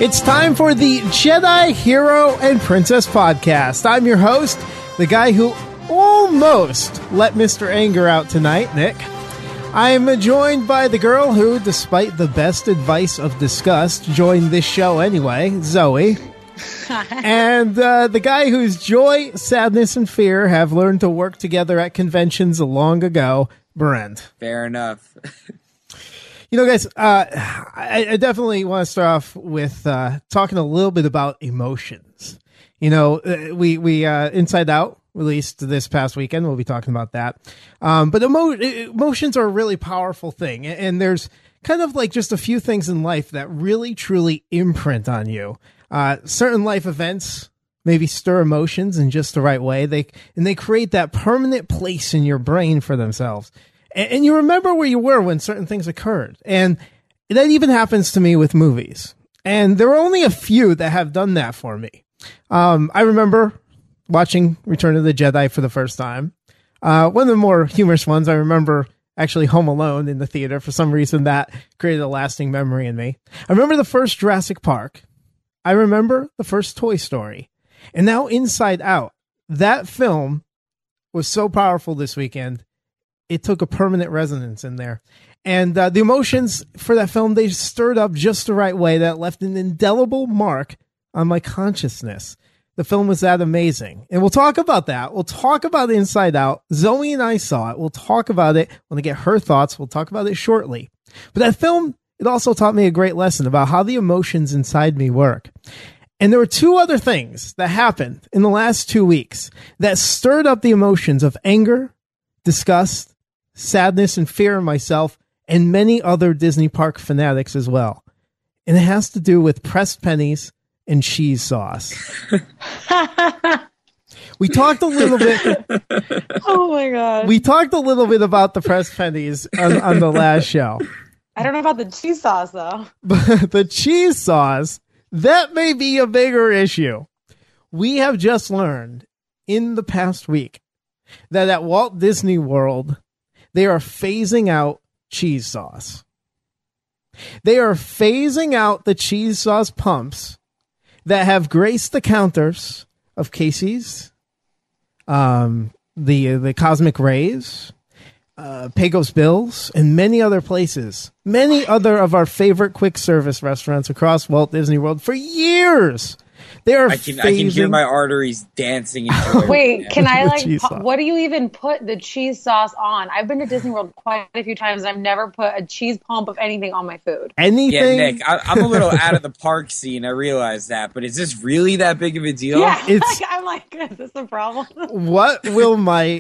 It's time for the Jedi Hero and Princess podcast. I'm your host, the guy who almost let Mr. Anger out tonight, Nick. I am joined by the girl who, despite the best advice of disgust, joined this show anyway, Zoe. And the guy whose joy, sadness, and fear have learned to work together at conventions long ago, Brent. Fair enough. You know, guys, I definitely want to start off with talking a little bit about emotions. You know, we Inside Out released this past weekend. We'll be talking about that. But emotions are a really powerful thing. And there's kind of like just a few things in life that really, truly imprint on you. Certain life events maybe stir emotions in just the right way. They create that permanent place in your brain for themselves. And you remember where you were when certain things occurred. And that even happens to me with movies. And there are only a few that have done that for me. I remember watching Return of the Jedi for the first time. One of the more humorous ones, I remember actually Home Alone in the theater. For some reason, that created a lasting memory in me. I remember the first Jurassic Park. I remember the first Toy Story. And now Inside Out. That film was so powerful this weekend. It took a permanent resonance in there. And the emotions for that film, they stirred up just the right way that left an indelible mark on my consciousness. The film was that amazing. And we'll talk about that. We'll talk about Inside Out. Zoe and I saw it. We'll talk about it when I get her thoughts. We'll talk about it shortly. But that film, it also taught me a great lesson about how the emotions inside me work. And there were two other things that happened in the last 2 weeks that stirred up the emotions of anger, disgust, sadness, and fear in myself, and many other Disney park fanatics as well. And it has to do with pressed pennies and cheese sauce. We talked a little bit. Oh my God. We talked a little bit about the pressed pennies on the last show. I don't know about the cheese sauce though. But the cheese sauce, that may be a bigger issue. We have just learned in the past week that at Walt Disney World, they are phasing out cheese sauce. They are phasing out the cheese sauce pumps that have graced the counters of Casey's, the Cosmic Rays, Pecos Bills, and many other places. Many other of our favorite quick service restaurants across Walt Disney World for years. I can hear my arteries dancing. Wait, can I what do you even put the cheese sauce on? I've been to Disney World quite a few times and I've never put a cheese pump of anything on my food. Anything? Yeah, Nick, I'm a little out of the park scene. I realize that, but is this really that big of a deal? Yeah, I'm like, is this a problem? What will my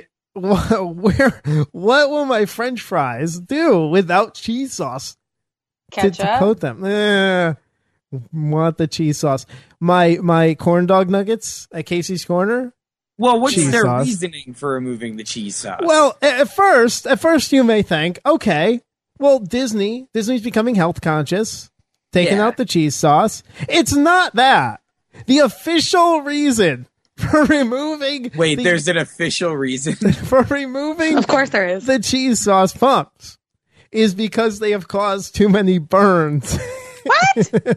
French fries do without cheese sauce? Ketchup? To coat them. Want the cheese sauce. My corn dog nuggets at Casey's Corner. Well, what's their reasoning for removing the cheese sauce? Well, at first you may think, okay, well, Disney's becoming health conscious, taking out the cheese sauce. It's not that. The official reason for removing there's an official reason for removing of course there is the cheese sauce pumps is because they have caused too many burns. What?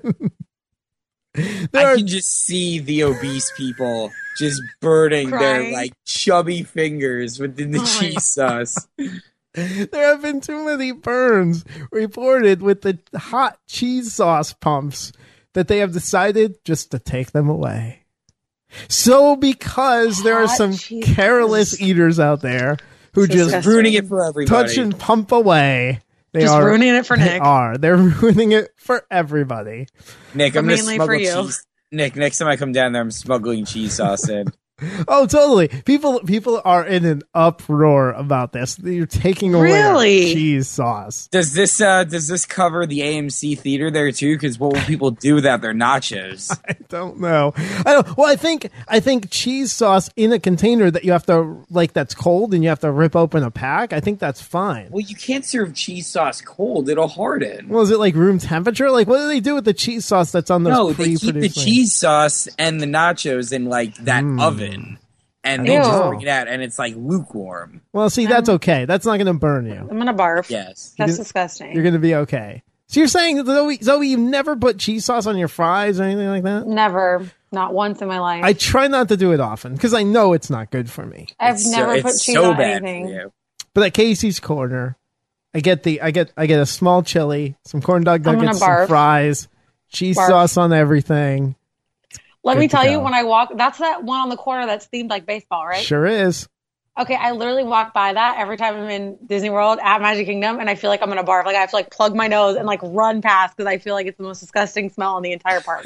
I can just see the obese people just burning their like chubby fingers within the cheese sauce. There have been too many burns reported with the hot cheese sauce pumps that they have decided just to take them away. So because there are some careless eaters out there who just ruining it for everybody. Touch and pump away. Ruining it for Nick. They're ruining it for everybody. Nick, I'm going to smuggle cheese. Nick, next time I come down there, I'm smuggling cheese sauce in. Oh, totally. People are in an uproar about this. You're taking away our cheese sauce. Does this cover the AMC theater there too? Because what will people do without their nachos? I don't know. Well, I think cheese sauce in a container that you have to that's cold and you have to rip open a pack. I think that's fine. Well, you can't serve cheese sauce cold; it'll harden. Well, is it like room temperature? Like, what do they do with the cheese sauce that's on those? No, they keep the cheese sauce and the nachos in that oven. And they just bring it out, and it's lukewarm. Well, see, that's okay. That's not going to burn you. I'm going to barf. Yes. That's disgusting. You're going to be okay. So you're saying, Zoe, you've never put cheese sauce on your fries or anything like that? Never. Not once in my life. I try not to do it often because I know it's not good for me. I've never put cheese on anything. But at Casey's Corner, I get a small chili, some corn dog nuggets, some fries, cheese sauce on everything. Let me tell you, when I walk, that's that one on the corner that's themed like baseball, right? Sure is. Okay, I literally walk by that every time I'm in Disney World at Magic Kingdom, and I feel like I'm gonna barf. Like I have to like plug my nose and like run past because I feel like it's the most disgusting smell in the entire park.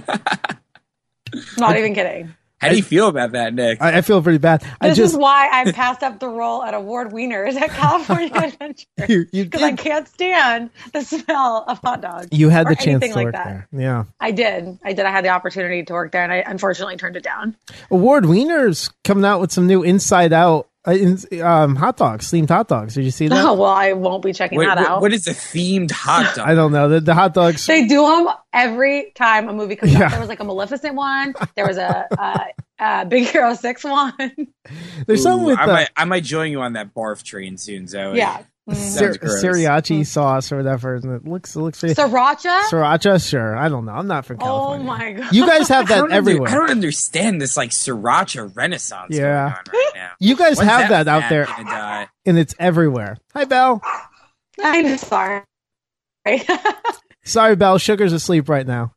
Not even kidding. How do you feel about that, Nick? I feel pretty bad. This is why I passed up the role at Award Wieners at California Adventure. Because I can't stand the smell of hot dogs. You had the chance to work there. Yeah. I did. I had the opportunity to work there, and I unfortunately turned it down. Award Wieners coming out with some new Inside Out hot dogs, themed hot dogs. Did you see that? Oh, well, I won't be checking that out. What is a themed hot dog? I don't know. The hot dogs. They do them every time a movie comes out. There was like a Maleficent one. There was a Big Hero 6 one. There's some with I might join you on that barf train soon, Zoe. Yeah. Sriracha sauce or whatever, and it looks pretty. Sriracha, sure. I don't know. I'm not from California. Oh my god, you guys have that everywhere. I don't understand this like sriracha renaissance going on right now. You guys have that out there, and it's everywhere. Hi, Belle. I'm sorry. Sorry, Belle. Sugar's asleep right now.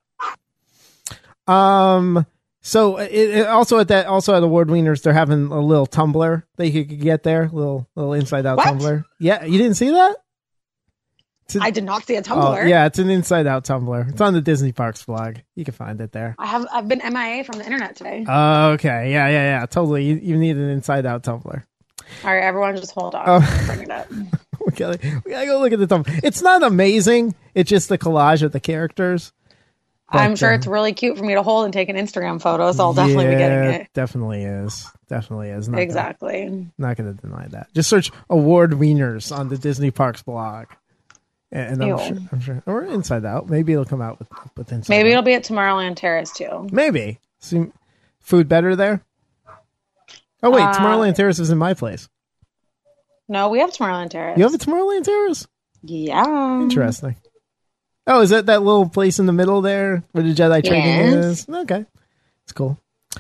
So it also at Award Wieners, they're having a little tumbler that you could get there, little Inside Out tumbler. Yeah, you didn't see that? I did not see a tumbler. Oh, yeah, it's an Inside Out tumbler. It's on the Disney Parks blog. You can find it there. I've been MIA from the internet today. Okay, yeah, totally. You need an Inside Out tumbler. All right, everyone, just hold on. Bring it up. we gotta go look at the tumbler. It's not amazing. It's just the collage of the characters. But, I'm sure it's really cute for me to hold and take an Instagram photo, so I'll definitely be getting it. Definitely is. Exactly. Not going to deny that. Just search Award Wieners on the Disney Parks blog. And I'm sure. Or Inside Out. Maybe it'll come out with Inside Maybe Out. It'll be at Tomorrowland Terrace, too. Maybe. Food better there? Oh, wait. Tomorrowland Terrace is in my place. No, we have Tomorrowland Terrace. You have a Tomorrowland Terrace? Yeah. Interesting. Oh, is that little place in the middle there where the Jedi Trading is? Okay. It's cool.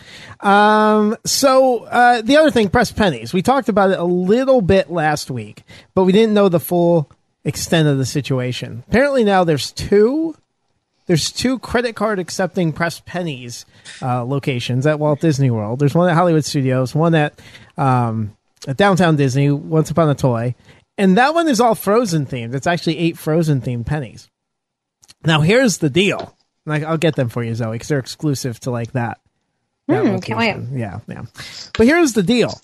So the other thing, press pennies. We talked about it a little bit last week, but we didn't know the full extent of the situation. Apparently now there's two credit card accepting press pennies locations at Walt Disney World. There's one at Hollywood Studios, one at Downtown Disney, Once Upon a Toy, and that one is all Frozen themed. It's actually 8 Frozen themed pennies. Now, here's the deal. I'll get them for you, Zoe, because they're exclusive to like that. Can't wait. Yeah. But here's the deal.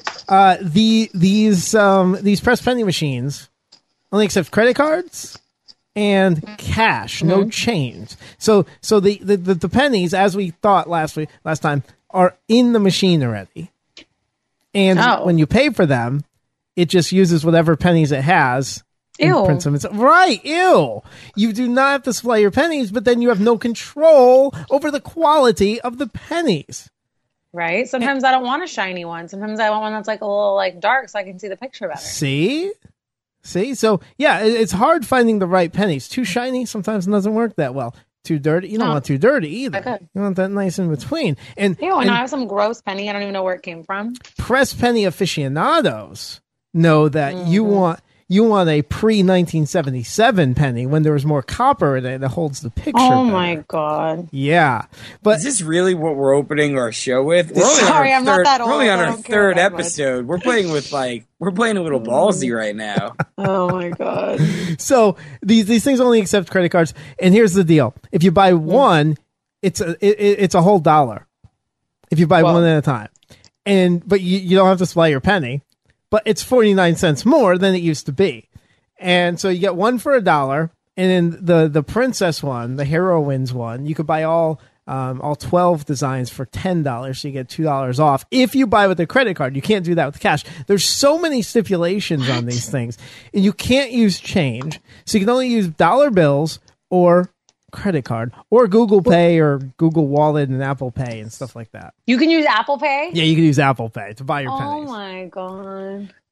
These press penny machines only accept credit cards and cash, no change. So the pennies, as we thought last time, are in the machine already. And when you pay for them, it just uses whatever pennies it has. Ew. Right, ew. You do not have to supply your pennies, but then you have no control over the quality of the pennies. Right? Sometimes I don't want a shiny one. Sometimes I want one that's like a little like dark so I can see the picture better. See? So, yeah, it's hard finding the right pennies. Too shiny sometimes doesn't work that well. Too dirty? You don't want too dirty either. Okay. You want that nice in between. And I have some gross penny. I don't even know where it came from. Press penny aficionados know that you want a pre-1977 penny when there was more copper in it that holds the picture better. My God. Yeah. But is this really what we're opening our show with? I'm not that old. We're only on our third episode. We're playing a little ballsy right now. Oh my God. So these things only accept credit cards. And here's the deal. If you buy one, it's a whole $1 if you buy one at a time. But you don't have to supply your penny. But it's 49 cents more than it used to be. And so you get one for $1. And then the princess one, the heroines one, you could buy all 12 designs for $10. So you get $2 off if you buy with a credit card. You can't do that with cash. There's so many stipulations on these things. And you can't use change. So you can only use dollar bills or credit card or Google Pay or Google Wallet and Apple Pay and stuff like that. You can use Apple Pay? Yeah, you can use Apple Pay to buy your pennies. Oh my God.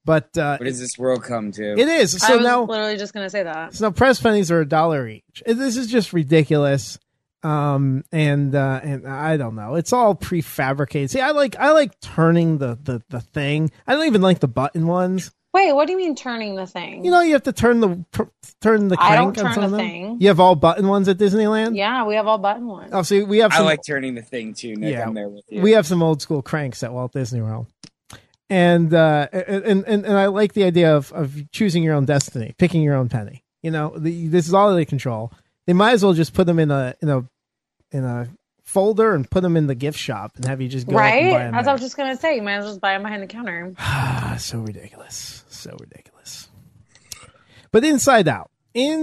But what does this world come to? It is. So I was now, literally just going to say that. So now press pennies are $1 each. This is just ridiculous. And I don't know. It's all prefabricated. See, I like turning the thing. I don't even like the button ones. Wait, what do you mean turning the thing? You know, you have to turn the crank. I don't on turn some the of them. thing. You have all button ones at Disneyland? Yeah, we have all button ones. Oh, so we have some, I like turning the thing too, Nick. Yeah, I'm there with you. we have some old school cranks at Walt Disney World. And I like the idea of choosing your own destiny, picking your own penny. You know, this is all they control. They might as well just put them in a folder and put them in the gift shop and have you just go up and buy Right? them That's what I there. was just going to say. You might as well just buy them behind the counter. So ridiculous. So ridiculous. But Inside Out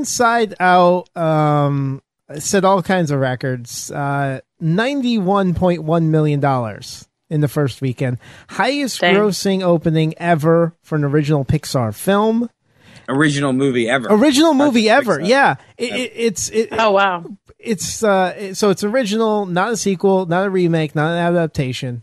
set all kinds of records. $91.1 million in the first weekend. Highest grossing opening ever for an original Pixar film. Original movie ever. Yeah. Oh, wow. So it's original, not a sequel, not a remake, not an adaptation.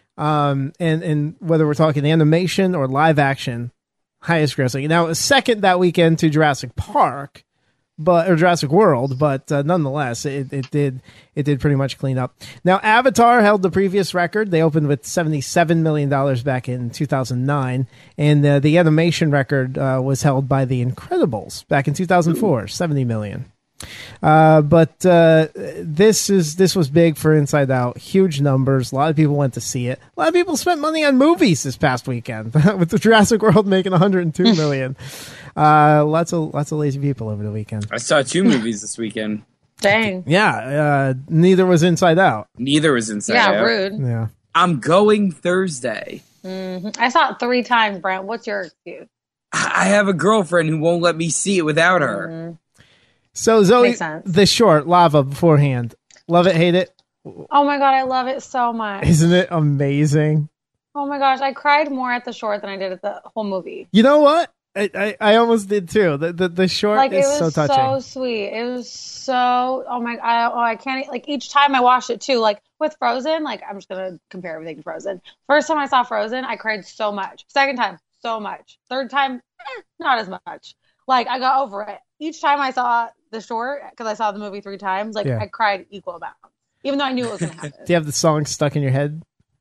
And whether we're talking animation or live action, highest grossing. Now, a second that weekend to Jurassic Park, or Jurassic World, but nonetheless, it did pretty much clean up. Now, Avatar held the previous record. They opened with $77 million back in 2009, and the animation record was held by The Incredibles back in 2004, $70 million. But this was big for Inside Out. Huge numbers. A lot of people went to see it. A lot of people spent money on movies this past weekend, with the Jurassic World making $102 million. Lots of lazy people over the weekend. I saw 2 movies this weekend. Dang. Yeah, neither was Inside Out. Neither was Inside Out. Yeah, rude. Yeah. I'm going Thursday. Mm-hmm. I saw it 3 times, Brent. What's your excuse? I have a girlfriend who won't let me see it without her. Mm-hmm. So Zoe, Makes sense. the short Lava beforehand, love it, hate it? Oh my God, I love it so much. Isn't it amazing? Oh my gosh, I cried more at the short than I did at the whole movie. You know what? I almost did too. The short Like, is it was so touching. so sweet. It was so, I can't, like, each time I watched it too, like with Frozen, like, I'm just gonna compare everything to Frozen. First time I saw Frozen, I cried so much. Second time, so much. Third time, not as much. Like, I got over it. Each time I saw the short, because I saw the movie 3 times, like, I cried equal amounts, even though I knew it was gonna happen. Do you have the song stuck in your head?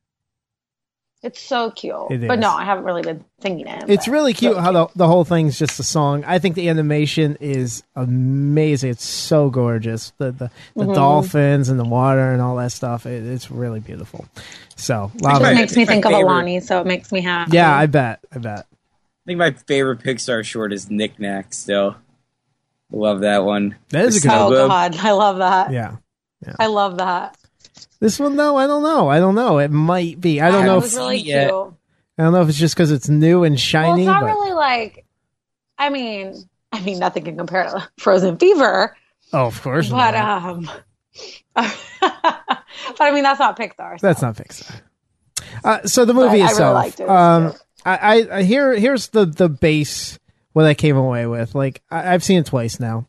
It's so cute. It But is. no, I haven't really been thinking it. It's but really cute really how the whole thing's just a song. I think the animation is amazing. It's so gorgeous. The dolphins and the water and all that stuff. It's really beautiful. So, It just Right. makes me think of My favorite. Alani, so it makes me happy. yeah, I bet. I think my favorite Pixar short is Knick Knack still. I love that one. That is a good Snow Oh Globe. God, I love that. Yeah. I love that. This one, though, I don't know. It might be. I don't know. It was really cute. yet. I don't know if it's just because it's new and Well, shiny. it's not but really like. I mean, nothing can compare to Frozen Fever, oh, of course. but not. but I mean that's not Pixar. So. That's not Pixar. So the movie But I really itself. liked it. It was cute. I here's the base what I came away with. Like I've seen it twice now.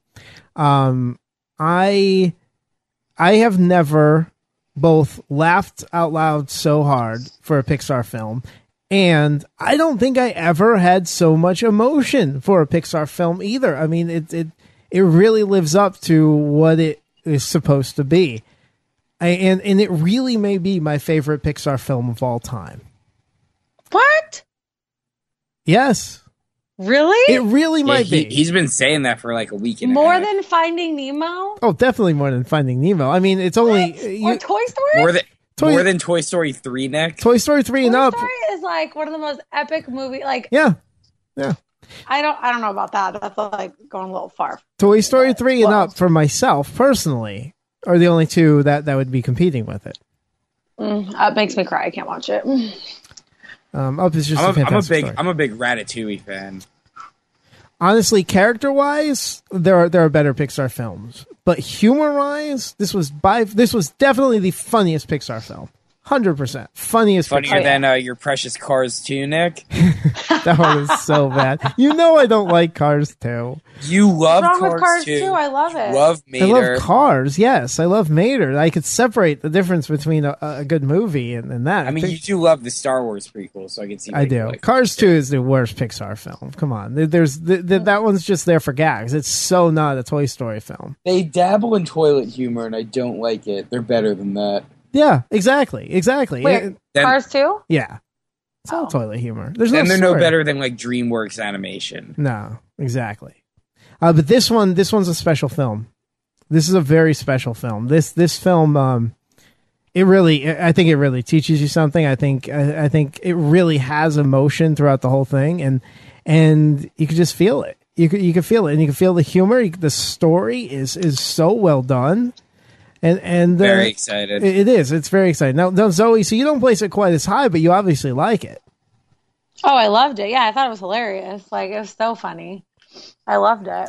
I have never both laughed out loud so hard for a Pixar film, and I don't think I ever had so much emotion for a Pixar film either. I mean, it really lives up to what it is supposed to be, and it really may be my favorite Pixar film of all time. What? Yes, Really? it really might be. He's been saying that for like a week and a More half. than Finding Nemo Oh, definitely more than Finding Nemo. I mean, it's only or Toy Story? More than Toy Story 3, Nick. Toy Story 3 and Toy up. Story is like one of the most epic movies. Like Yeah. I don't know about that. That's like going a little far. Toy Story 3 and Well- up for myself personally are the only two that would be competing with it. It makes me cry. I can't watch it. Up is just a I'm fantastic story. a big Ratatouille fan. Honestly, character-wise, there are better Pixar films, but humor-wise, this was definitely the funniest Pixar film. 100%. Funniest Funnier than your precious Cars 2, Nick. That one is so bad. You know I don't like Cars 2. You love What's wrong Cars, with Cars 2. 2? I love it. You love Mater. I love Cars, yes. I love Mater. I could separate the difference between a good movie and that. I mean, you do love the Star Wars prequel, so I can see. I do. Like Cars 2 is the worst Pixar film. Come on. That one's just there for gags. It's so not a Toy Story film. They dabble in toilet humor, and I don't like it. They're better than that. Yeah, exactly. Wait, Cars 2? Yeah. It's all toilet humor. There's they're story. no better than like DreamWorks animation. No, exactly. But this one's a special film. This is a very special film. This film, I think it really teaches you something. I think it really has emotion throughout the whole thing, and you can just feel it. You can feel it, and you can feel the humor. The story is so well done. And very excited. It is. It's very exciting. Now, Zoe, so you don't place it quite as high, but you obviously like it. Oh, I loved it. Yeah, I thought it was hilarious. Like, it was so funny. I loved it.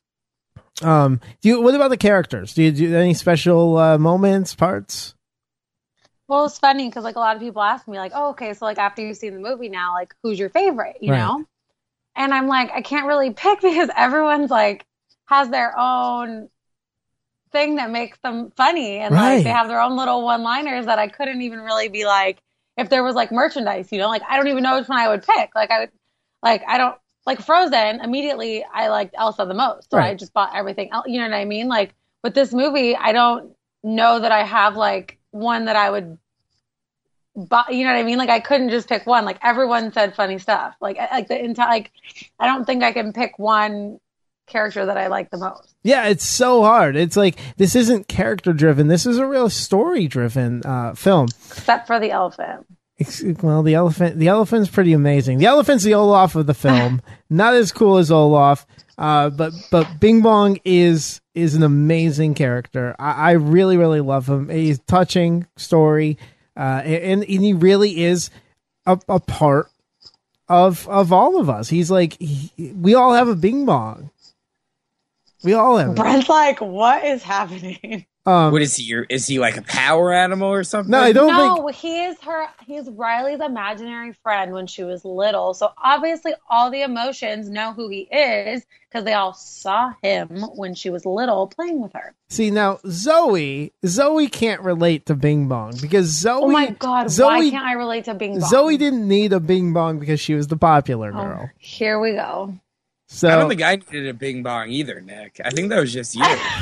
What about the characters? Do you do any special moments, parts? Well, it's funny because like a lot of people ask me like, oh, okay, so like after you've seen the movie now, like who's your favorite, you know? And I'm like, I can't really pick because everyone's like has their own thing that makes them funny, and like they have their own little one-liners that I couldn't even really be like, if there was like merchandise, you know, like I don't even know which one I would pick. Like I don't like Frozen. Immediately I liked Elsa the most, so I just bought everything else, you know what I mean? Like with this movie, I don't know that I have like one that I would buy, you know what I mean? Like I couldn't just pick one. Like everyone said funny stuff. Like the entire, like I don't think I can pick one character that I like the most. Yeah, it's so hard. It's like this isn't character driven. This is a real story driven film. Except for the elephant. Well, the elephant's pretty amazing. The elephant's the Olaf of the film. Not as cool as Olaf, but Bing Bong is an amazing character. I really, really love him. He's touching story, and he really is a part of all of us. He's like we all have a Bing Bong. We all have. Brent's like, what is happening? What is he? Is he like a power animal or something? No, I don't think. No, he's Riley's imaginary friend when she was little. So obviously all the emotions know who he is because they all saw him when she was little playing with her. See, now Zoe can't relate to Bing Bong because Zoe. Oh my God, why can't I relate to Bing Bong? Zoe didn't need a Bing Bong because she was the popular girl. Oh, here we go. So, I don't think I needed a Bing Bong either, Nick. I think that was just you.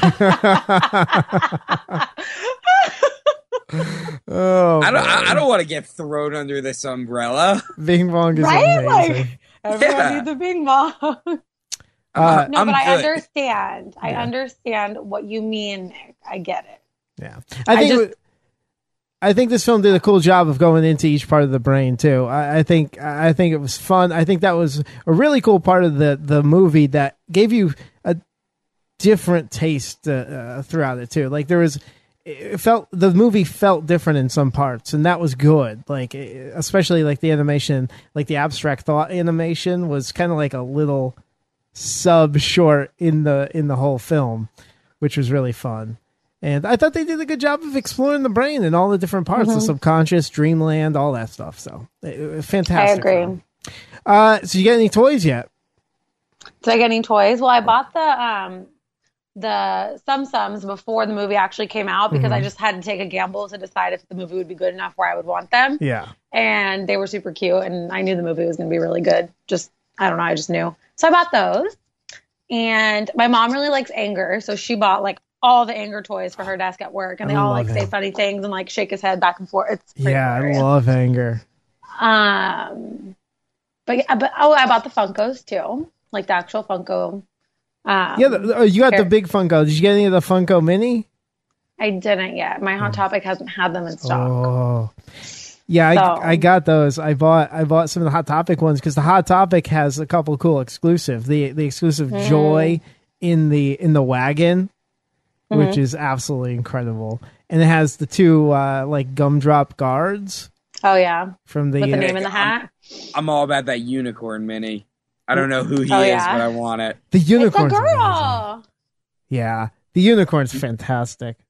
I don't want to get thrown under this umbrella. Bing Bong is amazing. Like, everyone needs a Bing Bong. No, but I understand. I understand what you mean, Nick. I get it. Yeah, I think this film did a cool job of going into each part of the brain too. I think it was fun. I think that was a really cool part of the movie that gave you a different taste throughout it too. Like the movie felt different in some parts, and that was good. Like especially like the animation, like the abstract thought animation was kind of like a little sub short in the whole film, which was really fun. And I thought they did a good job of exploring the brain and all the different parts, the subconscious, dreamland, all that stuff. So, fantastic. I agree. So you get any toys yet? Did I get any toys? Well, I bought the Tsum Tsums before the movie actually came out because I just had to take a gamble to decide if the movie would be good enough where I would want them. Yeah. And they were super cute, and I knew the movie was going to be really good. I don't know, I just knew. So I bought those. And my mom really likes Anger, so she bought like all the Anger toys for her desk at work, and they all like say funny things and like shake his head back and forth. It's pretty hilarious. I love Anger. I bought the Funkos too, like the actual Funko. You got the big Funko. Did you get any of the Funko Mini? I didn't yet. My Hot Topic hasn't had them in stock. Oh, yeah, I got those. I bought some of the Hot Topic ones because the Hot Topic has a couple cool exclusive. The exclusive Joy in the wagon. Which is absolutely incredible, and it has the two like gumdrop guards. Oh yeah, from the with the name in the hat. I'm all about that unicorn mini. I don't know who he is, but I want it. The unicorn's it's a girl. amazing. Yeah, the unicorn's fantastic.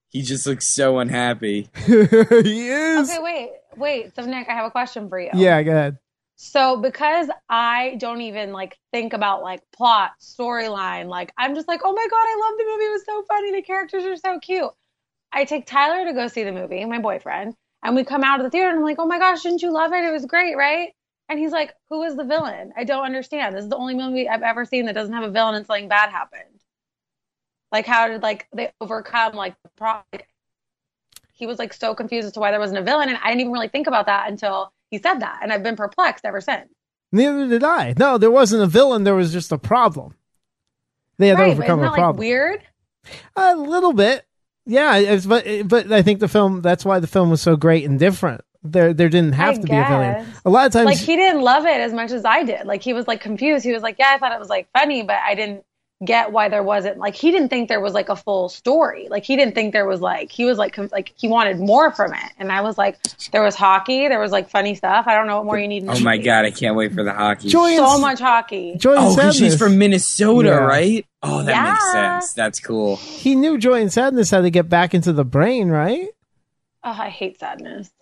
He just looks so unhappy. He is. Okay, wait. So Nick, I have a question for you. Yeah, go ahead. So because I don't even like think about like plot, storyline, like I'm just like, oh my God, I love the movie. It was so funny. The characters are so cute. I take Tyler to go see the movie, my boyfriend, and we come out of the theater and I'm like, oh my gosh, didn't you love it? It was great, right? And he's like, who is the villain? I don't understand. This is the only movie I've ever seen that doesn't have a villain and something bad happened. Like, how did like they overcome like the problem? He was like so confused as to why there wasn't a villain, and I didn't even really think about that until he said that, and I've been perplexed ever since. Neither did I. No, there wasn't a villain. There was just a problem. They had to overcome isn't that, a problem. Like, weird? A little bit. Yeah, but I think the film, that's why the film was so great and different. There didn't have to be a villain. A lot of times, like, he didn't love it as much as I did. Like, he was like confused. He was like, yeah, I thought it was like funny, but I didn't get why there wasn't, like, he didn't think there was like a full story. Like, he didn't think there was like, he was like he wanted more from it. And I was like, there was hockey, there was like funny stuff. I don't know what more you need. Oh my God, I can't wait for the hockey. So much hockey. Because she's from Minnesota, right? Oh, that makes sense. That's cool. He knew Joy and Sadness had to get back into the brain, right? Oh, I hate Sadness.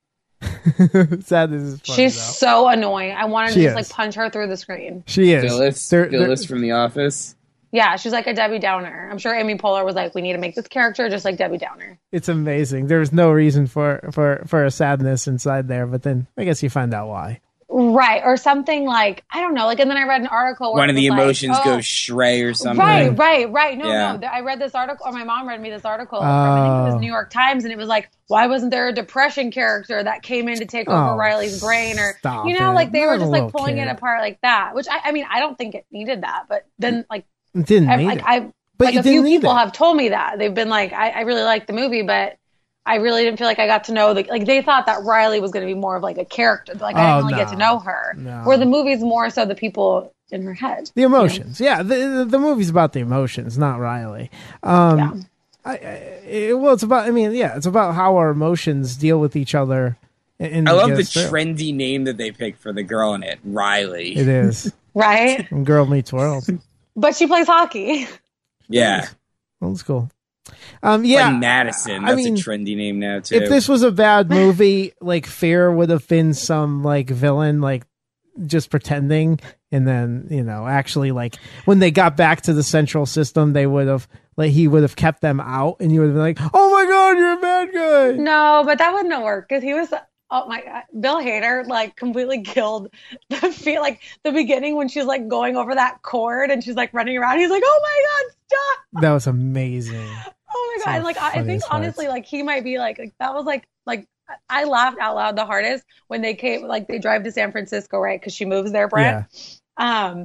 Sadness is funny, she's though. So annoying. I wanted to just like punch her through the screen. She is. Phyllis from The Office. Yeah, she's like a Debbie Downer. I'm sure Amy Poehler was like, we need to make this character just like Debbie Downer. It's amazing. There's no reason for a Sadness inside there, but then I guess you find out why. Right, or something like, I don't know, like, and then I read an article where one of the emotions goes Shrey or something. Right. No, I read this article, or my mom read me this article from, I think it was New York Times, and it was like, why wasn't there a depression character that came in to take over Riley's brain? Or, like, they were just like pulling it apart like that, which I mean, I don't think it needed that, but then like, it didn't need it. But a few people have told me that. They've been like, I really liked the movie, but I really didn't feel like I got to know like they thought that Riley was going to be more of like a character. Like I didn't really get to know her. No. Where the movie's more so the people in her head. The emotions. You know? Yeah. The movie's about the emotions, not Riley. Well, it's about, it's about how our emotions deal with each other. I love the trendy name that they picked for the girl in it, Riley. It is. Right? From Girl Meets World. But she plays hockey. Yeah. Well, that's cool. Like Madison. That's a trendy name now too. If this was a bad movie, like Fear would have been some like villain, like just pretending, and then actually like when they got back to the central system, they would have he would have kept them out, and you would have been like, "Oh my God, you're a bad guy." No, but that wouldn't have worked because he was. Oh my God, Bill Hader like completely killed the beginning when she's like going over that cord and she's like running around. He's like, "Oh my God, stop!" That was amazing. Oh my God! And like I think honestly, like he might be like that was like I laughed out loud the hardest when they came, like they drive to San Francisco, right? Because she moves there, Brent. Yeah.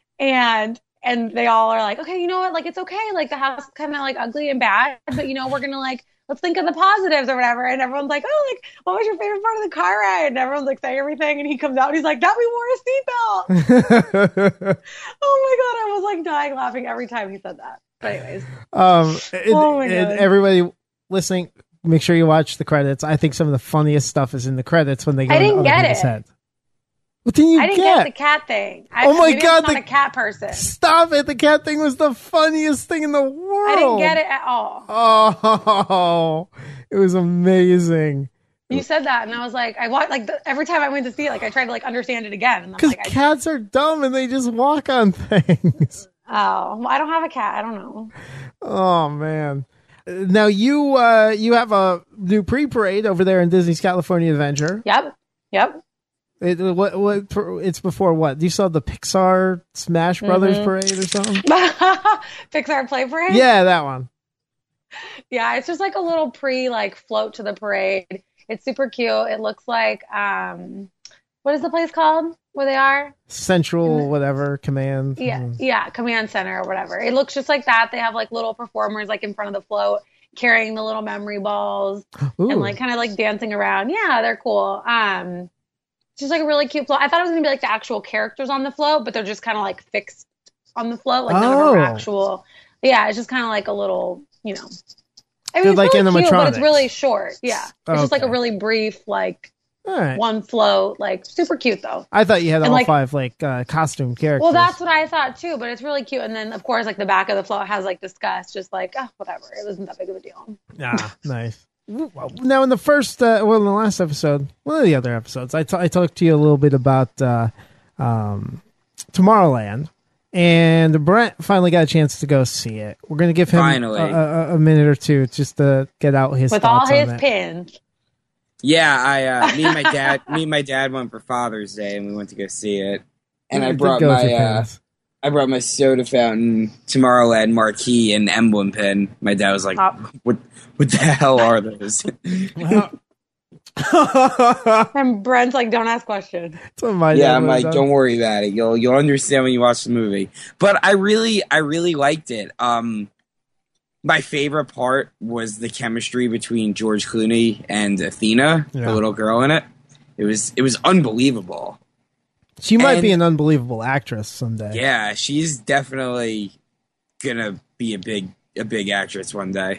And they all are like, okay, you know what? Like it's okay. Like the house is kind of like ugly and bad, but we're gonna like. Let's think of the positives or whatever. And everyone's like, oh, like, what was your favorite part of the car ride? And everyone's like saying everything. And he comes out and he's like, that we wore a seatbelt. Oh my God. I was like dying laughing every time he said that. But anyways. Oh my God. Everybody listening, make sure you watch the credits. I think some of the funniest stuff is in the credits when they go into other people's heads. What didn't you get? I didn't get the cat thing. Oh my God. I'm not a cat person. Stop it. The cat thing was the funniest thing in the world. I didn't get it at all. Oh, it was amazing. You said that, and I was like, I watched every time I went to see it, like I tried to like understand it again. Because cats are dumb and they just walk on things. Oh, well, I don't have a cat. I don't know. Oh man. Now you have a new pre-parade over there in Disney's California Adventure. Yep. It's before what? You saw the Pixar Smash Brothers parade or something? Pixar Play Parade? Yeah, that one. Yeah, it's just like a little float to the parade. It's super cute. It looks like what is the place called where they are? Central whatever command. Yeah, command center or whatever. It looks just like that. They have like little performers like in front of the float carrying the little memory balls. Ooh. And like kind of like dancing around. Yeah, they're cool. It's just like a really cute float. I thought it was gonna be like the actual characters on the float, but they're just kind of like fixed on the float, like none of them are actual. Yeah, it's just kind of like a little, I mean, it's like really cute, but it's really short. Yeah, it's just like a really brief, like All right. one float. Like, super cute, though. I thought you had And, all like, 5 like costume characters. Well, that's what I thought too, but it's really cute. And then, of course, like the back of the float has like discuss, just like, whatever. It wasn't that big of a deal. Nice. Now, in the first, in the last episode, one of the other episodes, I talked to you a little bit about Tomorrowland, and Brent finally got a chance to go see it. We're going to give him a minute or two just to get out his with all thoughts his on it. pins. Yeah, me and my dad went for Father's Day, and we went to go see it. And I brought my soda fountain, Tomorrowland marquee, and emblem pin. My dad was like, "What the hell are those?" And Brent's like, "Don't ask questions." I'm like, "Don't worry about it. You'll understand when you watch the movie." But I really liked it. My favorite part was the chemistry between George Clooney and Athena, the little girl in it. It was unbelievable. She might be an unbelievable actress someday. Yeah, she's definitely gonna be a big actress one day.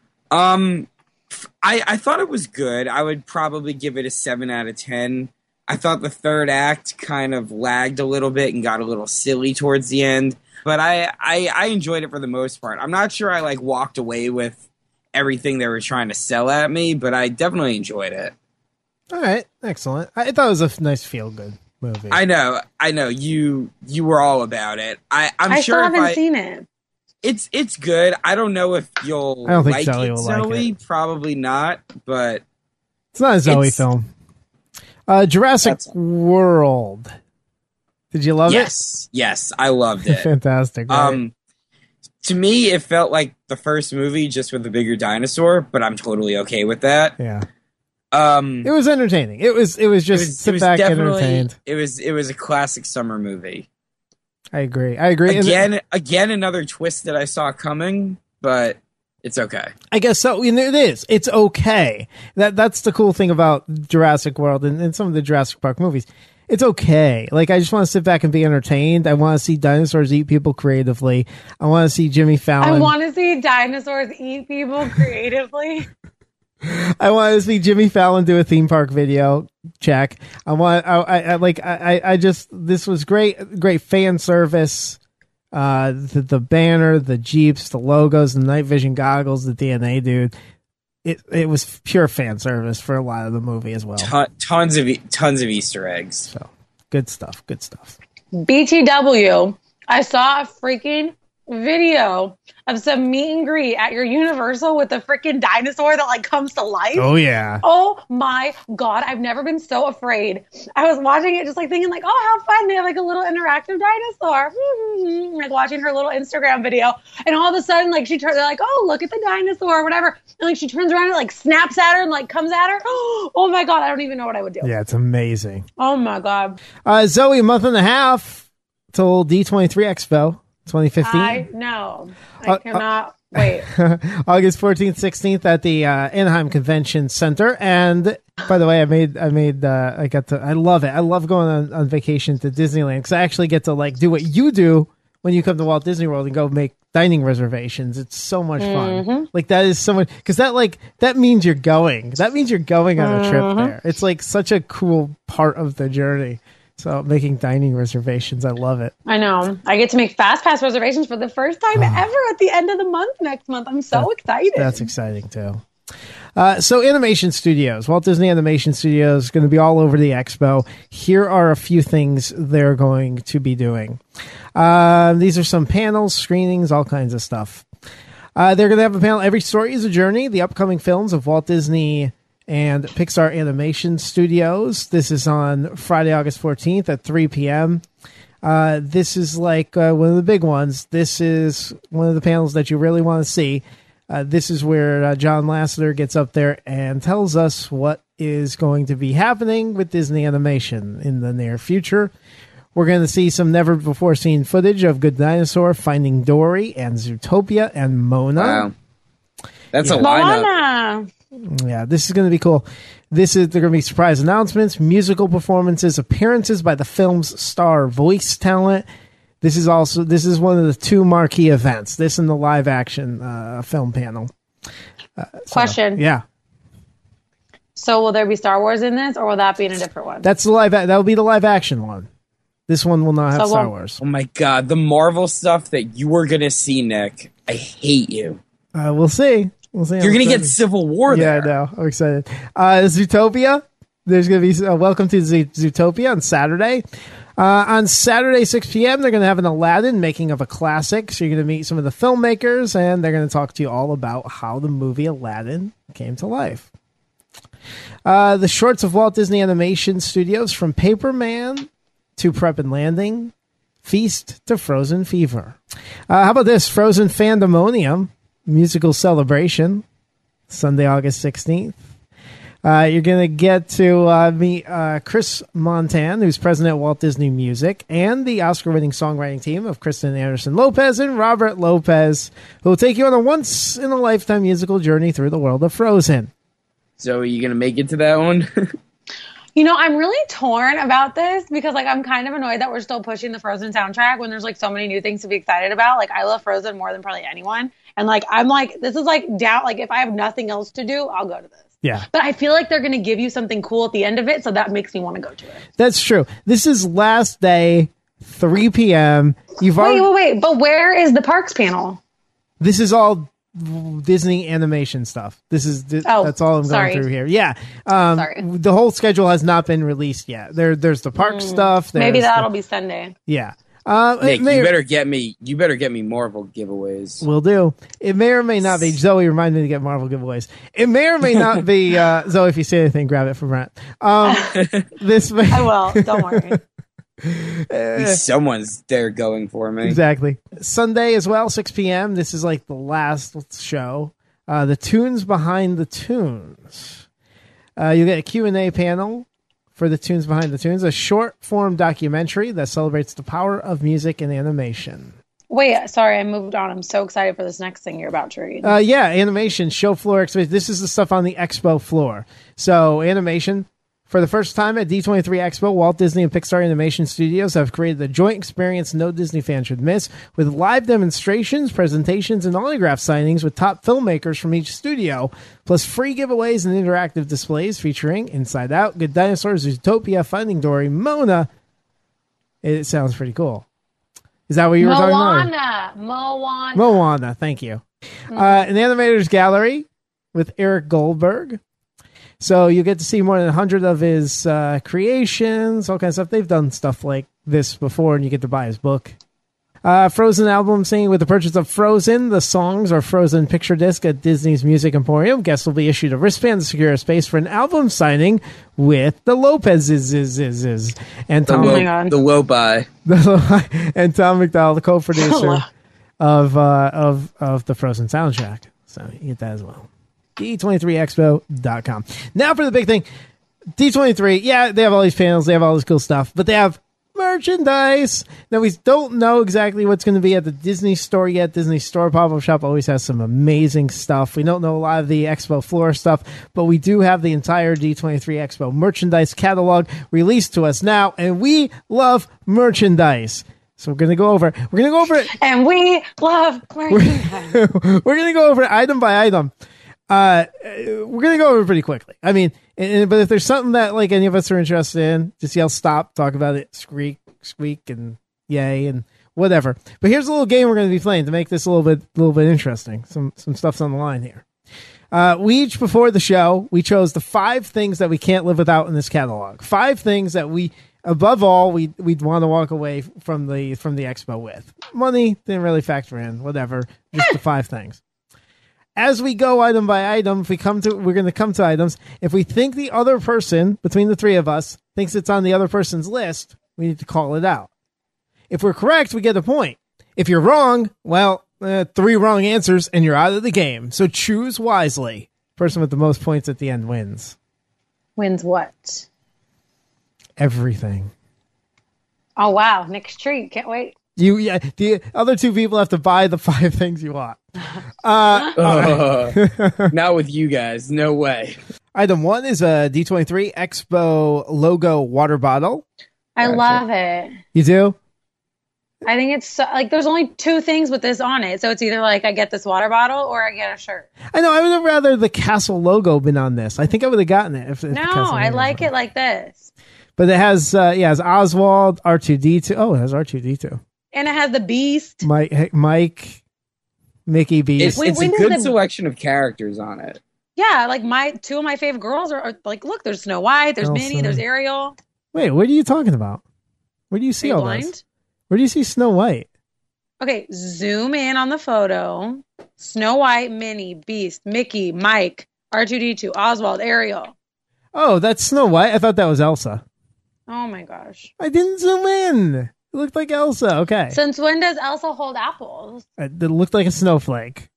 I thought it was good. I would probably give it a 7 out of 10. I thought the third act kind of lagged a little bit and got a little silly towards the end. But I enjoyed it for the most part. I'm not sure I walked away with everything they were trying to sell at me, but I definitely enjoyed it. All right, excellent. I thought it was a nice feel-good movie. I know. You were all about it. I still haven't seen it. It's good. I don't know if you'll I don't think like Zoe it, will Zoe. like it. Probably not, but it's not a Zoe film. Jurassic World. Did you love it? Yes, I loved it. Fantastic. Right? To me, it felt like the first movie, just with a bigger dinosaur, but I'm totally okay with that. Yeah. It was entertaining. It was sit back and entertained. It was a classic summer movie. I agree. Again, another twist that I saw coming, but it's okay. I guess so. It is. It's okay. That's the cool thing about Jurassic World and some of the Jurassic Park movies. It's okay. Like, I just want to sit back and be entertained. I want to see dinosaurs eat people creatively. I want to see Jimmy Fallon. I want to see dinosaurs eat people creatively. I want to see Jimmy Fallon do a theme park video. Check. This was great fan service. The banner, the Jeeps, the logos, the night vision goggles, the DNA dude. It was pure fan service for a lot of the movie as well. Tons of Easter eggs. So good stuff. BTW, I saw a freaking video of some meet and greet at your Universal with the freaking dinosaur that comes to life. Oh yeah. Oh my God. I've never been so afraid. I was watching it just thinking oh, how fun. They have a little interactive dinosaur. Watching her little Instagram video. And all of a sudden she turns, they're like, oh, look at the dinosaur or whatever. And she turns around and snaps at her and comes at her. Oh my God. I don't even know what I would do. Yeah, it's amazing. Oh my God. Zoe, a month and a half till D23 Expo 2015. I know. I cannot wait. August 14th, 16th at the Anaheim Convention Center. And by the way, I love it. I love going on vacation to Disneyland because I actually get to do what you do when you come to Walt Disney World and go make dining reservations. It's so much fun. Mm-hmm. That is so much, because that means you're going. That means you're going on a trip there. It's such a cool part of the journey. So making dining reservations, I love it. I know. I get to make Fast Pass reservations for the first time ever at the end of the month next month. I'm so excited. That's exciting too. So Animation Studios, Walt Disney Animation Studios, is going to be all over the expo. Here are a few things they're going to be doing. These are some panels, screenings, all kinds of stuff. They're going to have a panel, Every Story is a Journey, the upcoming films of Walt Disney and Pixar Animation Studios. This is on Friday, August 14th at 3 p.m. This is one of the big ones. This is one of the panels that you really want to see. This is where John Lasseter gets up there and tells us what is going to be happening with Disney Animation in the near future. We're going to see some never-before-seen footage of Good Dinosaur, Finding Dory, and Zootopia, and Mona. Wow. That's a lineup. Moana. Yeah, this is going to be cool. They're going to be surprise announcements, musical performances, appearances by the film's star voice talent. This is one of the two marquee events. This and the live action film panel. Question. Yeah. So will there be Star Wars in this, or will that be in a different one? That's the that will be the live action one. This one will not have Star Wars. Oh my God, the Marvel stuff that you are gonna see, Nick. I hate you. We'll see. We'll see. You're gonna get Civil War there. Yeah, I know. I'm excited. Zootopia. There's gonna be Welcome to Zootopia on Saturday. On Saturday, 6 p.m., they're going to have an Aladdin making of a classic. So you're going to meet some of the filmmakers, and they're going to talk to you all about how the movie Aladdin came to life. The shorts of Walt Disney Animation Studios, from Paperman to Prep and Landing, Feast to Frozen Fever. How about this? Frozen Fandemonium musical celebration, Sunday, August 16th. You're going to get to meet Chris Montan, who's president of Walt Disney Music, and the Oscar-winning songwriting team of Kristen Anderson Lopez and Robert Lopez, who will take you on a once-in-a-lifetime musical journey through the world of Frozen. So are you going to make it to that one? You know, I'm really torn about this because, like, I'm kind of annoyed that we're still pushing the Frozen soundtrack when there's, like, so many new things to be excited about. Like, I love Frozen more than probably anyone. And, like, I'm like, this is, like, down. Like, if I have nothing else to do, I'll go to this. Yeah. But I feel like they're going to give you something cool at the end of it, so that makes me want to go to it. That's true. This is last day, 3 p.m. Wait. But where is the parks panel? This is all Disney animation stuff. That's all I'm going through here. Yeah. Sorry. The whole schedule has not been released yet. There's the park stuff. Maybe that'll be Sunday. Yeah. Nick, you better get me Marvel giveables. Will do. It may or may not be. Zoe, remind me to get Marvel giveaways. It may or may not be. Zoe, if you say anything, grab it from Brent. I will. Don't worry. At least someone's there going for me. Exactly. Sunday as well, 6 p.m. This is like the last show. The Tunes Behind the Tunes. You get a Q&A panel for the Tunes Behind the Tunes, a short-form documentary that celebrates the power of music and animation. Wait, sorry, I moved on. I'm so excited for this next thing you're about to read. Yeah, animation, show floor exhibition. This is the stuff on the expo floor. So, animation. For the first time at D23 Expo, Walt Disney and Pixar Animation Studios have created a joint experience no Disney fan should miss, with live demonstrations, presentations, and autograph signings with top filmmakers from each studio, plus free giveaways and interactive displays featuring Inside Out, Good Dinosaurs, Zootopia, Finding Dory, Mona. It sounds pretty cool. Is that what you were talking about? Moana, thank you. An animator's gallery with Eric Goldberg. So you get to see more than 100 of his creations, all kinds of stuff. They've done stuff like this before, and you get to buy his book. Frozen album singing with the purchase of Frozen. The songs are Frozen picture disc at Disney's Music Emporium. Guests will be issued a wristband to secure a space for an album signing with the Lopez's. And Tom, the Lopi. And Tom McDowell, the co-producer of the Frozen soundtrack. So you get that as well. D23Expo.com. Now for the big thing. D23, yeah, they have all these panels, they have all this cool stuff, but they have merchandise. Now, we don't know exactly what's going to be at the Disney store yet. Disney Store Pop-Up Shop always has some amazing stuff. We don't know a lot of the Expo floor stuff, but we do have the entire D23 Expo merchandise catalog released to us now, and we love merchandise. So we're going to go over it. And we love merchandise. We're going to go over it item by item. We're going to go over it pretty quickly. I mean, but if there's something that like any of us are interested in, just yell stop, talk about it, squeak, and yay, and whatever. But here's a little game we're going to be playing to make this a little bit interesting. Some stuff's on the line here. We each, before the show, we chose the 5 things that we can't live without in this catalog. 5 things that we, above all, we'd want to walk away from the expo with. Money didn't really factor in, whatever. Just the 5 things. As we go item by item, we're going to come to items. If we think the other person, between the 3 of us, thinks it's on the other person's list, we need to call it out. If we're correct, we get a point. If you're wrong, well, 3 wrong answers and you're out of the game. So choose wisely. Person with the most points at the end wins. Wins what? Everything. Oh, wow. Nick's treat. Can't wait. The other 2 people have to buy the 5 things you want. Not with you guys. No way. Item 1 is a D23 Expo logo water bottle. I love it. You do? I think it's like there's only two things with this on it. So it's either like I get this water bottle or I get a shirt. I know. I would have rather the Castle logo been on this. I think I would have gotten it. If No, I like it like this. But it has, it has Oswald, R2D2. Oh, it has R2D2. And it has the Beast. Mike, Mickey, Beast. It's a good selection of characters on it. Yeah, like two of my favorite girls are like, look, there's Snow White, there's Elsa. Minnie, there's Ariel. Wait, what are you talking about? Where do you see all this? Where do you see Snow White? Okay, zoom in on the photo. Snow White, Minnie, Beast, Mickey, Mike, R2D2, Oswald, Ariel. Oh, that's Snow White? I thought that was Elsa. Oh my gosh. I didn't zoom in. It looked like Elsa. Okay. Since when does Elsa hold apples? It looked like a snowflake.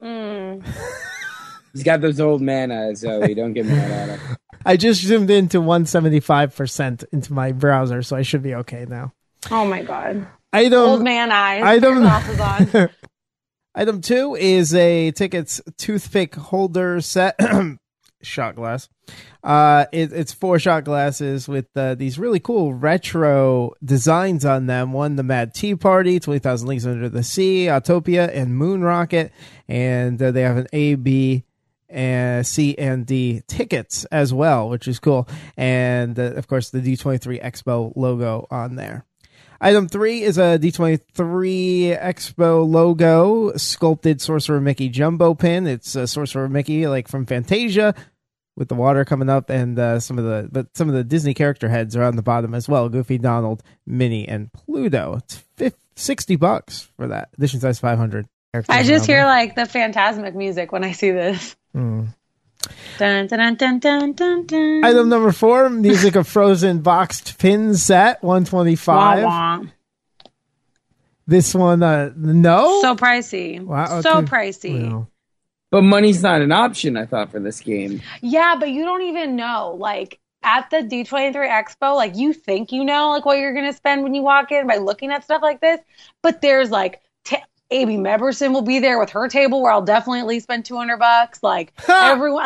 He's got those old man eyes, Zoe. Don't get mad at him. I just zoomed into 175% into my browser, so I should be okay now. Oh my god. Old man eyes. Item, item 2 is a tickets toothpick holder set. Shot glass. It's 4 shot glasses with these really cool retro designs on them. One, the Mad Tea Party, 20,000 Leagues Under the Sea, Autopia, and Moon Rocket. And they have an A, B, C, and D tickets as well, which is cool. And of course, the D23 Expo logo on there. Item 3 is a D23 Expo logo sculpted Sorcerer Mickey jumbo pin. It's Sorcerer Mickey, like from Fantasia, with the water coming up, and some of the Disney character heads are on the bottom as well. Goofy, Donald, Minnie, and Pluto. It's $60 for that. Edition size 500. I just hear like the Phantasmic music when I see this. Dun, dun, dun, dun, dun, dun, dun. Item number 4, music of Frozen boxed pin set, $125. Wah, wah. This one, no? So pricey. Wow, So okay. pricey. Well, But money's not an option, I thought, for this game. Yeah, but you don't even know. Like at the D23 Expo, like you think you know like what you're going to spend when you walk in by looking at stuff like this. But there's like Amy Meberson will be there with her table where I'll definitely at least spend $200. Like everyone,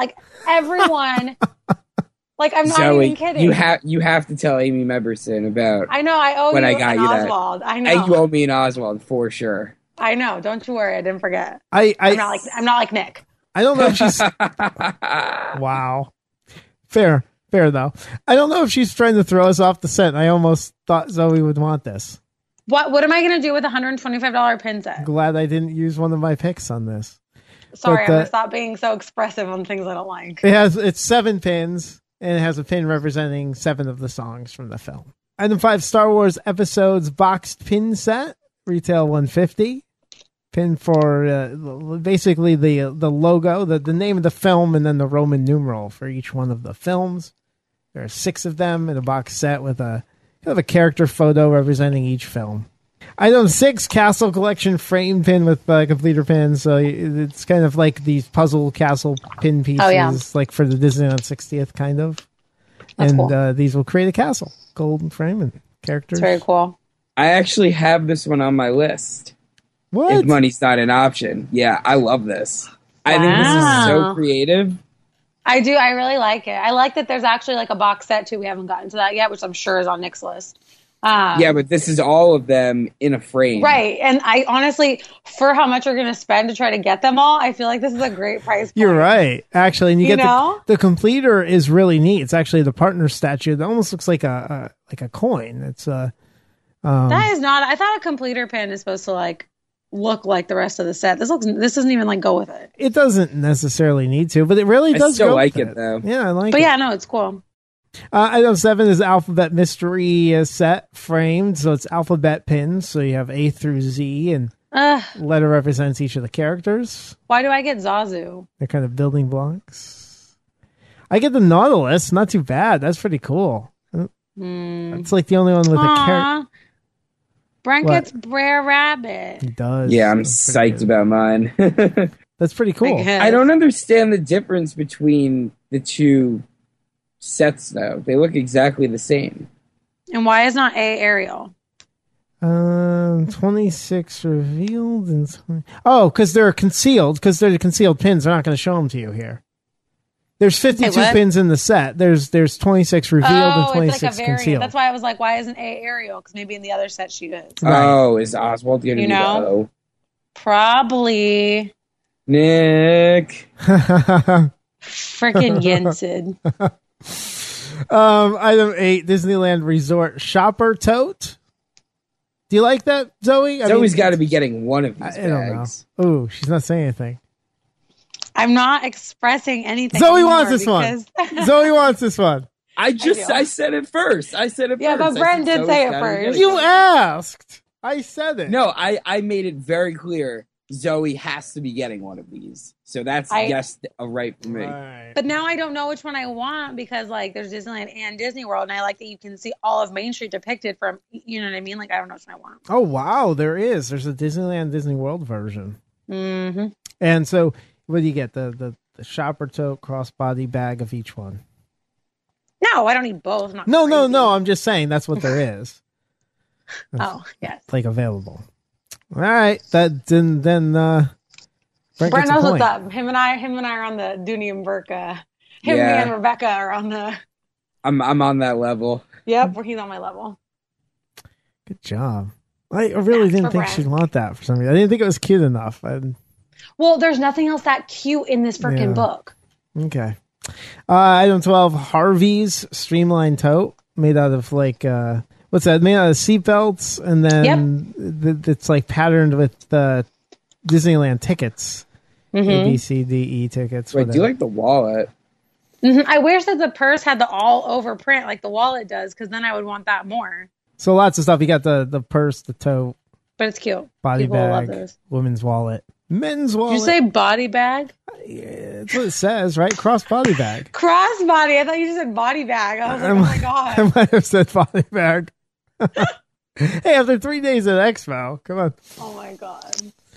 like I'm not Zoe, even kidding. you have to tell Amy Meberson about. I know I owe when you I got an you that. Oswald. I know. And you owe me an Oswald for sure. I know. Don't you worry. I didn't forget. I'm not like Nick. I don't know if she's... Wow. Fair though. I don't know if she's trying to throw us off the scent. I almost thought Zoe would want this. What am I going to do with a $125 pin set? Glad I didn't use one of my picks on this. Sorry, But, I'm going to stop being so expressive on things I don't like. It's 7 pins, and it has a pin representing 7 of the songs from the film. Item 5, Star Wars Episodes boxed pin set, retail $150. Pin for basically the logo, the name of the film, and then the Roman numeral for each one of the films. There are 6 of them in a box set with a kind of a character photo representing each film. Item 6, Castle Collection frame pin with completer pins. So it's kind of like these puzzle castle pin pieces, like for the Disneyland 60th, kind of. That's and cool. These will create a castle, golden frame and characters. It's very cool. I actually have this one on my list. What? If money's not an option. Yeah, I love this. I think this is so creative. I do. I really like it. I like that there's actually like a box set too. We haven't gotten to that yet, which I'm sure is on Nick's list. Yeah, but this is all of them in a frame. Right. And I honestly, for how much you're going to spend to try to get them all, I feel like this is a great price point. You're right, actually. And you get know? the completer is really neat. It's actually the partner statue. It almost looks like a coin. It's that is not. I thought a completer pin is supposed to like look like the rest of the set. This doesn't even like go with it. It doesn't necessarily need to, but it really does. I still go like with it though. Yeah, I like it. But yeah, no, it's cool. Item 7 is Alphabet Mystery set framed. So it's alphabet pins. So you have A through Z, and letter represents each of the characters. Why do I get Zazu? They're kind of building blocks. I get the Nautilus. Not too bad. That's pretty cool. It's like the only one with a character. Brent What? gets Brer Rabbit. He does. Yeah, I'm That's pretty psyched good. about mine. That's pretty cool. guess. I don't understand the difference between the two sets, though. They look exactly the same. And why is not A Ariel? 26 revealed and 20... Oh, because they're concealed. Because they're the concealed pins. They're not going to show them to you here. There's 52 what? pins in the set. There's 26 revealed and Oh, 26 it's like a variant. concealed. That's why I was like, why isn't A Ariel? Because maybe in the other set she is. Right. Oh, is Oswald going to You be know? the O? Probably Nick. freaking Jensen. Item 8, Disneyland Resort Shopper Tote. Do you like that, Zoe? Zoe's got to be getting one of these I don't know. bags. Oh, she's not saying anything. I'm not expressing anything. Zoe anymore wants this one. because- Zoe wants this one. I do. said it first. I said it Yeah, first. but Brent did Zoe's say it gotta be first. getting You it. asked. I said it. No, I made it very clear. Zoe has to be getting one of these. So that's a right for me. Right. But now I don't know which one I want because like there's Disneyland and Disney World, and I like that you can see all of Main Street depicted from. You know what I mean? Like I don't know which one I want. Oh, wow. There's a Disneyland Disney World version. Mm-hmm. And so what do you get? The Shopper Tote crossbody bag of each one. No, I don't need both. I'm not No. crazy. I'm just saying that's what there is. Oh yes. Like available. All right. That then Brent Brent gets a knows point. what's up. Him and I are on the Dooney and Burke. Him, me, Yeah. and Rebecca are on the. I'm on that level. Yep, he's on my level. Good job. I really Thanks didn't for think Brent. she'd want that for some reason. I didn't think it was cute enough. Well, there's nothing else that cute in this freaking Yeah. book. Okay. Item 12, Harvey's Streamline Tote, made out of like, what's that? Made out of seatbelts, and then it's like patterned with Disneyland tickets. A, B, C, D, E tickets. Wait, do you like the wallet? I wish that the purse had the all over print like the wallet does, because then I would want that more. So lots of stuff. You got the purse, the tote, But it's cute. body People love bag, those. women's wallet, men's wallet. Did you say body bag? Yeah, that's what it says, right? Cross body bag. Crossbody. I thought you just said body bag. I was like, oh my I god. might have said body bag. Hey, after 3 days at Expo, come on. Oh my god.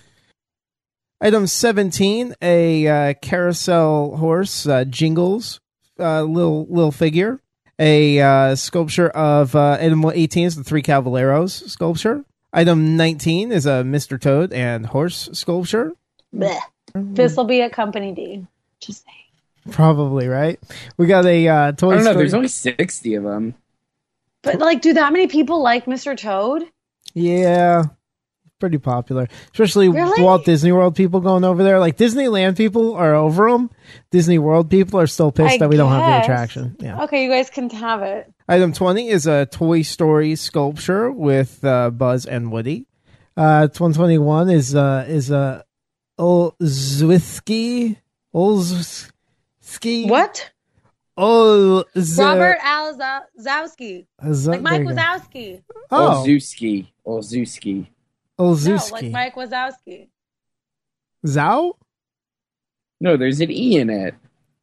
Item 17, a carousel horse, Jingles, little figure. A sculpture of item 18 is the Three Cavalieros sculpture. Item 19 is a Mr. Toad and horse sculpture. Blech. This will be at Company D. Just saying. Probably, right? We got a Toy I don't know. Story. There's only 60 of them. But like, do that many people like Mr. Toad? Yeah, pretty popular. Especially Really? Walt Disney World people going over there. Like Disneyland people are over them. Disney World people are still pissed I that we don't have the guess. attraction. Yeah. Okay, you guys can have it. Item 20 is a Toy Story sculpture with Buzz and Woody. 121 is a Olzewski. What? Robert Alzowski. Like Mike Wazowski. Oh, Olzewski. No, Olzewski. like Mike Wazowski. Zhao? No, there's an E in it.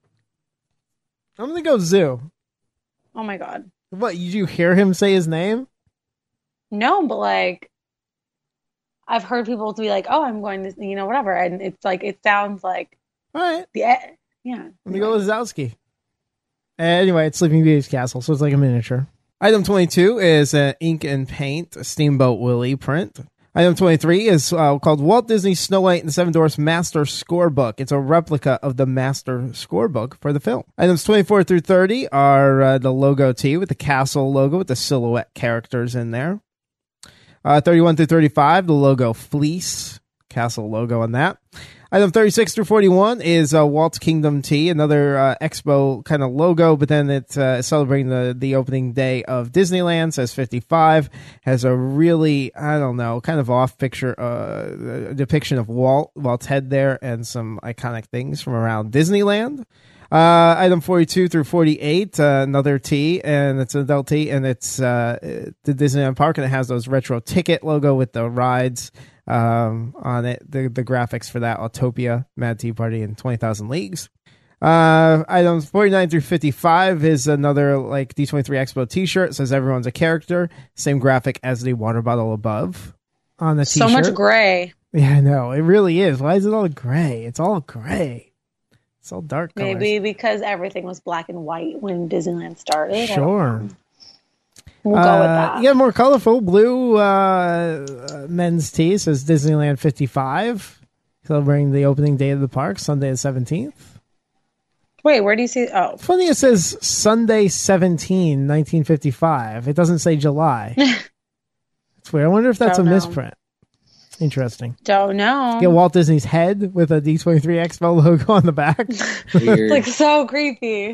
I'm going to go Zoo. Oh my god. What, did you hear him say his name? No, but like, I've heard people to be like, "Oh, I'm going to," whatever, and it's like it sounds like All right. yeah. Let me go with Zowski. Anyway, it's Sleeping Beauty's castle, so it's like a miniature. Item 22 is an ink and paint Steamboat Willie print. Item 23 is called Walt Disney Snow White and the Seven Dwarfs Master Scorebook. It's a replica of the Master Scorebook for the film. Items 24 through 30 are the logo tee with the castle logo with the silhouette characters in there. 31 through 35, the logo Fleece, castle logo on that. Item 36 through 41 is Walt's Kingdom Tea, another Expo kind of logo, but then it's celebrating the opening day of Disneyland, says 55, has a really, I don't know, kind of off picture, depiction of Walt's head there, and some iconic things from around Disneyland. Item 42 through 48, another tea, and it's an adult tea, and it's the Disneyland Park, and it has those retro ticket logo with the rides on it. The graphics for that, Autopia, Mad Tea Party, and 20,000 Leagues. Items 49 through 55 is another like D23 Expo t-shirt. It says everyone's a character. Same graphic as the water bottle above on the t-shirt. So much gray. Yeah, I know. It really is. Why is it all gray? It's all gray. It's all dark colors. Maybe because everything was black and white when Disneyland started. Sure. We'll go with that. Yeah, more colorful. Blue men's tee says Disneyland 55. Celebrating the opening day of the park, Sunday the 17th. Wait, where do you see? Oh, Funny, it says Sunday 17, 1955. It doesn't say July. It's weird. I wonder if that's a Don't know. misprint. Interesting. don't know. Get Walt Disney's head with a D23 Expo logo on the back. Weird. Like so creepy.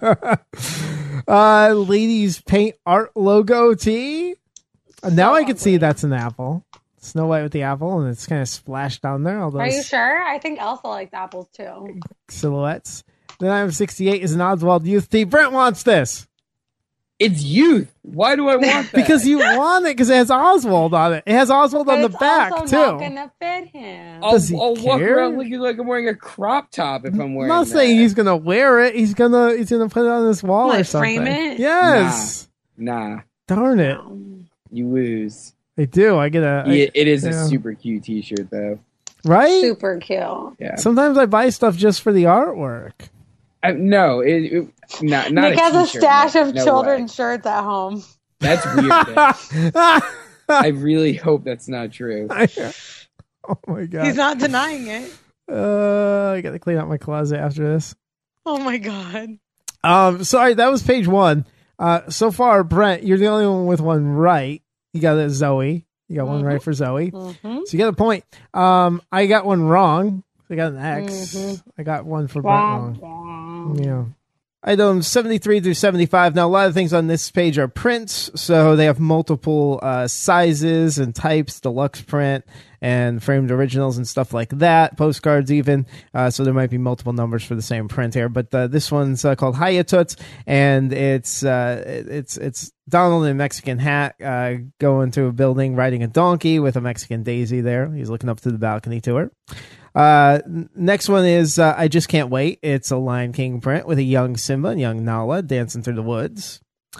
Ladies paint art logo tee. Now I can see that's an apple. Snow White with the apple, and it's kind of splashed down there. All Are you those sure? I think Elsa likes apples too. silhouettes. Then I have 68 is an Oswald Youth tee. Brent wants this It's youth. Why do I want that? because you want it because it has Oswald on it. It has Oswald on But the it's back also too. not gonna fit him. Does he I'll walk care? around looking like I'm wearing a crop top if I'm I'm wearing not that. saying he's gonna wear it. He's gonna put it on his wall Like, or something. frame it? Yes. Nah, Darn it. you lose. I do. I get a Yeah, it is yeah. a super cute T-shirt though. right. Super cute. Yeah. Sometimes I buy stuff just for the artwork. No, not Nick a has a t-shirt, stash no, of no children's way. shirts at home. That's weird. Nick. I really hope that's not true. Oh my god. He's not denying it. I gotta clean out my closet after this. Oh my god. Sorry, that was page one. So far, Brent, you're the only one with one right. You got a Zoe. You got one right for Zoe. Mm-hmm. So you got a point. I got one wrong. I got an X. Mm-hmm. I got one for Brent wrong. Yeah. Items 73 through 75. Now, a lot of things on this page are prints, so they have multiple sizes and types, deluxe print and framed originals and stuff like that, postcards even. So there might be multiple numbers for the same print here. But this one's called Hayatut, and it's Donald in a Mexican hat going to a building riding a donkey with a Mexican daisy there. He's looking up to the balcony to her. Next one is I Just Can't Wait. It's a Lion King print with a young Simba and young Nala dancing through the woods.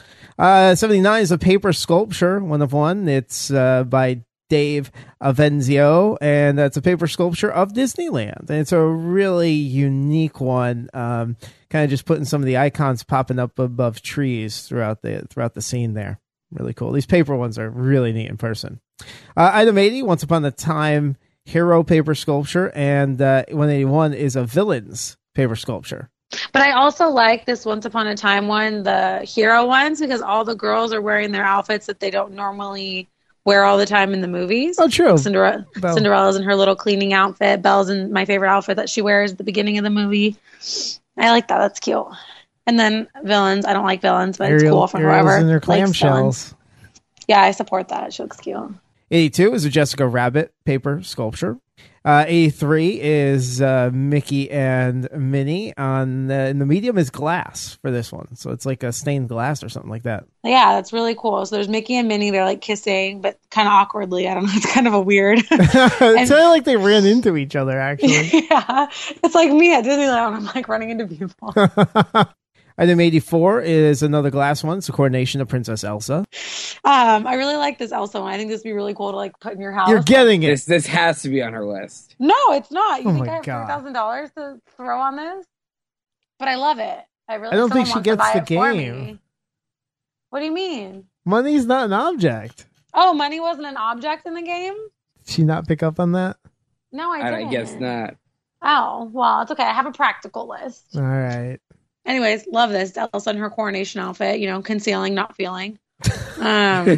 79 is a paper sculpture, one of one. It's by Dave Avenzio, and it's a paper sculpture of Disneyland. And it's a really unique one, kind of just putting some of the icons popping up above trees throughout the scene there. Really cool. These paper ones are really neat in person. Item 80, Once Upon a Time hero paper sculpture, and 181 is a villains paper sculpture. But I also like this Once Upon a Time one, the hero ones, because all the girls are wearing their outfits that they don't normally wear all the time in the movies. Oh, true. Cinderella's in her little cleaning outfit. Belle's in my favorite outfit that she wears at the beginning of the movie. I like that. That's cute. And then villains. I don't like villains, but it's cool for Ariel's whoever in their likes villains. clamshells. Yeah, I support that. She looks cute. 82 is a Jessica Rabbit paper sculpture. 83 is Mickey and Minnie. And the medium is glass for this one. So it's like a stained glass or something like that. Yeah, that's really cool. So there's Mickey and Minnie. They're like kissing, but kind of awkwardly. I don't know. It's kind of a weird. It's kind of like they ran into each other, actually. Yeah, it's like me at Disneyland. I'm like running into people. Item 84 is another glass one. It's a coordination of Princess Elsa. I really like this Elsa one. I think this would be really cool to like put in your house. You're getting it. This has to be on her list. No, it's not. You Oh think my I have God. $4,000 to throw on this? But I love it. I don't think someone she wants to gets the buy it for game. me. What do you mean? Money's not an object. Oh, money wasn't an object in the game? Did she not pick up on that? No, I I didn't. guess not. Oh, well, it's okay. I have a practical list. All right. Anyways, love this. Elsa in her coronation outfit, concealing, not feeling. Um,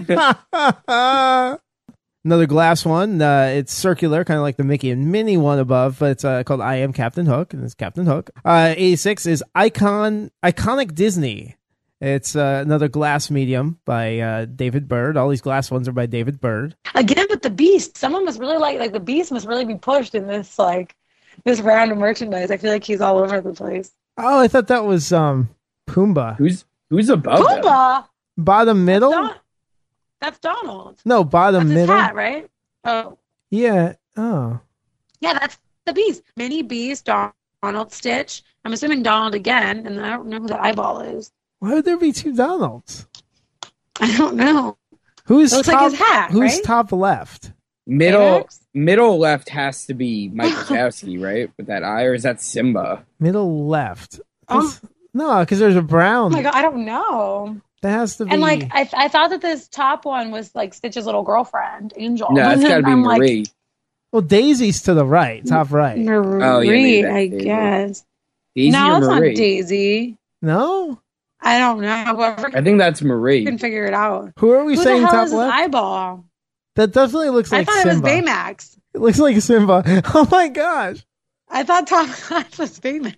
Another glass one. It's circular, kind of like the Mickey and Minnie one above, but it's called I Am Captain Hook, and it's Captain Hook. 86 is Iconic Disney. It's another glass medium by David Bird. All these glass ones are by David Bird. again, with the Beast, someone must really like the Beast must really be pushed in this round of merchandise. I feel like he's all over the place. Oh, I thought that was Pumbaa. Who's above them? Pumbaa! Bottom middle? That's Donald. No, bottom That's middle. his hat, right? Oh. Yeah. Oh. Yeah, that's the Beast. Minnie, Beast, Donald, Stitch. I'm assuming Donald again, and I don't know who the eyeball is. Why would there be two Donalds? I don't know. Who's Looks top, like his hat, Who's right? top left? Middle left has to be Mike Wazowski, right? With that eye, or is that Simba? Middle left. Oh. No, because there's a brown. Oh my god, I don't know. That has to be. And I thought that this top one was like Stitch's little girlfriend, Angel. No, it's got to be I'm Marie. Well, Daisy's to the right, top right. Marie, Oh, yeah, maybe that's I Daisy. guess. Daisy No, or it's not Marie? Daisy. No? I don't know. Whoever I think that's Marie. can figure it out. Who are we Who saying the hell top is this left? eyeball? That definitely looks I like thought Simba. it was Baymax. It looks like Simba. Oh my gosh. I thought top left was Baymax.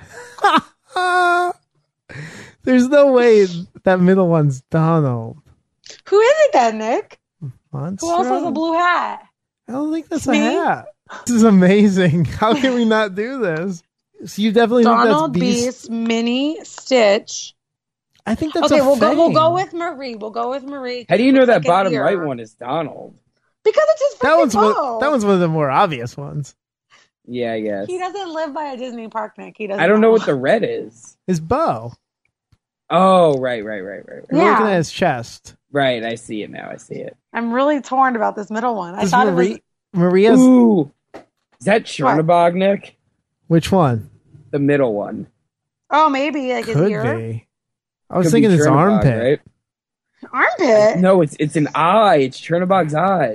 There's no way that middle one's Donald. Who is it then, Nick? Monstro? Who else has a blue hat? I don't think that's Me? a hat. This is amazing. How can we not do this? So you definitely Donald, think that's Beast, Minnie, Stitch. I think that's Okay, a we'll thing. go with Marie. We'll go with Marie. How do you know that Looks like an bottom ear. right one is Donald? Because it's his That one's freaking one, that one's one of the more obvious ones. Yeah, I guess. He doesn't live by a Disney park, Nick. He doesn't. I don't know what the red is. His bow. Oh, right. We're Yeah. looking at his chest. Right, I see it now. I see it. I'm really torn about this middle one. I Does thought it was. Maria's Ooh. Is that Chernobog, Nick? which one? The middle one. Oh, maybe like his Could ear, be. I was Could thinking be his Chernobog, armpit. right? armpit. No, it's an eye. It's Chernobog's eye.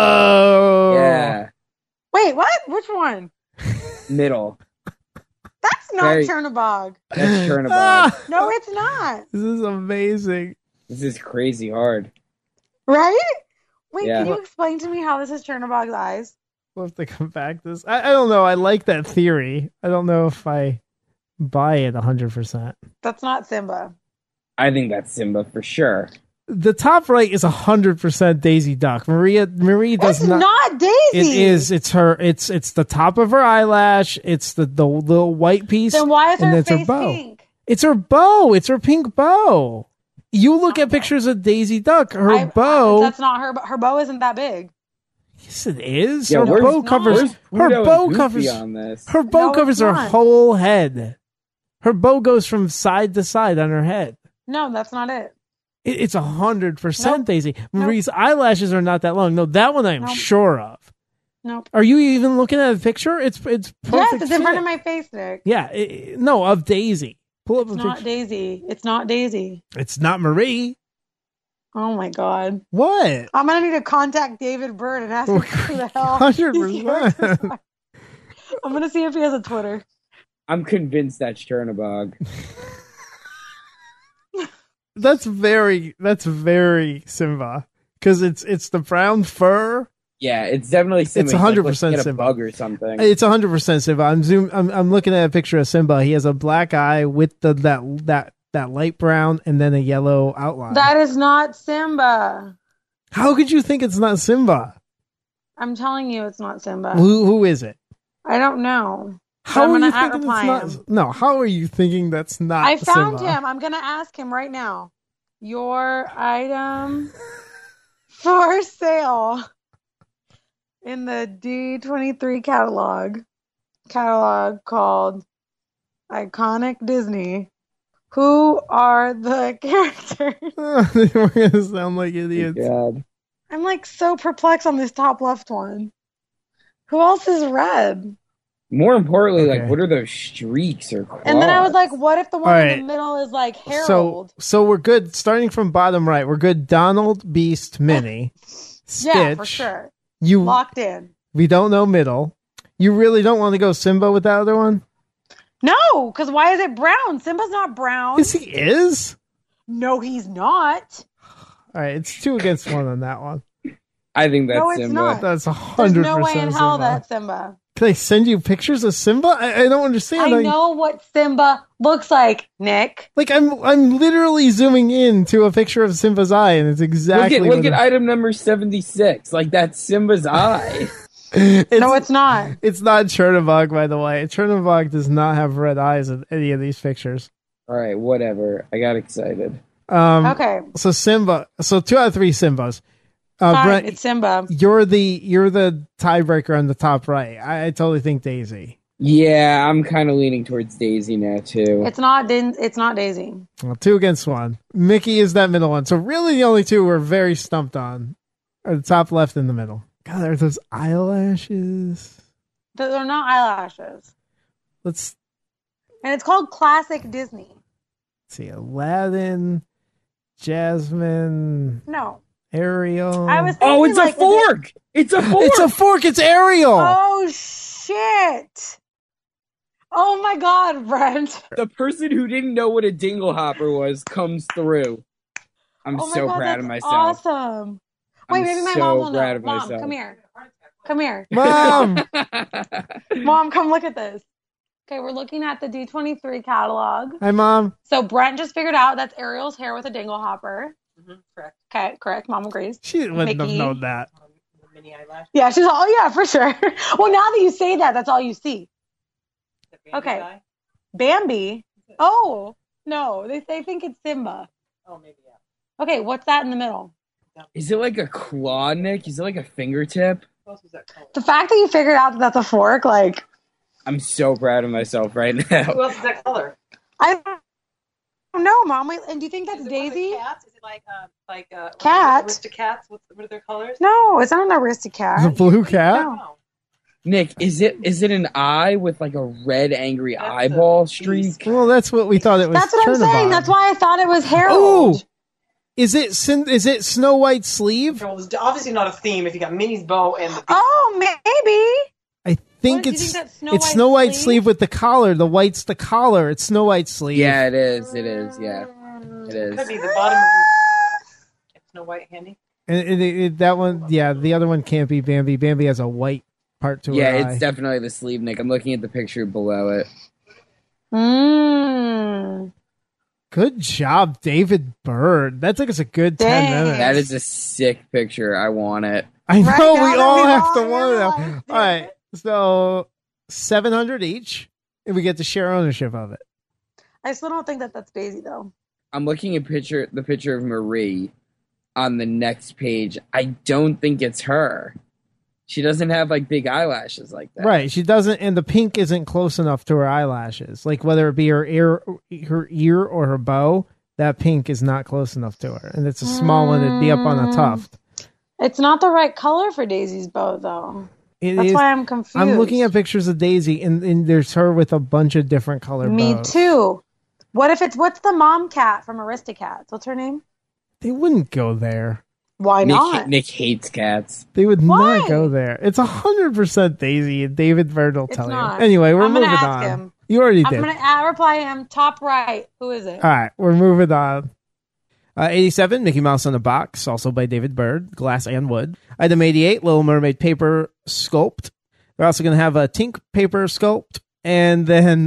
Oh. Yeah, Wait, what? Which one? middle. That's not Very- Chernobog. That's Chernobog. Ah, No, it's not. this is amazing. This is crazy hard. Right? Wait, Yeah. can you explain to me how this is Chernobog's eyes? We'll have to come back to this. I don't know. I like that theory. I don't know if I buy it 100%. That's not Simba. I think that's Simba for sure. The top right is 100% Daisy Duck. Marie does It's not. not Daisy. It is. It's her. It's the top of her eyelash. It's the little white piece. Then why is and her that's her face bow. pink? It's her bow. It's her pink bow. You look at pictures of Daisy Duck. Her bow. That's not her. Her bow isn't that big. Yes, it is. Yeah, her where's- bow covers. Where's Her Pluto bow and Goofy covers. on this? Her bow No, covers it's her not. whole head. Her bow goes from side to side on her head. No, that's not it. It's 100% Nope. Daisy. Marie's eyelashes are not that long. No, that one I'm Nope. sure of. Nope. Are you even looking at a picture? It's perfect. Yes, it's in fit. front of my face, Nick. Yeah, no, of Daisy. Pull up It's a not picture. Daisy. It's not Daisy. It's not Marie. Oh my god. What? I'm gonna need to contact David Byrne and ask him who the hell. 100%. these characters are. I'm gonna see if he has a Twitter. I'm convinced that's Chernobog. That's very Simba because it's the brown fur. Yeah, it's definitely Simba. It's He's like, 100% let's get a Simba. bug or something. It's 100% Simba. I'm looking at a picture of Simba. He has a black eye with that light brown and then a yellow outline. That is not Simba. How could you think it's not Simba? I'm telling you, it's not Simba. Who is it? I don't know. How I'm are gonna you thinking reply it's him. not? No, how are you thinking that's not? I found Simba? him. I'm gonna ask him right now. Your item for sale in the D23 catalog called Iconic Disney. Who are the characters? We're gonna sound like idiots. God. I'm like so perplexed on this top left one. Who else is red? More importantly, Okay. like, what are those streaks or claws? And then I was like, what if the one All in right. the middle is like Harold? So we're good. Starting from bottom right, we're good. Donald, Beast, Minnie, Stitch. Yeah, for sure. You. Locked in. We don't know middle. You really don't want to go Simba with that other one? No, because why is it brown? Simba's not brown. Yes, he is. No, he's not. All right, it's 2-1 on that one. I think that's No, it's Simba. not. That's There's 100% no way in hell Simba. that's Simba. Can I send you pictures of Simba? I don't understand. I know what Simba looks like, Nick. Like I'm literally zooming in to a picture of Simba's eye, and it's exactly. Look what at item number 76. Like, that's Simba's eye. No, it's not. It's not Chernobog, by the way. Chernobog does not have red eyes in any of these pictures. All right, whatever. I got excited. Okay, So Simba. So 2 out of 3 Simbas. fine. Brent, It's Simba. you're the tiebreaker on the top right. I totally think Daisy. Yeah, I'm kind of leaning towards Daisy now, too. It's not. It's not Daisy. Well, 2-1. Mickey is that middle one. So really, the only two we're very stumped on are the top left and the middle. God, are those eyelashes? They're not eyelashes, Let's and it's called Classic Disney. see. Aladdin, Jasmine, No, Ariel. I was. Oh, thinking, it's a like, fork! It's a fork! It's a fork. It's Ariel. Oh shit! Oh my God, Brent. The person who didn't know what a dinglehopper was comes through. I'm Oh my so God, proud of that's myself. awesome. Wait, I'm maybe my so mom will proud know. of Mom, myself. come here. Come here. Mom. Mom, come look at this. Okay, we're looking at the D23 catalog. Hi, Mom. So Brent just figured out that's Ariel's hair with a dinglehopper. Correct. Okay, correct. Mom agrees. She wouldn't have Mickey. known that. Mini eyelash. Yeah, she's all, oh yeah, for sure. Well, now that you say that, that's all you see. The Bambi Okay. guy? Bambi. Oh, no, they think it's Simba. Oh, maybe, yeah. Okay, what's that in the middle? Is it like a claw, Nick? Is it like a fingertip? What else was that color? The fact that you figured out that that's a fork, like, I'm so proud of myself right now. Who else is that color? I don't know, Mom. Wait, and do you think that's Is it one of the Daisy? cats? Is it like Cat? Aristocats? What are their colors? No, it's not an The Aristocat. blue cat? No. No. Nick, is it an eye with like a red angry That's eyeball a streak? beast. Well, that's what we thought it was. That's what I'm saying. Chernobog. That's why I thought it was Oh, Harold. is it Snow White's sleeve? Well, it's obviously not a theme if you got Minnie's bow and the Oh, maybe. I think What, do you it's think that's it's Snow White's sleeve with the collar. The white's the collar. It's Snow White's sleeve. Yeah, it is. It is. Yeah, it is. could be the bottom of the Snow White handy. And that one, yeah, the other one can't be Bambi. Bambi has a white part to Yeah, her eye. it's definitely the sleeve, Nick. I'm looking at the picture below it. Mmm. Good job, David Bird. That took us a good 10 Dang. minutes. That is a sick picture. I want it. I know, Right we now that all we have all to want realize them. it. All right, so 700 each, and we get to share ownership of it. I still don't think that that's Daisy, though. I'm looking at the picture of Marie on the next page. I don't think it's her. She doesn't have like big eyelashes like that. Right, she doesn't, and the pink isn't close enough to her eyelashes. Like whether it be her ear or her bow, that pink is not close enough to her, and it's a small one. It'd be up on a tuft. It's not the right color for Daisy's bow, though. It That's is- why I'm confused. I'm looking at pictures of Daisy, and there's her with a bunch of different color Me bows. too. What's the mom cat from Aristocats? What's her name? They wouldn't go there. Why not? Nick hates cats. They would Why? not go there. It's 100% Daisy, and David Bird will It's tell not. you. Anyway, we're I'm gonna moving ask on. him. You already I'm did. gonna reply him. Top right. Who is it? All right, we're moving on. 87, Mickey Mouse in a Box, also by David Bird, glass and wood. Item 88, Little Mermaid paper sculpt. They're also going to have a Tink paper sculpt. And then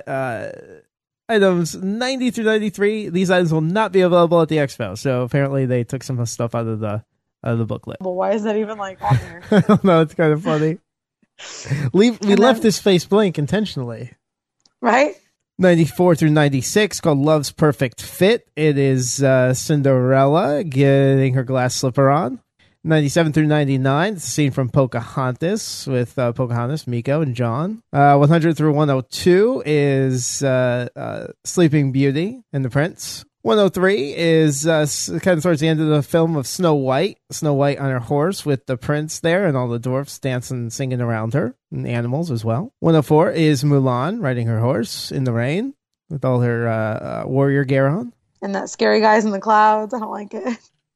items 90 through 93, these items will not be available at the expo. So apparently they took some stuff out of the booklet. Well, why is that even like on there? I don't know, it's kind of funny. We then- left this face blank intentionally. Right? 94 through 96 called Love's Perfect Fit. It is Cinderella getting her glass slipper on. 97 through 99, it's a scene from Pocahontas with Pocahontas, Miko, and John. 100 through 102 is Sleeping Beauty and the Prince. 103 is kind of towards the end of the film of Snow White. Snow White on her horse with the prince there and all the dwarfs dancing and singing around her, and animals as well. 104 is Mulan riding her horse in the rain with all her warrior gear on. And that scary guy's in the clouds. I don't like it.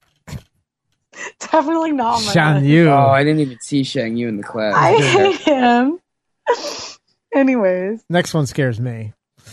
Definitely not on my Shan list. Yu. Oh, I didn't even see Shang Yu in the class. I hate him. Anyways. Next one scares me.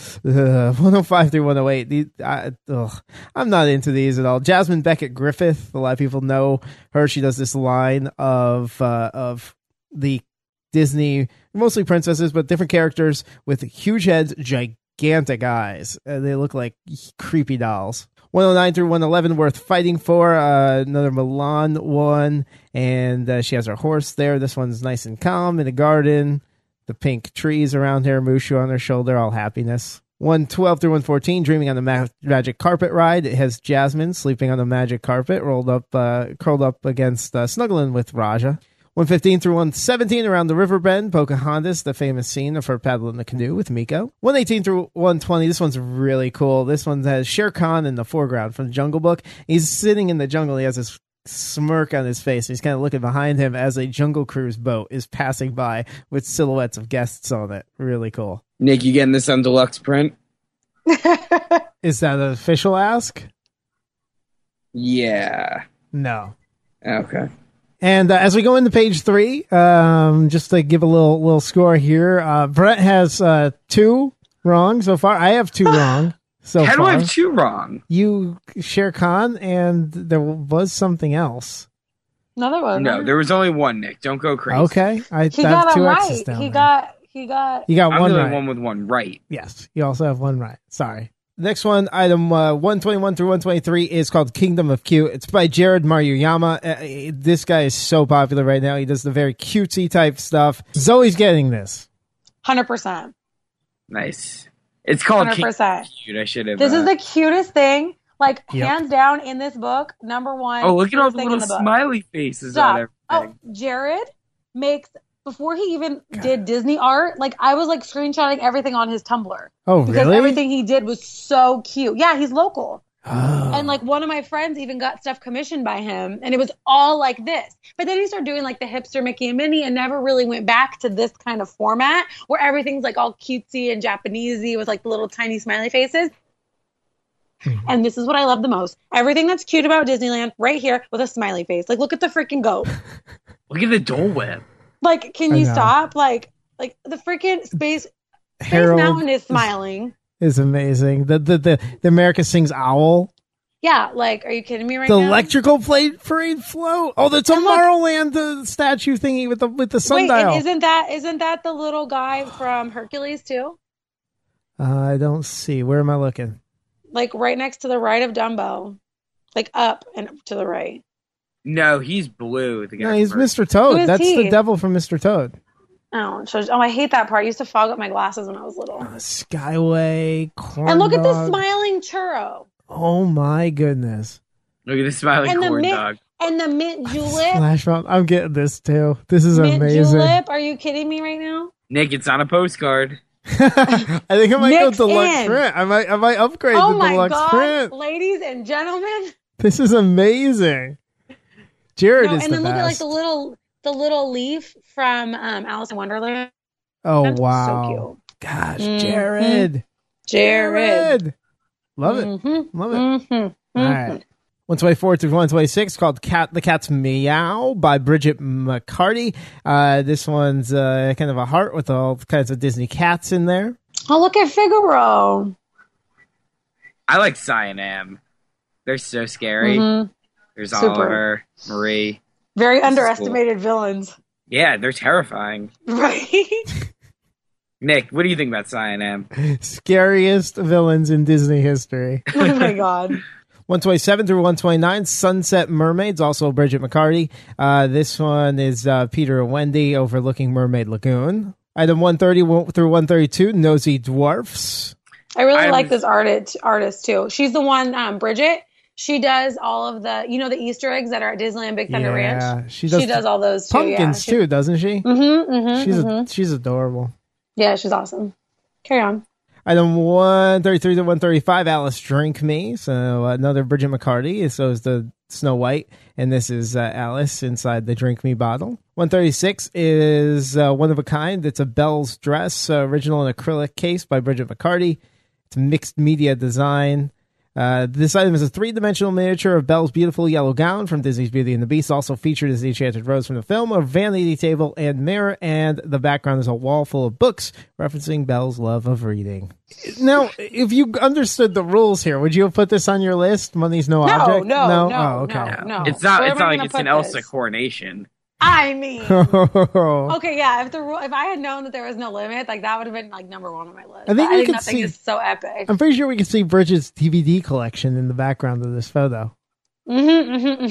105 through 108. I'm not into these at all. Jasmine Beckett Griffith. A lot of people know her. She does this line of the Disney, mostly princesses, but different characters with huge heads, gigantic eyes. They look like creepy dolls. 109 through 111 worth fighting for. Another Milan one. And she has her horse there. This one's nice and calm in a garden. The pink trees around her, Mushu on her shoulder, all happiness. 112 through 114, Dreaming on the Magic Carpet Ride. It has Jasmine sleeping on the magic carpet, curled up against, snuggling with Raja. 115 through 117, Around the River Bend, Pocahontas, the famous scene of her paddling the canoe with Miko. 118 through 120, this one's really cool. This one has Shere Khan in the foreground from Jungle Book. He's sitting in the jungle. He has this smirk on his face. He's kind of looking behind him as a Jungle Cruise boat is passing by with silhouettes of guests on it. Really cool. Nick, you getting this on deluxe print? Is that an official ask? Yeah. No. Okay. And as we go into page 3, just to give a little score here, Brett has 2 wrong so far. I have 2 wrong so How do far. I have 2 wrong? You, Shere Khan, and there was something else. Another one. No, there was only 1, Nick. Don't go crazy. Okay, I He have got 2 him X's right. down He there. got. You got I'm one the only right. one with 1 right. Yes, you also have 1 right. Sorry. Next one, item 121 through 123 is called Kingdom of Cute. It's by Jared Maruyama. This guy is so popular right now. He does the very cutesy type stuff. Zoe's getting this. 100%. Nice. It's called 100%. Cute. I should have. This is the cutest thing. Like, Yep. hands down in this book, number 1. Oh, look at all the cutest thing in little the book. smiley faces Stop. on Oh, everything. Jared makes, before he even did Disney art, like, I was, like, screenshotting everything on his Tumblr. Oh, Because really? everything he did was so cute. Yeah, he's local. Oh. And, like, one of my friends even got stuff commissioned by him, and it was all like this. But then he started doing, like, the hipster Mickey and Minnie and never really went back to this kind of format where everything's, like, all cutesy and Japanesey with, like, the little tiny smiley faces. And this is what I love the most. Everything that's cute about Disneyland right here with a smiley face. Like, look at the freaking goat. Look at the Dole Whip. Like, can I you know. stop? Like the freaking Space Harold Mountain is smiling. is amazing. The America Sings Owl. Yeah, like, are you kidding me right The now? electrical parade float. Oh, the And look- Tomorrowland the statue thingy with the Wait, sundial. and isn't that the little guy from Hercules too? I don't see. Where am I looking? Like right next to the right of Dumbo, like up and to the right. No, he's blue. The guy No, he's from- Mr. Toad. Who is That's he? the devil from Mr. Toad. Oh, I hate that part. I used to fog up my glasses when I was little. Skyway, corn And look at the dog. smiling churro Oh my goodness. Look at the smiling and the corn mint dog. and the mint julep. Flash mob. I'm getting this too. This is Mint amazing. julep. Are you kidding me right now? Nick, it's on a postcard. I think I might go Nick's deluxe in. print. I might upgrade Oh to my deluxe god, print. ladies and gentlemen! This is amazing. Jared No, is and the then look at like best. the little leaf from Alice in Wonderland. Oh That's wow. so cute. Gosh, Mhm. Jared. Jared. Love it. Mm-hmm. Love it. Mm-hmm. All right. 124 through 126 called The Cat's Meow by Bridget McCarty. This one's kind of a heart with all kinds of Disney cats in there. Oh, look at Figaro. I like Cyanam. They're so scary. Mhm. There's Super. Oliver, Marie. Very This is underestimated villains. Yeah, they're terrifying. Right? Nick, what do you think about Cyanam? Scariest villains in Disney history. Oh my god. 127 through 129, Sunset Mermaids, also Bridget McCarty. This one is Peter and Wendy overlooking Mermaid Lagoon. Item 130 through 132, Nosy Dwarfs. I really I'm- like this artist too. She's the one, Bridget. She does all of the, the Easter eggs that are at Disneyland Big Thunder Ranch. she does all those too. pumpkins too, doesn't she? Mm-hmm, She's adorable. Yeah, she's awesome. Carry on. Item 133 to 135, Alice Drink Me. So another Bridget McCarty. So is the Snow White. And this is Alice inside the Drink Me bottle. 136 is One of a Kind. It's a Belle's Dress, original in acrylic case by Bridget McCarty. It's mixed media design. This item is a 3-dimensional miniature of Belle's beautiful yellow gown from Disney's Beauty and the Beast. Also featured is the Enchanted Rose from the film, a vanity table and mirror, and the background is a wall full of books referencing Belle's love of reading. Now, if you understood the rules here, would you have put this on your list? Money's no object? No. Oh, okay. No. It's not. Where It's am I not like gonna it's put an Elsa this? coronation. I mean, I okay, yeah. If I had known that there was no limit, like that would have been like number one on my list. I think But we could nothing see- is so epic. I'm pretty sure we can see Bridget's DVD collection in the background of this photo. Mm-hmm.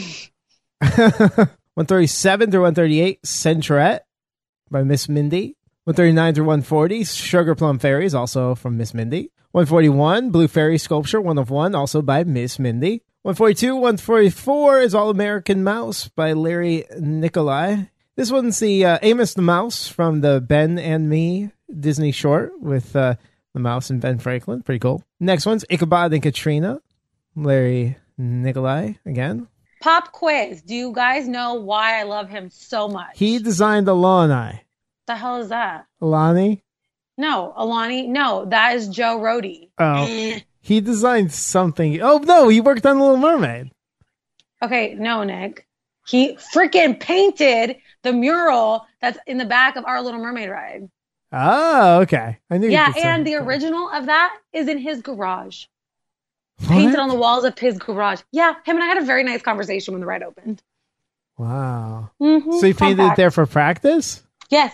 137 through 138, Centrette by Miss Mindy. 139 through 140, Sugar Plum Fairies, also from Miss Mindy. 141, Blue Fairy Sculpture, 1 of 1, also by Miss Mindy. 142, 144 is All American Mouse by Larry Nicolai. This one's the Amos the Mouse from the Ben and Me Disney short with the mouse and Ben Franklin. Pretty cool. Next one's Ichabod and Katrina, Larry Nicolai again. Pop quiz. Do you guys know why I love him so much? He designed Alani. The hell is that? Alani? No, Alani. No, that is Joe Rody. Oh. He designed something. Oh, no, he worked on Little Mermaid. Okay, no, Nick. He freaking painted the mural that's in the back of our Little Mermaid ride. Oh, okay. I knew. Yeah, you could and say the that. original of that is in his garage. What? Painted on the walls of his garage. Yeah, him and I had a very nice conversation when the ride opened. Wow. Mm-hmm. So you Fun painted it fact. there for practice? Yes.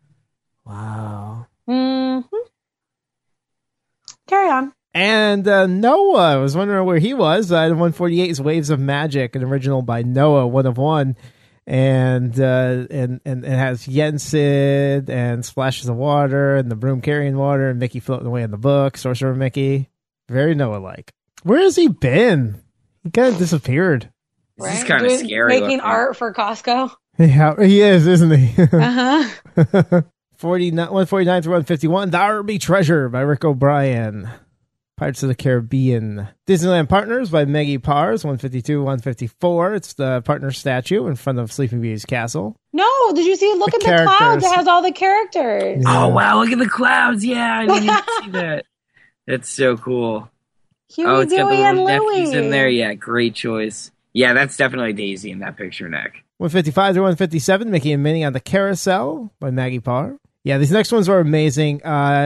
Wow. Mm-hmm. Carry on. And Noah, I was wondering where he was. 148 is Waves of Magic, an original by Noah, one of one. And it has Yensid and Splashes of Water and the broom carrying water and Mickey floating away in the book, Sorcerer Mickey. Very Noah-like. Where has he been? He kind of disappeared. This is kind of scary. Making looking. art for Costco. Yeah, he is, isn't he? Uh-huh. 149 through 151, Darby Treasure by Rick O'Brien. Pirates of the Caribbean. Disneyland Partners by Maggie Pars, 152, 154. It's the partner statue in front of Sleeping Beauty's castle. No, did you see? Look The at the clouds. characters. It has all the characters. Yeah. Oh wow! Look at the clouds. Yeah, I didn't even see that. That's so cool. Huey, Oh, it's got the Dewey, and little nephews Louie. in there. Yeah, great choice. Yeah, that's definitely Daisy in that picture, Nick. 155 through 157, Mickey and Minnie on the Carousel by Maggie Parr. Yeah, these next ones are amazing.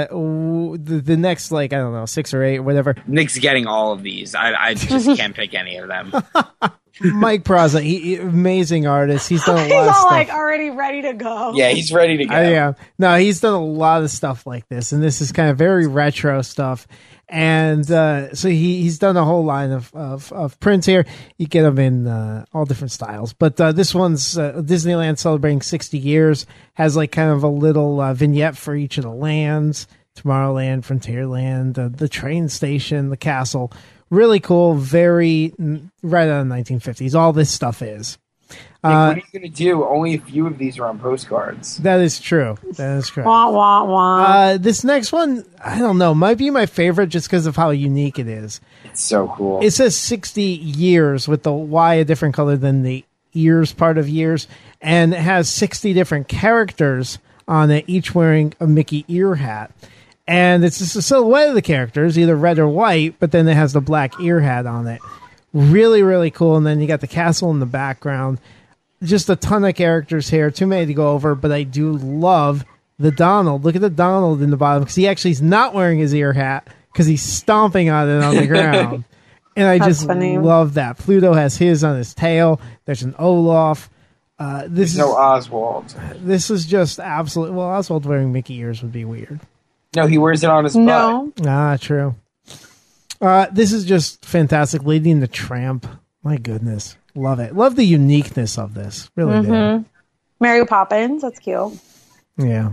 The next, like, I don't know, 6 or 8 or whatever. Nick's getting all of these. I just can't pick any of them. Mike Praza, amazing artist. He's done a He's lot of all stuff. like already ready to go. Yeah, he's ready to go. Yeah. No, he's done a lot of stuff like this, and this is kind of very retro stuff. And so he's done a whole line of prints here. You get them in all different styles. But this one's Disneyland celebrating 60 years. Has like kind of a little vignette for each of the lands. Tomorrowland, Frontierland, the train station, the castle. Really cool. Very right out of the 1950s. All this stuff is. Nick, what are you going to do? Only a few of these are on postcards. That is true. That is correct. Wah, wah, wah. This next one, I don't know, might be my favorite just because of how unique it is. It's so cool. It says 60 years with the Y a different color than the ears part of years, and it has 60 different characters on it, each wearing a Mickey ear hat. And it's just a silhouette of the characters, either red or white, but then it has the black ear hat on it. Really, really cool. And then you got the castle in the background. Just a ton of characters here. Too many to go over, but I do love the Donald. Look at the Donald in the bottom, because he actually is not wearing his ear hat because he's stomping on it on the ground. And I That's just funny. love that. Pluto has his on his tail. There's an Olaf. This is no Oswald. this is just absolute. Well, Oswald wearing Mickey ears would be weird. No, he wears it on his butt. No. Ah, true. This is just fantastic. Lady and the Tramp. My goodness. Love it. Love the uniqueness of this. Really do. Mary Poppins. That's cute. Yeah.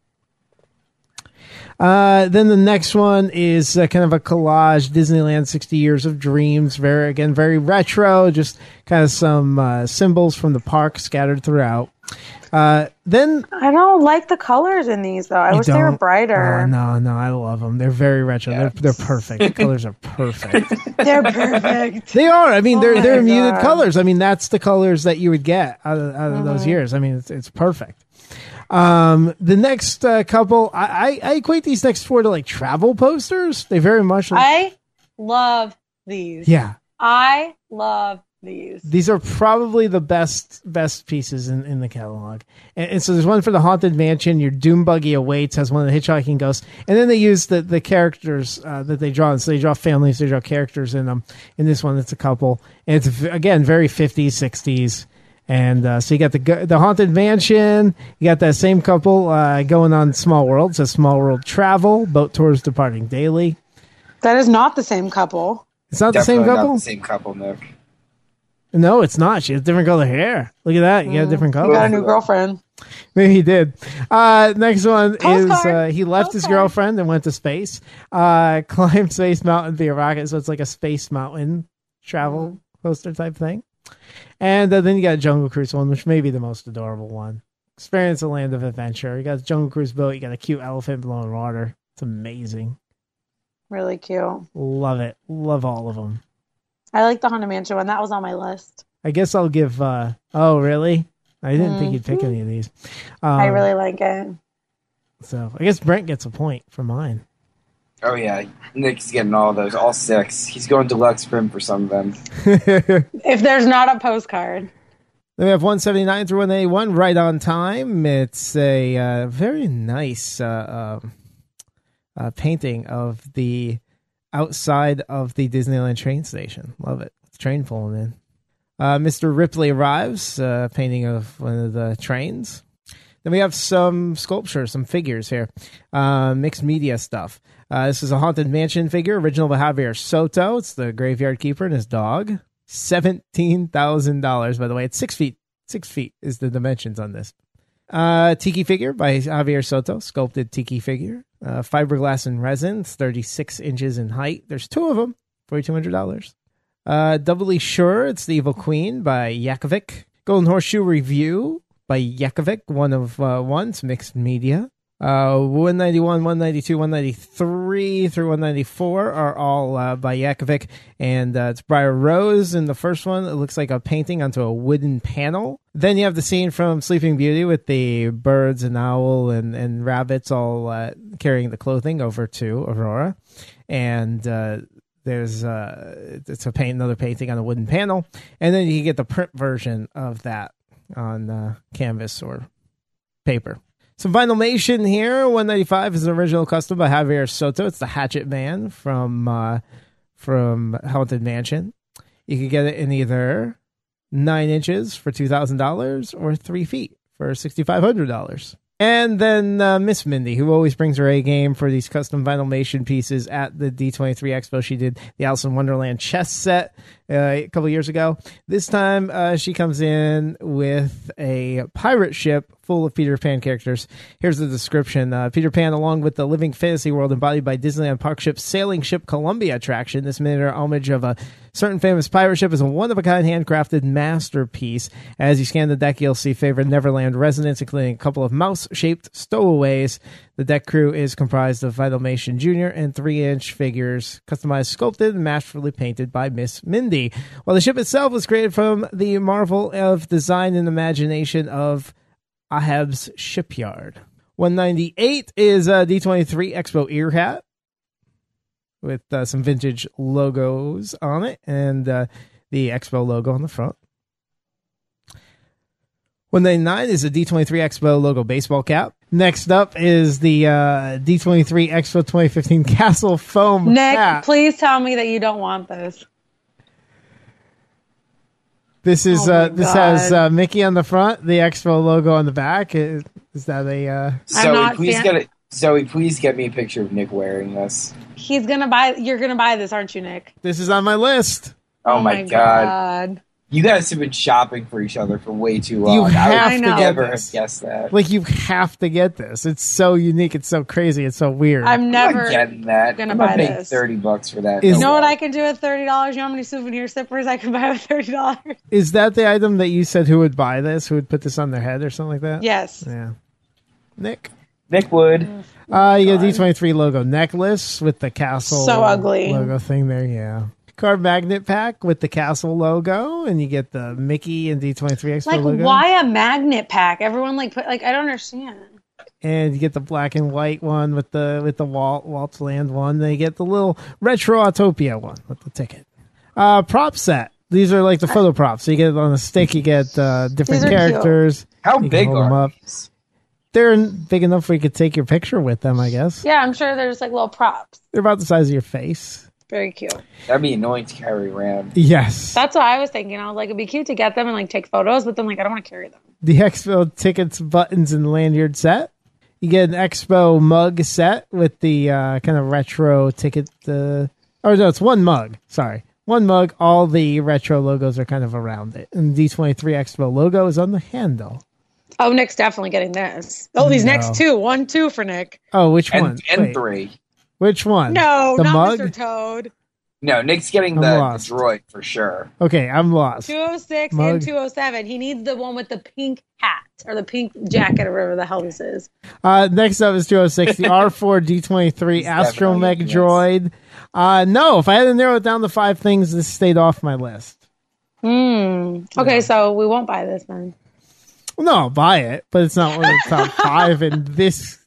Then the next one is kind of a collage. Disneyland 60 Years of Dreams. Very retro. Just kind of some symbols from the park scattered throughout. Then I don't like the colors in these, though. I wish they were brighter. Oh, no, I love them. They're very retro. Yeah. They're perfect. The colors are perfect. They're perfect. They are. I mean, they're my muted God. colors. I mean, that's the colors that you would get out of those years. I mean, it's perfect. The next couple, I equate these next 4 to like travel posters. They very much. I love these. Yeah. I love these. These are probably the best pieces in the catalog. And so there's one for the Haunted Mansion. Your Doom Buggy Awaits has one of the hitchhiking ghosts. And then they use the characters that they draw. And so they draw families, they draw characters in them. In this one, it's a couple. And it's, again, very 50s, 60s. And so you got the Haunted Mansion. You got that same couple going on Small World. It says Small World Travel. Boat tours departing daily. That is not the same couple. It's not Definitely the same couple? not the same couple, Nick. No, it's not. She has different color hair. Look at that. You got a different You color. got a new girlfriend. Maybe he did. Next one Postcard. is he left his Postcard. girlfriend and went to space. Climbed Space Mountain via rocket, so it's like a Space Mountain travel poster type thing. And then you got Jungle Cruise one, which may be the most adorable one. Experience a land of adventure. You got the Jungle Cruise boat. You got a cute elephant blowing water. It's amazing. Really cute. Love it. Love all of them. I like the Haunted Mansion one. That was on my list. I guess I'll give. Oh, really? I didn't think you'd pick any of these. I really like it. So I guess Brent gets a point for mine. Oh, yeah. Nick's getting all those, all 6. He's going deluxe print for some of them. If there's not a postcard. Then we have 179 through 181, Right on Time. It's a very nice painting of the outside of the Disneyland train station. Love it. It's train pulling in. Mr. Ripley Arrives, painting of one of the trains. Then we have some sculptures, some figures here. Mixed media stuff. This is a Haunted Mansion figure, original by Javier Soto. It's the graveyard keeper and his dog. $17,000, by the way. It's 6 feet. 6 feet is the dimensions on this. Tiki figure by Javier Soto, sculpted tiki figure. Fiberglass and resin, it's 36 inches in height. There's 2 of them, $4,200. Doubly Sure, it's the Evil Queen by Yakovic. Golden Horseshoe Review by Yakovic, one of ones, mixed media. 191, 192, 193 through 194 are all by Yakovic, and it's Briar Rose in the first one. It looks like a painting onto a wooden panel. Then you have the scene from Sleeping Beauty with the birds and owl and rabbits all carrying the clothing over to Aurora, and there's it's another painting on a wooden panel, and then you can get the print version of that on canvas or paper. Some Vinylmation here. 195 is an original custom by Javier Soto. It's the Hatchet Man from Haunted Mansion. You can get it in either 9 inches for $2,000 or 3 feet for $6,500. And then Miss Mindy, who always brings her A game for these custom Vinylmation pieces at the D23 Expo. She did the Alice in Wonderland chess set a couple years ago. This time she comes in with a pirate ship full of Peter Pan characters. Here's the description. Peter Pan, along with the living fantasy world embodied by Disneyland Park Ship's sailing ship Columbia attraction. This miniature homage of a certain famous pirate ship is a one-of-a-kind handcrafted masterpiece. As you scan the deck, you'll see favorite Neverland residents, including a couple of mouse-shaped stowaways. The deck crew is comprised of Vinylmation Jr. and 3-inch figures, customized, sculpted, and masterfully painted by Miss Mindy. While the ship itself was created from the marvel of design and imagination of Ahab's Shipyard. 198 is a D23 Expo ear hat with some vintage logos on it and the Expo logo on the front. 199 is a D23 Expo logo baseball cap. Next up is the D23 Expo 2015 Castle Foam Nick, hat. please tell me that you don't want this. This is Oh my this God. has Mickey on the front, the Expo logo on the back. Is that a Zoe, please get me a picture of Nick wearing this. You're gonna buy this, aren't you, Nick? This is on my list. Oh my god. You guys have been shopping for each other for way too long. You have I to would get never this. have guessed that. Like, you have to get this. It's so unique. It's so crazy. It's so weird. I'm never not getting that. gonna I'm not buy paying this. $30 for that. Is- You know what way. I can do with $30? You know how many souvenir slippers I can buy with $30? Is that the item that you said who would buy this? Who would put this on their head or something like that? Yes. Yeah. Nick? Nick Wood. You got a D23 logo necklace with the castle So ugly. logo thing there, yeah. Card magnet pack with the castle logo, and you get the Mickey and D23 Expo Like, logo. why a magnet pack? Everyone I don't understand. And you get the black and white one with the Walt's Land one. Then you get the little retro Autopia one with the ticket. Prop set. These are like the photo props. So you get it on a stick. You get different These are characters. How You can big hold them are up. these? They're big enough where you could take your picture with them, I guess. Yeah, I'm sure there's like little props. They're about the size of your face. Very cute. That'd be annoying to carry around. Yes. That's what I was thinking. I was like, it'd be cute to get them and like take photos, but then like I don't want to carry them. The Expo tickets, buttons, and lanyard set. You get an Expo mug set with the kind of retro ticket. It's one mug. Sorry. One mug. All the retro logos are kind of around it. And the D23 Expo logo is on the handle. Oh, Nick's definitely getting this. Oh, these No. next two. 1, 2 for Nick. Oh, which one? And Wait, 3. which one? No, the not mug? Mr. Toad. No, Nick's getting I'm the lost. droid for sure. Okay, I'm lost. 206 Mug. and 207. He needs the one with the pink hat or the pink jacket or whatever the hell this is. Next up is 206, the R4 D23 Astromech definitely, droid. No, if I had to narrow it down to 5 things, this stayed off my list. Okay, so we won't buy this then. Well, no, I'll buy it, but it's not one of the top 5 in this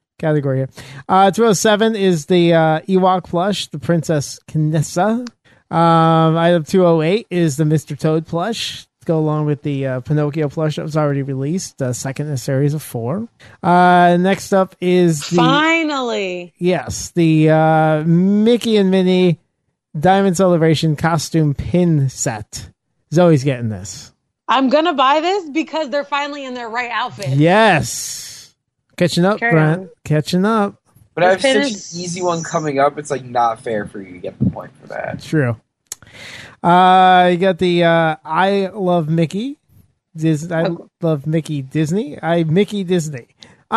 category here. 207 is the Ewok plush, the Princess Knessa. Item 208 is the Mr. Toad plush. To go along with the Pinocchio plush that was already released, second in a series of 4. Next up is the Finally. the Mickey and Minnie Diamond Celebration costume pin set. Zoe's getting this. I'm going to buy this because they're finally in their right outfit. Yes. Catching up, Carry Brent. on. Catching up. But I have This such pin an is- easy one coming up. It's like not fair for you to get the point for that. True. You got the I Love Mickey. I love Mickey Disney. I'm Mickey Disney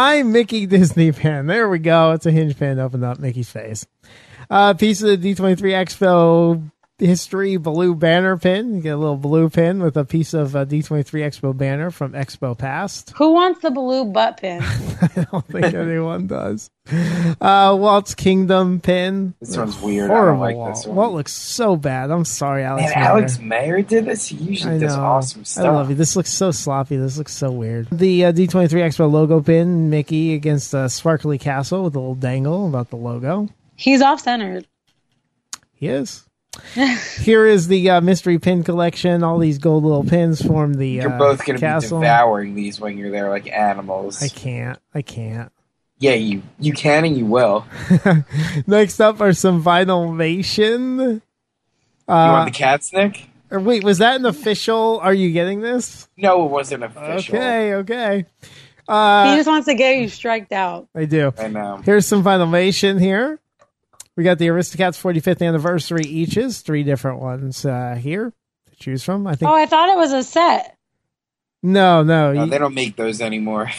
pin. There we go. It's a hinge pin. Open up Mickey's face. Piece of the D23 Expo history blue banner pin. You get a little blue pin with a piece of D23 Expo banner from Expo Past. Who wants the blue butt pin? I don't think anyone does. Walt's Kingdom pin. This one's weird. Horrible I don't like Walt. this one. Walt looks so bad. I'm sorry, Alex. Man, Mayer. Alex Mayer did this? He usually I does know. awesome I stuff. love you. This looks so sloppy. This looks so weird. The D23 Expo logo pin, Mickey against Sparkly Castle with a little dangle about the logo. He's off-centered. He is. Here is the mystery pin collection. All these gold little pins form the You're both going to be castle. devouring these when you're there like animals. I can't. Yeah, you can and you will. Next up are some Vinylmation. You want the cats, Nick? Wait, was that an official? Are you getting this? No, it wasn't official. Okay. He just wants to get you striked out. I do. I know. Here's some Vinylmation here. We got the Aristocats 45th anniversary eaches, 3 different ones here to choose from. I think. Oh, I thought it was a set. No. No, they don't make those anymore.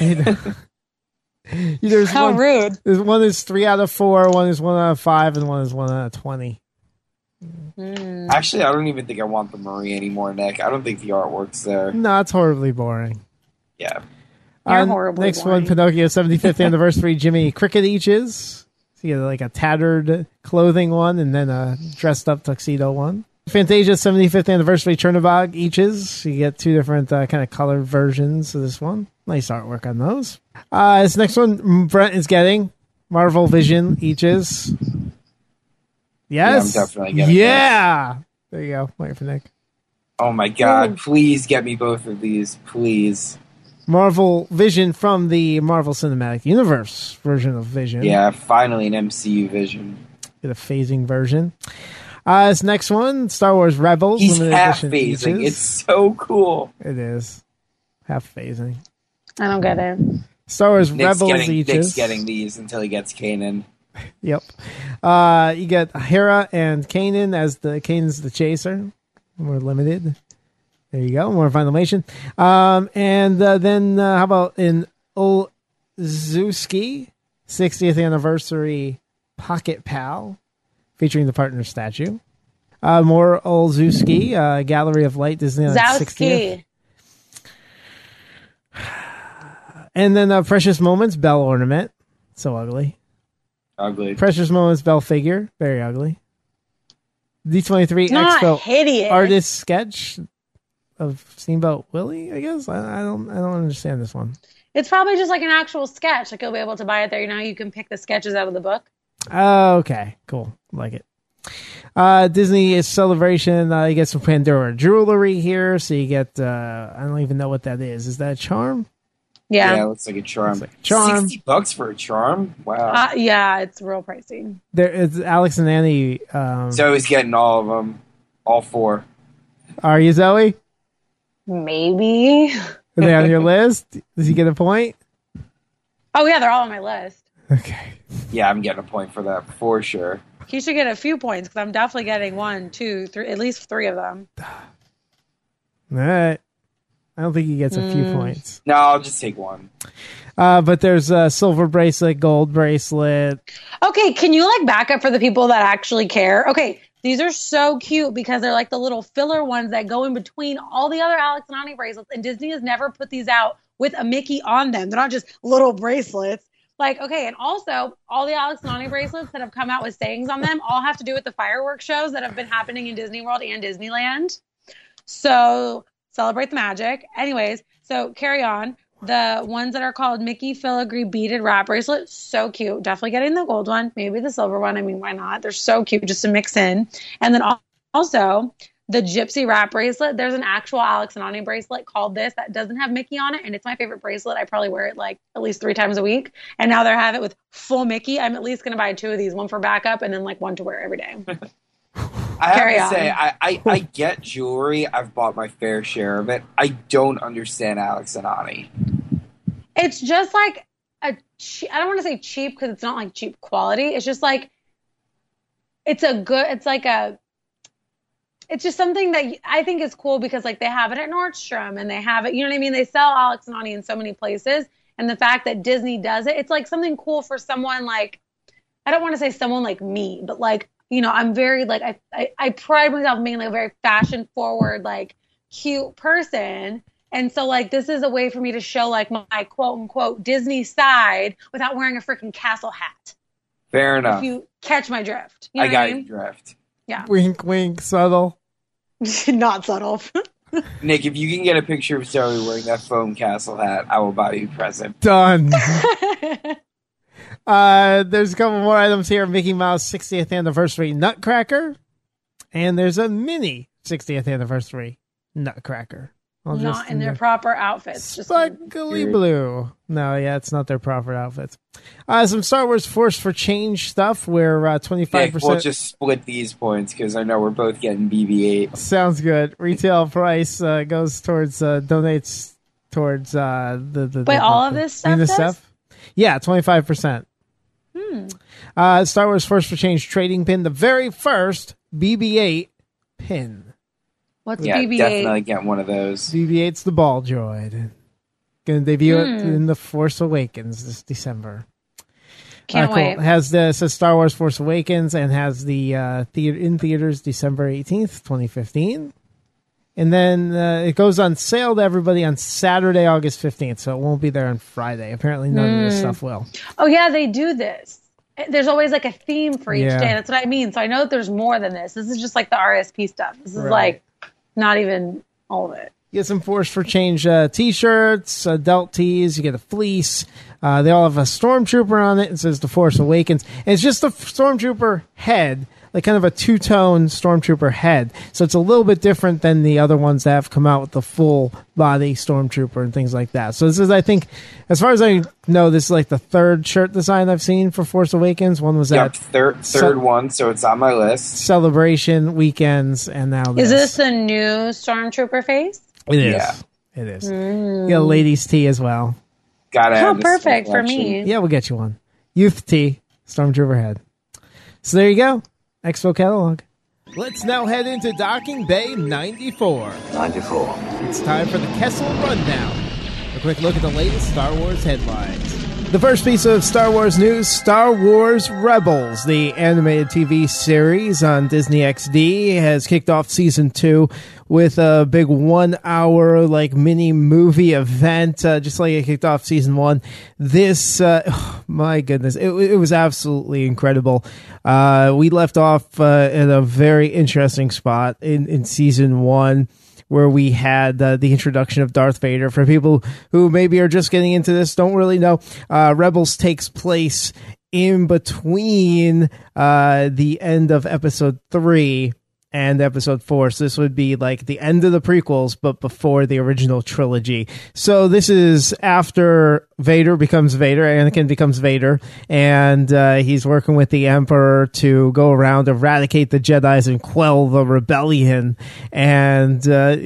There's How one, rude. There's one is 3 out of 4, one is 1 out of 5, and one is 1 out of 20. Actually, I don't even think I want the Marie anymore, Nick. I don't think the artwork's there. No, it's horribly boring. Yeah. You're horribly Next boring. one, Pinocchio 75th anniversary Jimmy Cricket eaches. So you get like a tattered clothing one and then a dressed up tuxedo one. Fantasia 75th anniversary Chernobog eaches. You get 2 different kind of colored versions of this one. Nice artwork on those. This next one Brent is getting Marvel Vision eaches. Yes. Yeah, I'm definitely getting Yeah. There you go. Wait for Nick. Oh my god, please get me both of these, please. Marvel Vision from the Marvel Cinematic Universe version of Vision. Yeah, finally an MCU Vision. Get a phasing version. This next one, Star Wars Rebels. He's limited half edition phasing. eaches. It's so cool. It is. Half phasing. I don't get it. Star Wars Nick's Rebels eaches. Nick's getting these until he gets Kanan. Yep. You get Hera and Kanan as Kanan's the chaser. More limited. There you go. More Vinylmation. And then how about in Olzuski 60th anniversary Pocket Pal featuring the partner statue. More Olzuski, Gallery of Light Disneyland 60th. Zowski. And then Precious Moments Bell ornament. So ugly. Ugly. Precious Moments Bell figure. Very ugly. D23 Not Expo hideous. artist sketch of Steamboat Willie, I guess. I don't understand this one. It's probably just like an actual sketch. Like you'll be able to buy it there. You know, you can pick the sketches out of the book. Okay, cool. Like it. Disney is Celebration. You get some Pandora jewelry here. So you get, I don't even know what that is. Is that a charm? Yeah. it looks like a charm. Like a charm. $60 for a charm? Wow. Yeah, it's real pricey. There, it's Alex and Annie. So he's getting all of them. All 4. Are you, Zoe? Maybe. Are they on your list? Does he get a point? Oh, yeah, they're all on my list. Okay. Yeah, I'm getting a point for that for sure. He should get a few points because I'm definitely getting 1, 2, 3, at least 3 of them. All right. I don't think he gets a few points. No, I'll just take 1. But there's a silver bracelet, gold bracelet. Okay, can you like back up for the people that actually care? Okay, these are so cute because they're like the little filler ones that go in between all the other Alex and Ani bracelets. And Disney has never put these out with a Mickey on them. They're not just little bracelets. Like, okay, and also all the Alex and Ani bracelets that have come out with sayings on them all have to do with the fireworks shows that have been happening in Disney World and Disneyland. So celebrate the magic. Anyways, so carry on. The ones that are called Mickey Filigree beaded wrap bracelet, so cute. Definitely getting the gold one, maybe the silver one. I mean, why not? They're so cute just to mix in. And then Also, the Gypsy Wrap bracelet, there's an actual Alex and Ani bracelet called this that doesn't have Mickey on it, and it's my favorite bracelet. I probably wear it like at least 3 times a week. And now they have it with full Mickey. I'm at least going to buy 2 of these, one for backup and then like one to wear every day. I Carry have to on. say, I get jewelry. I've bought my fair share of it. I don't understand Alex and Ani. It's just like I don't want to say cheap because it's not like cheap quality. It's just like it's just something that I think is cool because like they have it at Nordstrom and they have it, you know what I mean? They sell Alex and Ani in so many places. And the fact that Disney does it, it's like something cool for someone like, I don't want to say someone like me, but like, you know, I'm very like, I pride myself in being like a very fashion forward, like cute person. And so like, this is a way for me to show like my quote unquote Disney side without wearing a freaking castle hat. Fair enough. If you catch my drift. You know I got what your drift. Yeah. Wink, wink, subtle. Not subtle. Nick, if you can get a picture of Zoe wearing that foam castle hat, I will buy you a present. Done. There's a couple more items here. Mickey Mouse 60th anniversary Nutcracker. And there's a mini 60th anniversary Nutcracker. Not in their proper outfits. Sparkly blue. No, yeah, it's not their proper outfits. Some Star Wars Force for Change stuff where 25%. Nick, we'll just split these points because I know we're both getting BB-8. Sounds good. Retail price goes towards, donates towards Wait, all of this stuff does? Yeah, 25%. Star Wars Force for Change trading pin, the very first BB-8 pin. What's yeah, BB-8? definitely get one of those. BB-8's the ball droid. Gonna debut it in The Force Awakens this December. Can't wait. Cool. It says Star Wars Force Awakens and has the in theaters December 18th, 2015. And then it goes on sale to everybody on Saturday, August 15th, so it won't be there on Friday. Apparently none of this stuff will. Oh, yeah, they do this. There's always like a theme for each Yeah. day. That's what I mean. So I know that there's more than this. This is just like the RSP stuff. This is like not even all of it. You get some Force for Change t-shirts, adult tees. You get a fleece. They all have a Stormtrooper on it. It says The Force Awakens. And it's just the Stormtrooper head, like kind of a two-tone Stormtrooper head. So it's a little bit different than the other ones that have come out with the full body Stormtrooper and things like that. So this is, I think, as far as I know, this is like the third shirt design I've seen for Force Awakens. One was Yep, that third one, so it's on my list. Celebration weekends, and now this. Is this the new Stormtrooper face? It is. Yeah. It is. You get a ladies' tee as well. Gotta Oh, have this perfect for collection. me. Yeah, we'll get you one. Youth tee, Stormtrooper head. So there you go. Expo catalog. Let's now head into Docking Bay 94. 94. It's time for the Kessel Rundown. A quick look at the latest Star Wars headlines. The first piece of Star Wars news, Star Wars Rebels, the animated TV series on Disney XD, has kicked off season 2 with a big 1 hour like mini movie event, just like it kicked off season 1. This, my goodness, it was absolutely incredible. We left off at a very interesting spot in season 1, where we had the introduction of Darth Vader. For people who maybe are just getting into this, don't really know, Rebels takes place in between the end of episode 3 and episode 4. So this would be like the end of the prequels, but before the original trilogy. So this is after Vader becomes Vader, Anakin becomes Vader, and he's working with the Emperor to go around, eradicate the Jedis, and quell the rebellion. And,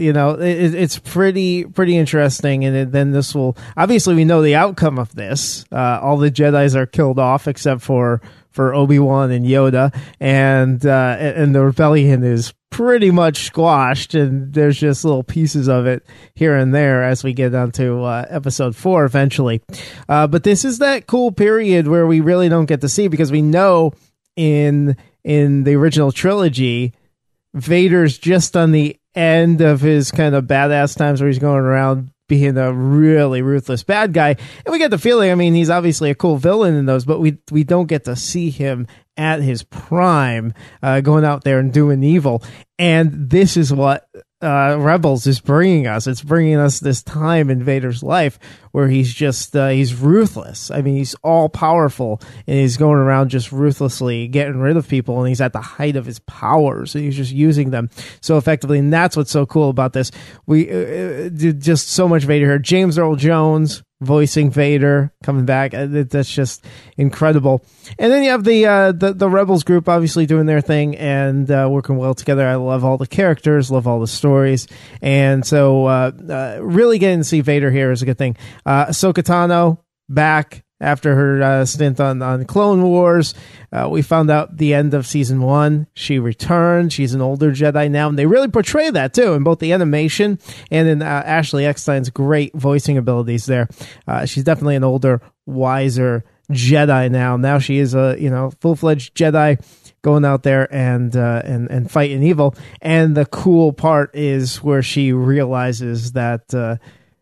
it's pretty interesting. And then this will, obviously we know the outcome of this. All the Jedis are killed off except for Obi-Wan and Yoda, and the rebellion is pretty much squashed, and there's just little pieces of it here and there as we get onto episode 4 eventually. But this is that cool period where we really don't get to see, because we know in the original trilogy, Vader's just on the end of his kind of badass times where he's going around being a really ruthless bad guy. And we get the feeling, I mean, he's obviously a cool villain in those, but we don't get to see him at his prime, going out there and doing evil. And this is what Rebels is bringing us. It's bringing us this time in Vader's life where he's just he's ruthless. I mean, he's all powerful, and he's going around just ruthlessly getting rid of people, and he's at the height of his powers, and he's just using them so effectively. And that's what's so cool about this. We did just so much Vader here. James Earl Jones voicing Vader, coming back. That's just incredible. And then you have the Rebels group obviously doing their thing and working well together. I love all the characters, love all the stories, and so really getting to see Vader here is a good thing. Ahsoka Tano back after her stint on Clone Wars. We found out the end of season 1. She returned. She's an older Jedi now, and they really portray that too in both the animation and in Ashley Eckstein's great voicing abilities there. She's definitely an older, wiser Jedi now. Now she is a full-fledged Jedi going out there and fighting evil. And the cool part is where she realizes that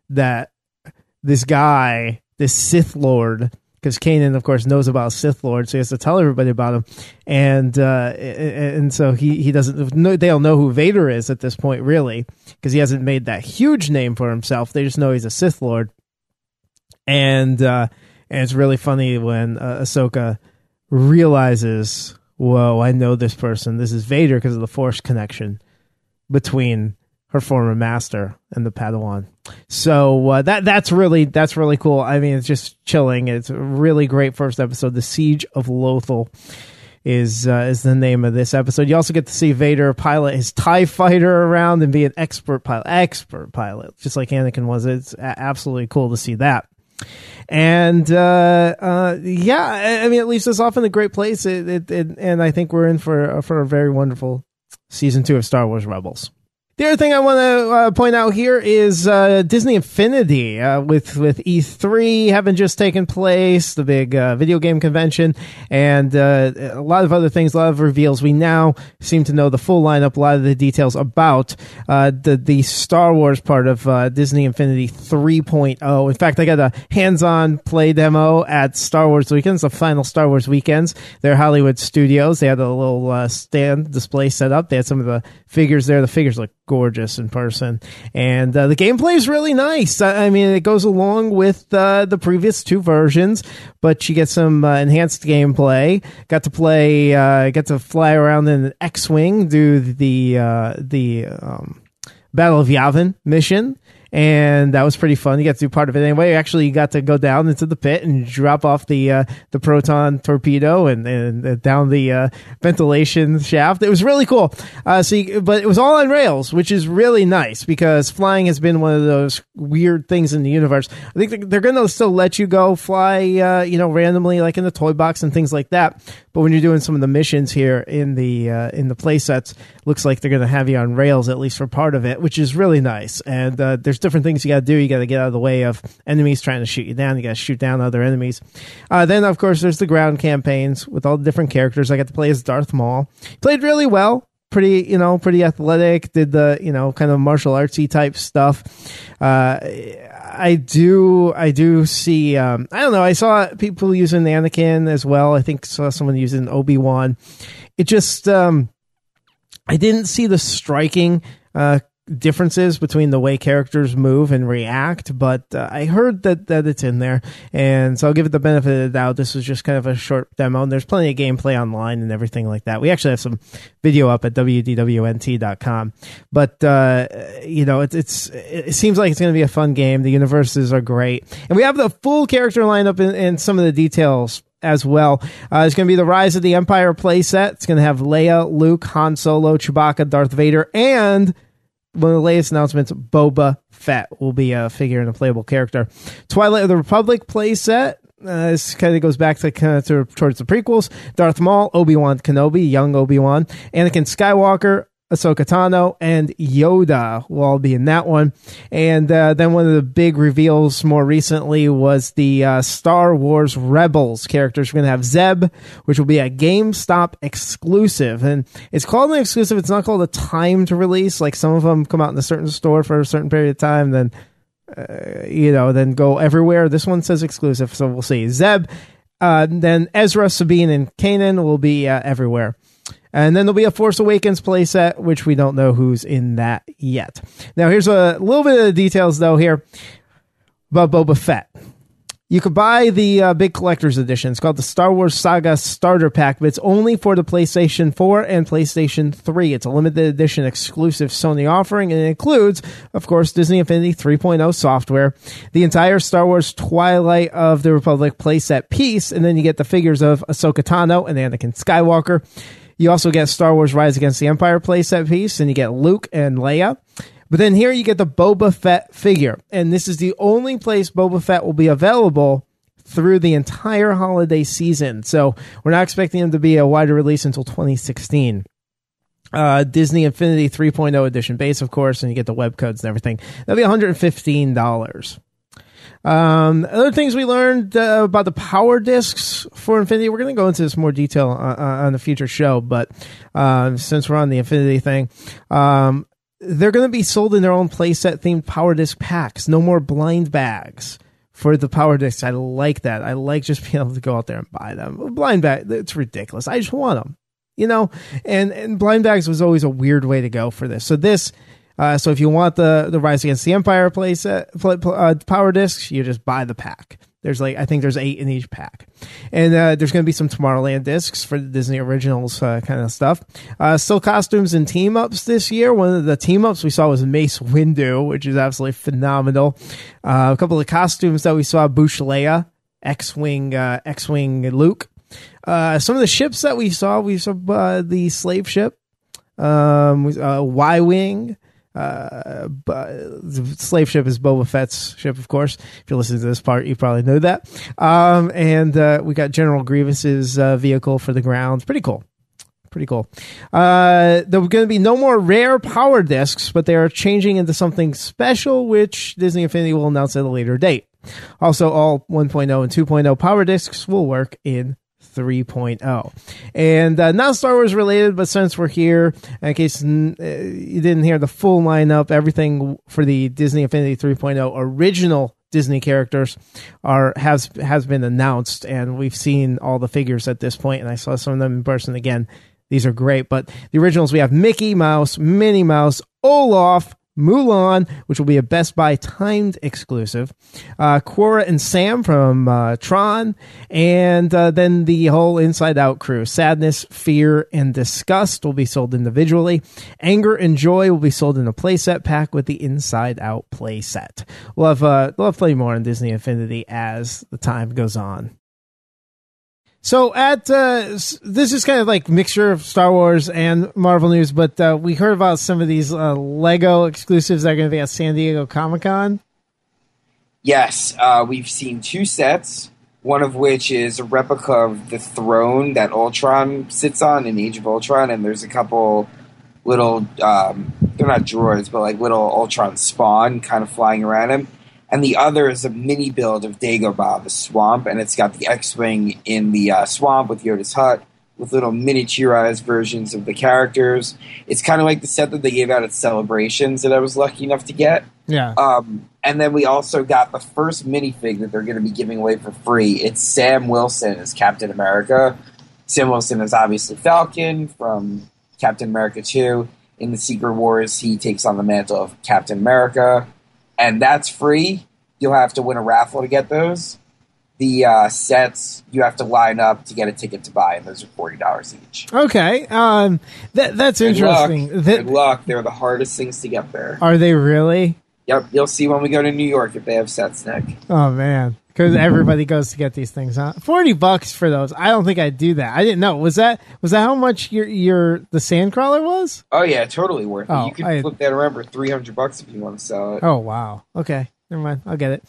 this guy, this Sith Lord, because Kanan, of course, knows about Sith Lord, so he has to tell everybody about him, and so he doesn't know. They don't know who Vader is at this point, really, because he hasn't made that huge name for himself. They just know he's a Sith Lord, and it's really funny when Ahsoka realizes, "Whoa, I know this person. This is Vader," because of the Force connection between her former master and the Padawan. So that's really cool. I mean, it's just chilling. It's a really great first episode. The Siege of Lothal is the name of this episode. You also get to see Vader pilot his TIE fighter around and be an expert pilot, just like Anakin was. It's absolutely cool to see that. And I mean, it leaves us off in a great place. And I think we're in for a very wonderful season 2 of Star Wars Rebels. The other thing I want to point out here is Disney Infinity with E3 having just taken place, the big video game convention, and a lot of other things, a lot of reveals. We now seem to know the full lineup, a lot of the details about the Star Wars part of Disney Infinity 3.0. In fact, I got a hands-on play demo at Star Wars Weekends, the final Star Wars Weekends. They're Hollywood Studios. They had a little stand display set up. They had some of the figures there. The figures look gorgeous in person, and the gameplay is really nice. I mean, it goes along with the previous 2 versions, but you get some enhanced gameplay. Got to fly around in an X-wing, do the Battle of Yavin mission. And that was pretty fun. You got to do part of it anyway. Actually, you got to go down into the pit and drop off the proton torpedo and down the ventilation shaft. It was really cool. But it was all on rails, which is really nice because flying has been one of those weird things in the universe. I think they're going to still let you go fly, randomly, like in the toy box and things like that. But when you're doing some of the missions here in the play sets, looks like they're going to have you on rails at least for part of it, which is really nice. And there's different things you got to do. You got to get out of the way of enemies trying to shoot you down. You got to shoot down other enemies. Then of course there's the ground campaigns with all the different characters. I got to play as Darth Maul. Played really well. Pretty athletic. Did the kind of martial artsy type stuff. I do see. I don't know. I saw people using Anakin as well. I think saw someone using Obi-Wan. It just I didn't see the striking differences between the way characters move and react, but I heard that it's in there, and so I'll give it the benefit of the doubt. This was just kind of a short demo, and there's plenty of gameplay online and everything like that. We actually have some video up at wdwnt.com, but it seems like it's going to be a fun game. The universes are great, and we have the full character lineup and some of the details as well. It's going to be the Rise of the Empire playset. It's going to have Leia, Luke, Han Solo, Chewbacca, Darth Vader, and one of the latest announcements, Boba Fett will be a figure and a playable character. Twilight of the Republic playset. This kind of goes back towards the prequels. Darth Maul, Obi-Wan Kenobi, young Obi-Wan, Anakin Skywalker, Ahsoka Tano, and Yoda will all be in that one. And then one of the big reveals more recently was the Star Wars Rebels characters. We're going to have Zeb, which will be a GameStop exclusive. And it's called an exclusive. It's not called a timed release. Like some of them come out in a certain store for a certain period of time, then then go everywhere. This one says exclusive, so we'll see. Zeb, then Ezra, Sabine, and Kanan will be everywhere. And then there'll be a Force Awakens playset, which we don't know who's in that yet. Now, here's a little bit of the details, though, here about Boba Fett. You could buy the big collector's edition. It's called the Star Wars Saga Starter Pack, but it's only for the PlayStation 4 and PlayStation 3. It's a limited edition exclusive Sony offering, and it includes, of course, Disney Infinity 3.0 software, the entire Star Wars Twilight of the Republic playset piece, and then you get the figures of Ahsoka Tano and Anakin Skywalker. You also get Star Wars Rise Against the Empire playset piece, and you get Luke and Leia. But then here you get the Boba Fett figure, and this is the only place Boba Fett will be available through the entire holiday season. So we're not expecting him to be a wider release until 2016. Disney Infinity 3.0 edition base, of course, and you get the web codes and everything. That'll be $115. Other things we learned about the power discs for Infinity. We're going to go into this more detail on a future show, but since we're on the Infinity thing, they're going to be sold in their own playset themed power disc packs. No more blind bags for the power discs. I like that. I like just being able to go out there and buy them. Blind bag, it's ridiculous. I just want them, you know, and blind bags was always a weird way to go for this. So this, so if you want the Rise Against the Empire playset, power discs, you just buy the pack. I think there's 8 in each pack. And there's going to be some Tomorrowland discs for the Disney Originals kind of stuff. Still costumes and team-ups this year. One of the team-ups we saw was Mace Windu, which is absolutely phenomenal. A couple of costumes that we saw, Boushh Leia, X-Wing Luke. Some of the ships that we saw the slave ship, Y-Wing. The slave ship is Boba Fett's ship, of course. If you listen to this part, you probably know that. And we got General Grievous's vehicle for the grounds. Pretty cool. There are going to be no more rare power discs, but they are changing into something special, which Disney Infinity will announce at a later date. Also, all 1.0 and 2.0 power discs will work in 3.0. And not Star Wars related, but since we're here, in case you didn't hear the full lineup, everything for the Disney Infinity 3.0 original Disney characters has been announced, and we've seen all the figures at this point, and I saw some of them in person again. These are great, but the originals, we have Mickey Mouse, Minnie Mouse, Olaf, Mulan, which will be a Best Buy timed exclusive, Quora and Sam from Tron, and then the whole Inside Out crew. Sadness, Fear, and Disgust will be sold individually. Anger and Joy will be sold in a playset pack with the Inside Out playset. We'll have plenty more on Disney Infinity as the time goes on. So this is kind of like mixture of Star Wars and Marvel news, but we heard about some of these Lego exclusives that are going to be at San Diego Comic-Con. Yes, we've seen 2 sets, one of which is a replica of the throne that Ultron sits on in Age of Ultron, and there's a couple little, they're not droids, but like little Ultron spawn kind of flying around him. And the other is a mini build of Dagobah, the swamp, and it's got the X-Wing in the swamp with Yoda's hut, with little miniaturized versions of the characters. It's kind of like the set that they gave out at Celebrations that I was lucky enough to get. Yeah. And then we also got the first minifig that they're going to be giving away for free. It's Sam Wilson as Captain America. Sam Wilson is obviously Falcon from Captain America 2. In the Secret Wars, he takes on the mantle of Captain America. And that's free. You'll have to win a raffle to get those. The sets, you have to line up to get a ticket to buy, and those are $40 each. Okay. That's interesting. Good luck. They're the hardest things to get there. Are they really? Yep. You'll see when we go to New York if they have sets, Nick. Oh, man. Because everybody goes to get these things, huh? $40 for those. I don't think I'd do that. I didn't know. Was that how much the Sandcrawler was? Oh yeah, totally worth it. Oh, You can flip that around for $300 if you want to sell it. Oh wow. Okay, never mind. I'll get it.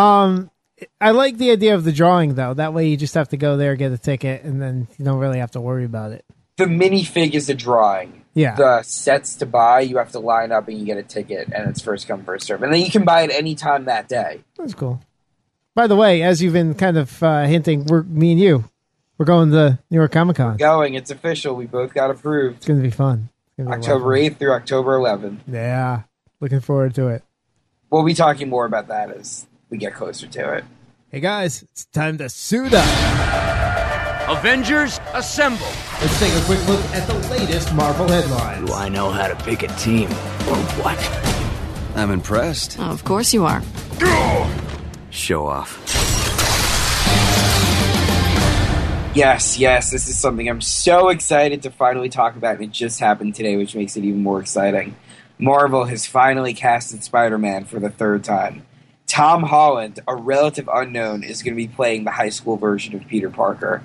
I like the idea of the drawing though. That way you just have to go there, get a ticket, and then you don't really have to worry about it. The minifig is a drawing. Yeah. The sets to buy, you have to line up and you get a ticket, and it's first come first serve, and then you can buy it any time that day. That's cool. By the way, as you've been kind of hinting, me and you, we're going to New York Comic Con. Going, it's official. We both got approved. It's going to be fun. October 8th through October 11th. Yeah, looking forward to it. We'll be talking more about that as we get closer to it. Hey guys, it's time to suit up. Avengers, assemble! Let's take a quick look at the latest Marvel headlines. Do I know how to pick a team, or what? I'm impressed. Oh, of course you are. Show off. Yes, this is something I'm so excited to finally talk about, and it just happened today, which makes it even more exciting. Marvel has finally casted Spider-Man for the third time. Tom Holland, a relative unknown, is going to be playing the high school version of Peter Parker.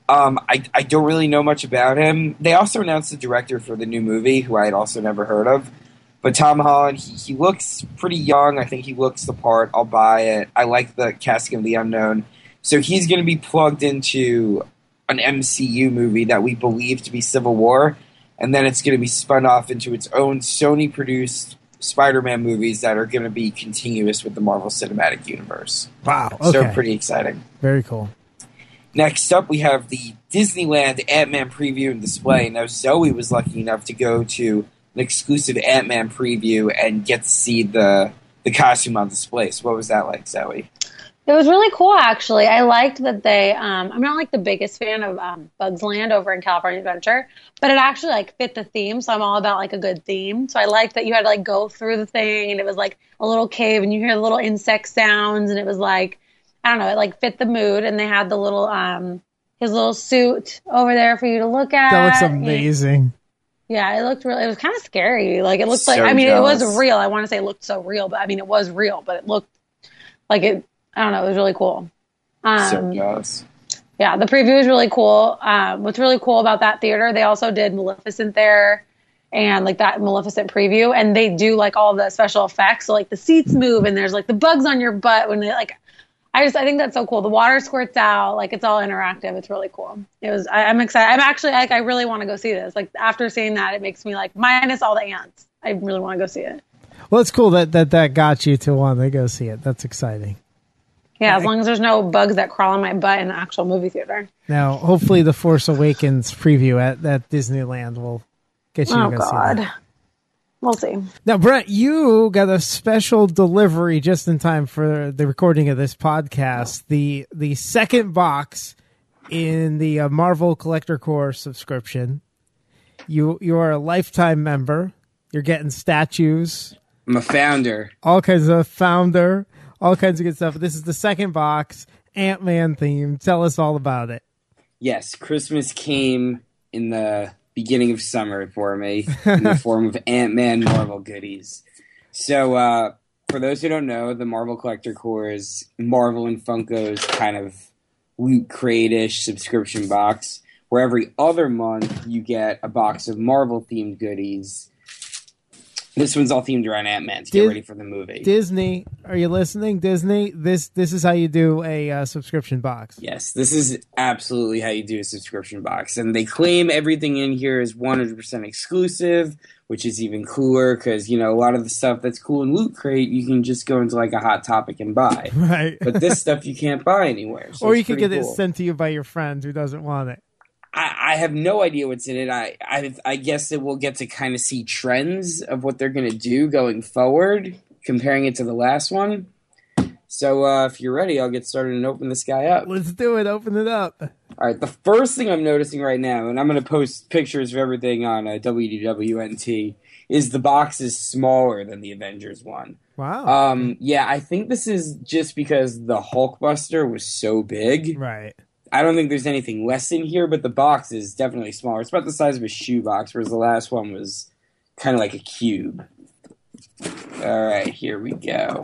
I don't really know much about him. They also announced the director for the new movie, who I had also never heard of. But Tom Holland, he looks pretty young. I think he looks the part. I'll buy it. I like the casting of the unknown. So he's going to be plugged into an MCU movie that we believe to be Civil War, and then it's going to be spun off into its own Sony-produced Spider-Man movies that are going to be continuous with the Marvel Cinematic Universe. Wow. Okay. So pretty exciting. Very cool. Next up, we have the Disneyland Ant-Man preview and display. Now, Zoe was lucky enough to go to an exclusive Ant-Man preview and get to see the costume on display. So what was that like, Zoe? It was really cool, actually. I liked that they, I'm not like the biggest fan of Bugs Land over in California Adventure, but it actually like fit the theme. So I'm all about like a good theme. So I liked that you had to like go through the thing and it was like a little cave and you hear the little insect sounds and it was like, I don't know, it like fit the mood. And they had the little, his little suit over there for you to look at. That looks amazing. Yeah, it was kind of scary. Like it looked So like, I mean, jealous. it was real. I want to say it looked so real, but I mean, it was real, but it looked like it, I don't know, it was really cool. So jealous. Yeah, the preview was really cool. What's really cool about that theater, they also did Maleficent there and like that Maleficent preview, and they do like all the special effects. So like the seats move and there's like the bugs on your butt when they like, I think that's so cool. The water squirts out, like it's all interactive. It's really cool. I'm excited. I'm actually like, I really want to go see this. Like after seeing that, it makes me like, minus all the ants, I really want to go see it. Well, it's cool that got you to want to go see it. That's exciting. Yeah, as long as there's no bugs that crawl on my butt in the actual movie theater. Now, hopefully the Force Awakens preview at Disneyland will get you to go see that. We'll see. Now, Brett, you got a special delivery just in time for the recording of this podcast. The second box in the Marvel Collector Core subscription. You are a lifetime member. You're getting statues. I'm a founder. All kinds of founder. All kinds of good stuff. This is the second box, Ant-Man theme. Tell us all about it. Yes, Christmas came in the beginning of summer for me in the form of Ant-Man Marvel goodies. So, for those who don't know, the Marvel Collector Core is Marvel and Funko's kind of Loot Crate-ish subscription box, where every other month you get a box of Marvel-themed goodies. This one's all themed around Ant-Man to get ready for the movie. Disney, are you listening? Disney, this is how you do a subscription box. Yes, this is absolutely how you do a subscription box. And they claim everything in here is 100% exclusive, which is even cooler because, you know, a lot of the stuff that's cool in Loot Crate, you can just go into like a Hot Topic and buy. Right. But this stuff you can't buy anywhere. So or you could pretty get cool. it sent to you by your friend who doesn't want it. I have no idea what's in it. I guess that we'll get to kind of see trends of what they're going to do going forward, comparing it to the last one. So if you're ready, I'll get started and open this guy up. Let's do it. Open it up. All right, the first thing I'm noticing right now, and I'm going to post pictures of everything on WDWNT, is the box is smaller than the Avengers one. Wow. Yeah, I think this is just because the Hulkbuster was so big. Right. I don't think there's anything less in here, but the box is definitely smaller. It's about the size of a shoebox, whereas the last one was kind of like a cube. All right, here we go.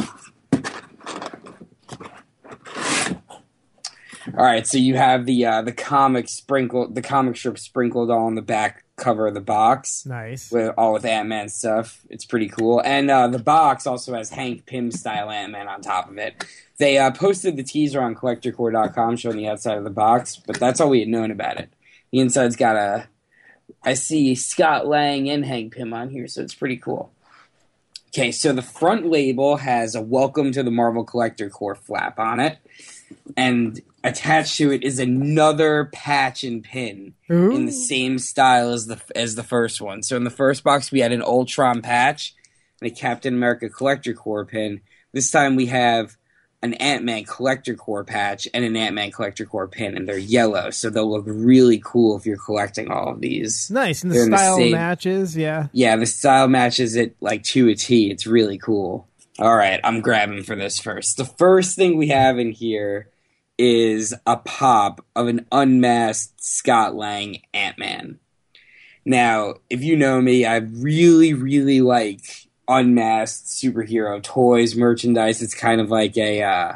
All right, so you have the comic strip sprinkled on the back cover of the box. Nice. With Ant-Man stuff. It's pretty cool. And the box also has Hank Pym style Ant-Man on top of it. They posted the teaser on CollectorCore.com showing the outside of the box, but that's all we had known about it. The inside's got I see Scott Lang and Hank Pym on here, so it's pretty cool. Okay, so the front label has a Welcome to the Marvel Collector Core flap on it, and attached to it is another patch and pin in the same style as the first one. So in the first box, we had an Ultron patch and a Captain America Collector Core pin. This time we have an Ant-Man Collector Corps patch and an Ant-Man Collector Corps pin, and they're yellow, so they'll look really cool if you're collecting all of these. Nice, and the They're in the style same- matches, yeah. Yeah, the style matches it like to a T. It's really cool. All right, I'm grabbing for this first. The first thing we have in here is a pop of an unmasked Scott Lang Ant-Man. Now, if you know me, I really, really like unmasked superhero toys, merchandise. It's kind of like a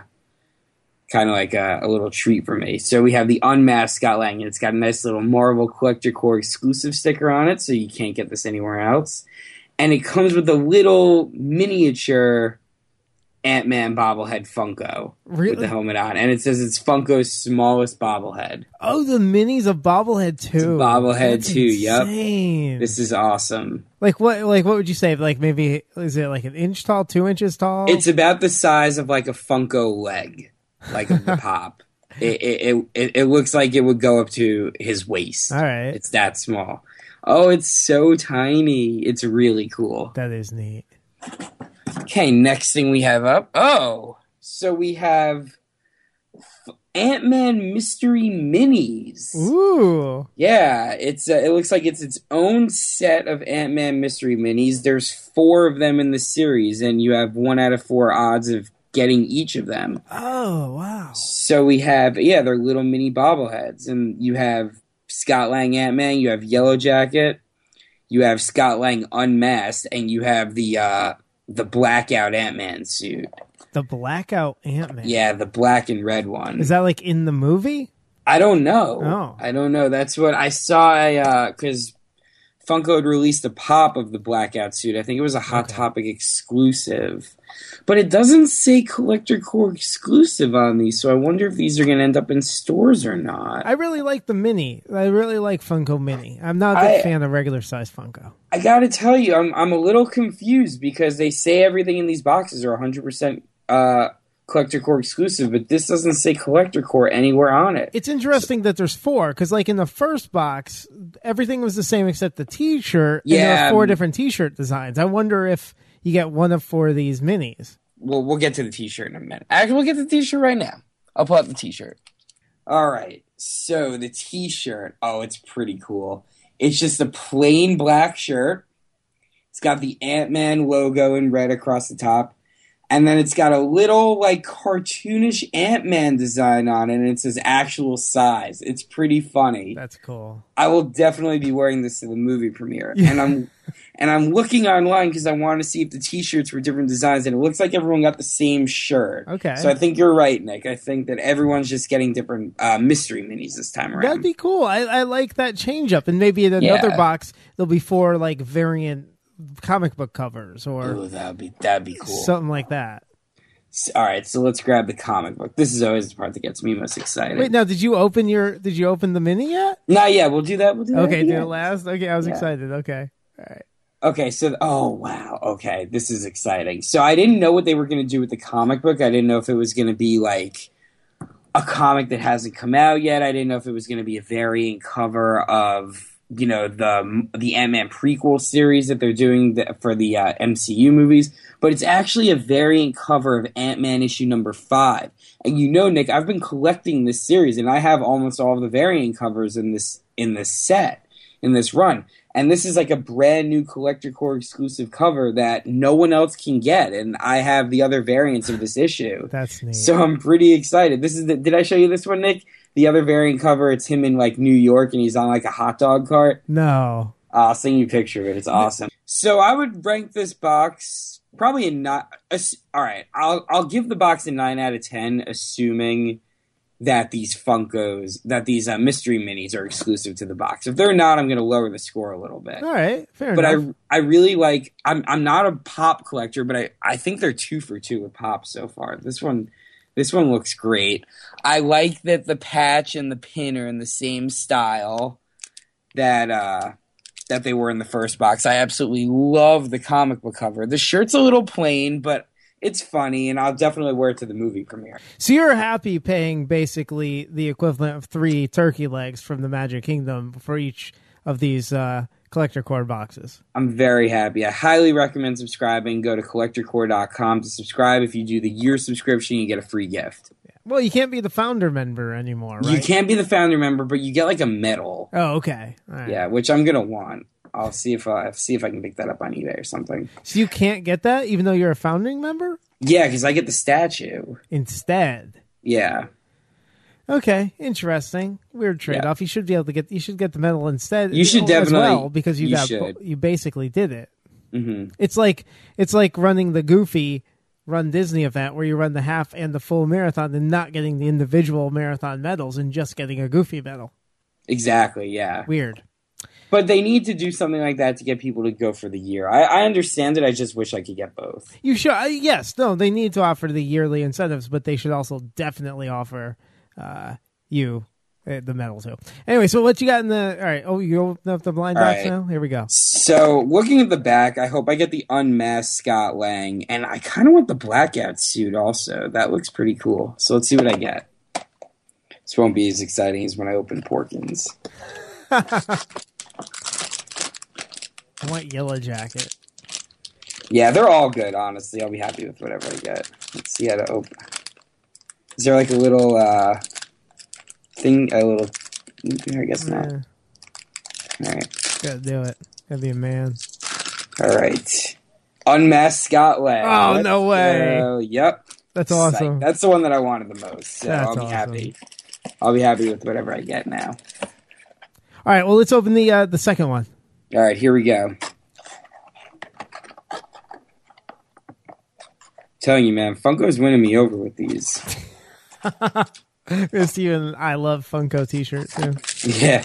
little treat for me. So we have the unmasked Scott Lang, and it's got a nice little Marvel Collector Corps exclusive sticker on it, so you can't get this anywhere else. And it comes with a little miniature Ant-Man bobblehead Funko with the helmet on, and it says it's Funko's smallest bobblehead. Oh, the minis of bobblehead too. It's a bobblehead That's too. insane. Yep. This is awesome. Like what would you say? Like maybe is it like an inch tall, 2 inches tall? It's about the size of like a Funko leg, like of the pop. It looks like it would go up to his waist. All right. It's that small. Oh, it's so tiny. It's really cool. That is neat. Okay, next thing we have up. Oh, so we have Ant-Man Mystery Minis. Ooh. Yeah, it looks like it's its own set of Ant-Man Mystery Minis. There's 4 of them in the series, and you have 1 out of 4 odds of getting each of them. Oh, wow. So we have, they're little mini bobbleheads, and you have Scott Lang Ant-Man, you have Yellow Jacket, you have Scott Lang Unmasked, and you have the blackout Ant-Man suit. The blackout Ant-Man. Yeah, the black and red one. Is that like in the movie? I don't know. Oh. I don't know. That's what I saw, because Funko had released a pop of the blackout suit. I think it was a Hot Topic exclusive. But it doesn't say Collector Corps exclusive on these, so I wonder if these are going to end up in stores or not. I really like the mini. I really like Funko Mini. I'm not a big fan of regular size Funko. I got to tell you, I'm a little confused because they say everything in these boxes are 100% Collector Corps exclusive, but this doesn't say Collector Corps anywhere on it. It's interesting that there's 4, because like in the first box, everything was the same except the T-shirt, and there are 4 different T-shirt designs. I wonder if you get one of 4 of these minis. Well, we'll get to the T-shirt in a minute. Actually, we'll get to the T-shirt right now. I'll pull out the T-shirt. All right, so the T-shirt. Oh, it's pretty cool. It's just a plain black shirt. It's got the Ant-Man logo in red across the top. And then it's got a little, like, cartoonish Ant-Man design on it, and it says actual size. It's pretty funny. That's cool. I will definitely be wearing this to the movie premiere. Yeah. And I'm looking online because I want to see if the T-shirts were different designs, and it looks like everyone got the same shirt. Okay. So I think you're right, Nick. I think that everyone's just getting different mystery minis this time around. That'd be cool. I like that change up. And maybe in another box, there'll be 4, like, variant comic book covers or Ooh, that'd be cool. something like that. All right, so let's grab the comic book. This is always the part that gets me most excited. Wait, now did you open the mini yet? Not yet. We'll do that. Okay, do yeah. it last. Okay, I was Yeah. excited. Okay, all right. Okay, so oh wow, okay, this is exciting. So I didn't know what they were going to do with the comic book. I didn't know if it was going to be like a comic that hasn't come out yet. I didn't know if it was going to be a variant cover of the Ant-Man prequel series that they're doing for the MCU movies. But it's actually a variant cover of Ant-Man issue number 5. And Nick, I've been collecting this series, and I have almost all of the variant covers in this set, in this run. And this is like a brand new Collector Corps exclusive cover that no one else can get. And I have the other variants of this issue. That's neat. So I'm pretty excited. Did I show you this one, Nick? The other variant cover, it's him in like New York and he's on like a hot dog cart. No. I'll send you a picture of it. It's awesome. So I would rank this box probably all right, I'll give the box a 9 out of 10, assuming that these mystery minis are exclusive to the box. If they're not, I'm going to lower the score a little bit. All right, fair but enough. I really like. I'm not a pop collector, but I think they're 2 for 2 with pop so far. This one looks great. I like that the patch and the pin are in the same style that they were in the first box. I absolutely love the comic book cover. The shirt's a little plain, but it's funny, and I'll definitely wear it to the movie premiere. So you're happy paying basically the equivalent of 3 turkey legs from the Magic Kingdom for each of these collector core boxes. I'm very happy. I highly recommend subscribing. Go to collectorcore.com to subscribe. If you do the year subscription, you get a free gift. Well, you can't be the founder member anymore, right? You can't be the founder member, but you get like a medal. Oh, okay. All right. Yeah, which I'm gonna want. I'll see if I can pick that up on eBay or something. So you can't get that even though you're a founding member? Yeah, because I get the statue Instead. Yeah. Okay, interesting. Weird trade-off. You should be able to get. You should get the medal instead. You should as definitely well because you should. You basically did it. Mm-hmm. It's like running the Goofy Run Disney event where you run the half and the full marathon and not getting the individual marathon medals and just getting a Goofy medal. Exactly. Yeah. Weird. But they need to do something like that to get people to go for the year. I understand it. I just wish I could get both. You should. Yes. No. They need to offer the yearly incentives, but they should also definitely offer you the medal too. Anyway, so what you got in the? All right. Oh, you open up the blind box now. Here we go. So looking at the back, I hope I get the unmasked Scott Lang, and I kind of want the blackout suit also. That looks pretty cool. So let's see what I get. This won't be as exciting as when I open Porkins. I want Yellow Jacket. Yeah, they're all good. Honestly, I'll be happy with whatever I get. Let's see how to open. Is there like a little thing? A little? I guess not. Yeah. All right. Gotta do it. Gotta be a man. All right. Unmasked Scott Lang. Oh, no way. Yep. That's awesome. Psych. That's the one that I wanted the most. So That's I'll be awesome. happy. I'll be happy with whatever I get now. All right. Well, let's open the second one. All right, here we go. Telling you, man, Funko's winning me over with these. It's even I Love Funko t-shirt too. Yeah.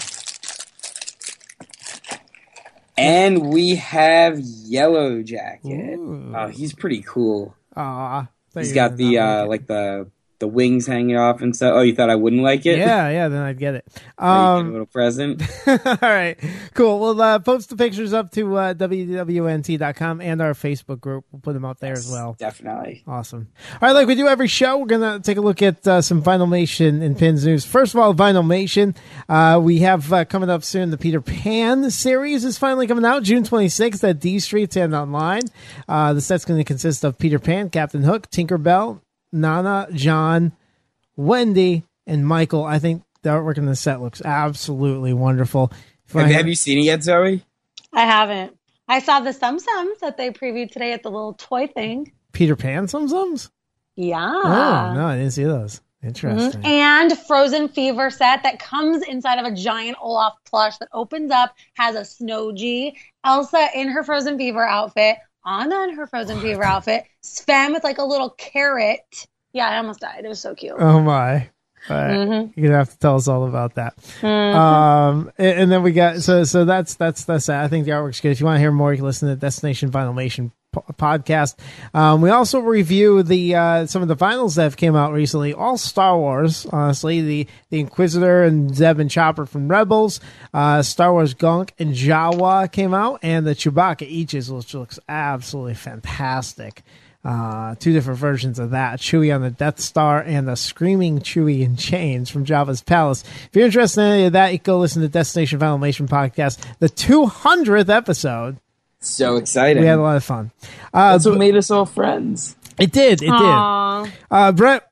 And we have Yellow Jacket. Ooh. Oh, he's pretty cool. Aw. He's got the like the wings hanging off and stuff. Oh, you thought I wouldn't like it? Yeah, then I'd get it. Oh, you get a little present. All right, cool. We'll post the pictures up to wwnt.com and our Facebook group. We'll put them up there as well. Definitely. Awesome. All right, like we do every show, we're going to take a look at some Vinylmation and Pins news. First of all, Vinylmation, we have coming up soon, the Peter Pan series is finally coming out, June 26th at D Street and online. The set's going to consist of Peter Pan, Captain Hook, Tinkerbell, Nana, John, Wendy, and Michael. I think the artwork in the set looks absolutely wonderful. Have you seen it yet, Zoe? I haven't. I saw the Sum Sums that they previewed today at the little toy thing. Peter Pan Sum Sums? Yeah. Oh, no, I didn't see those. Interesting. Mm-hmm. And Frozen Fever set that comes inside of a giant Olaf plush that opens up, has a Snow G, Elsa in her Frozen Fever outfit, Anna in her Frozen Fever outfit, Sven with like a little carrot. Yeah, I almost died. It was so cute. Oh, my. All right. Mm-hmm. You're gonna have to tell us all about that. Mm-hmm. And then we got so that's that. I think the artwork's good. If you want to hear more, you can listen to Destination Vinylmation podcast. We also review the some of the vinyls that have came out recently. All Star Wars, honestly. The Inquisitor and Zeb and Chopper from Rebels. Star Wars Gunk and Jawa came out, and the Chewbacca Eaches, which looks absolutely fantastic. Two different versions of that, Chewie on the Death Star and the Screaming Chewie in Chains from Jabba's Palace. If you're interested in any of that, you can go listen to Destination Vinylmation podcast, the 200th episode. So exciting. We had a lot of fun. That's what made us all friends. It did. Aww. Brett,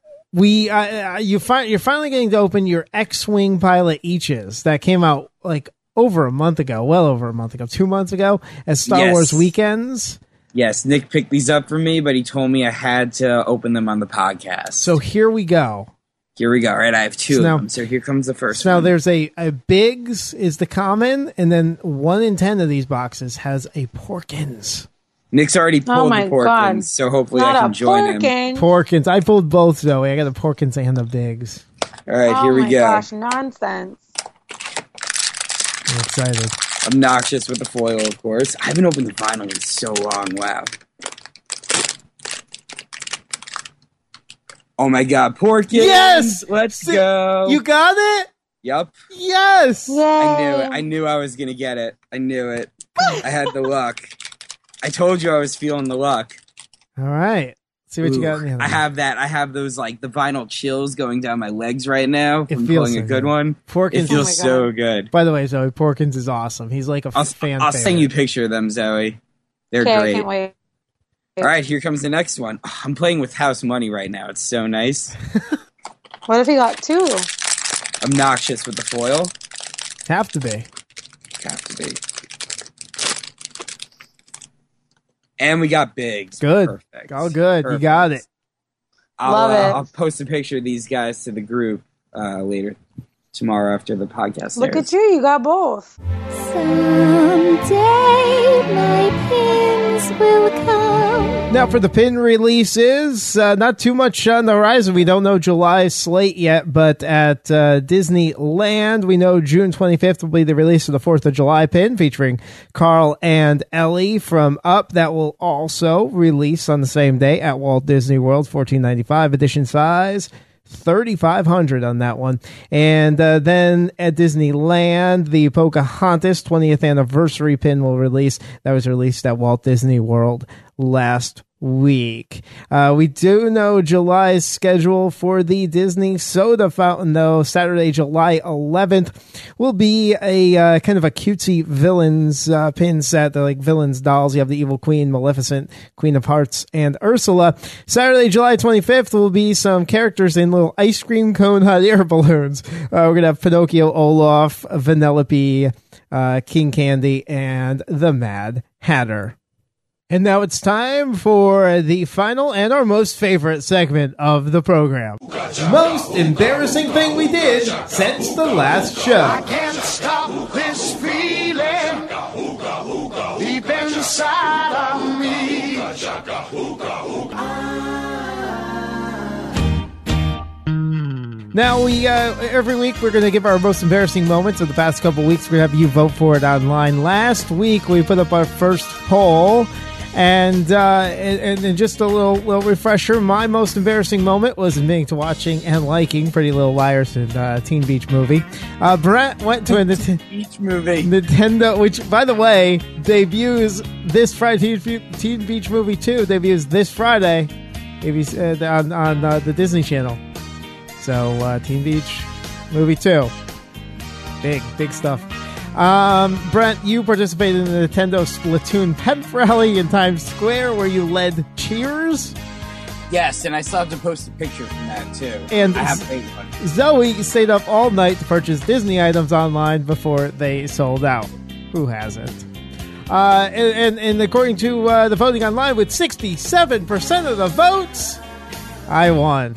you're finally getting to open your X-Wing pilot Eaches that came out like well over a month ago, 2 months ago at Star Wars Weekends. Yes, Nick picked these up for me, but he told me I had to open them on the podcast. So here we go. All right, I have two of them. So here comes the first one. Now there's a Biggs is the common, and then 1 in 10 of these boxes has a Porkins. Nick's already pulled the Porkins, God. so hopefully Not I can join him. Porkins. I pulled both, though. I got a Porkins and a Biggs. All right, here we go. Oh my gosh, nonsense. I'm excited. Obnoxious with the foil, of course. I haven't opened the vinyl in so long. Wow. Oh my God, Porkins! Yes! Let's go. You got it? Yep. Yes! Yay. I knew it. I knew I was gonna get it. I knew it. I had the luck. I told you I was feeling the luck. All right. See what you Ooh, got in the other I one. have that. I have those like the vinyl chills going down my legs right now It from feels pulling so a good good. one. Porkins- It feels Oh my so good. By the way, Zoe Porkins is awesome. He's like a I'll fan send you a favorite. picture of them, Zoe. They're Okay, I great. can't wait. All right, here comes the next one. Oh, I'm playing with house money right now. It's so nice. What if he got 2? Obnoxious with the foil. Have to be. Have to be. And we got bigs. Good. Perfect. All good. Perfect. You got it. Love it. I'll post a picture of these guys to the group later tomorrow after the podcast. Look airs. at you. You got both. Someday my pins will come. Now for the pin releases, not too much on the horizon. We don't know July's slate yet, but at Disneyland, we know June 25th will be the release of the 4th of July pin featuring Carl and Ellie from Up. That will also release on the same day at Walt Disney World, $14.95 edition size. 3,500 on that one. And then at Disneyland, the Pocahontas 20th anniversary pin will release. That was released at Walt Disney World last week. We do know July's schedule for the Disney Soda Fountain, though. Saturday, July 11th will be a kind of a cutesy villains pin set. They're like villains dolls. You have the Evil Queen, Maleficent, Queen of Hearts, and Ursula. Saturday, July 25th will be some characters in little ice cream cone hot air balloons. We're going to have Pinocchio, Olaf, Vanellope, King Candy, and the Mad Hatter. And now it's time for the final and our most favorite segment of the program. Most embarrassing thing we did since the last show. Can't stop this feeling deep inside of me. Now, we every week we're going to give our most embarrassing moments of the past couple weeks. We're going to have you vote for it online. Last week we put up our first poll. And just a little refresher, my most embarrassing moment was admitting to watching and liking Pretty Little Liars and Teen Beach Movie. Brent went to a Beach movie. Nintendo, which, by the way, debuts this Friday. Teen Beach Movie 2 debuts this Friday on the Disney Channel. So, Teen Beach Movie 2. Big stuff. Brent, you participated in the Nintendo Splatoon pep rally in Times Square where you led cheers. Yes, and I still have to post a picture from that too. And I have made one. Zoe stayed up all night to purchase Disney items online before they sold out. Who hasn't? And according to the voting online, with 67% of the votes, I won.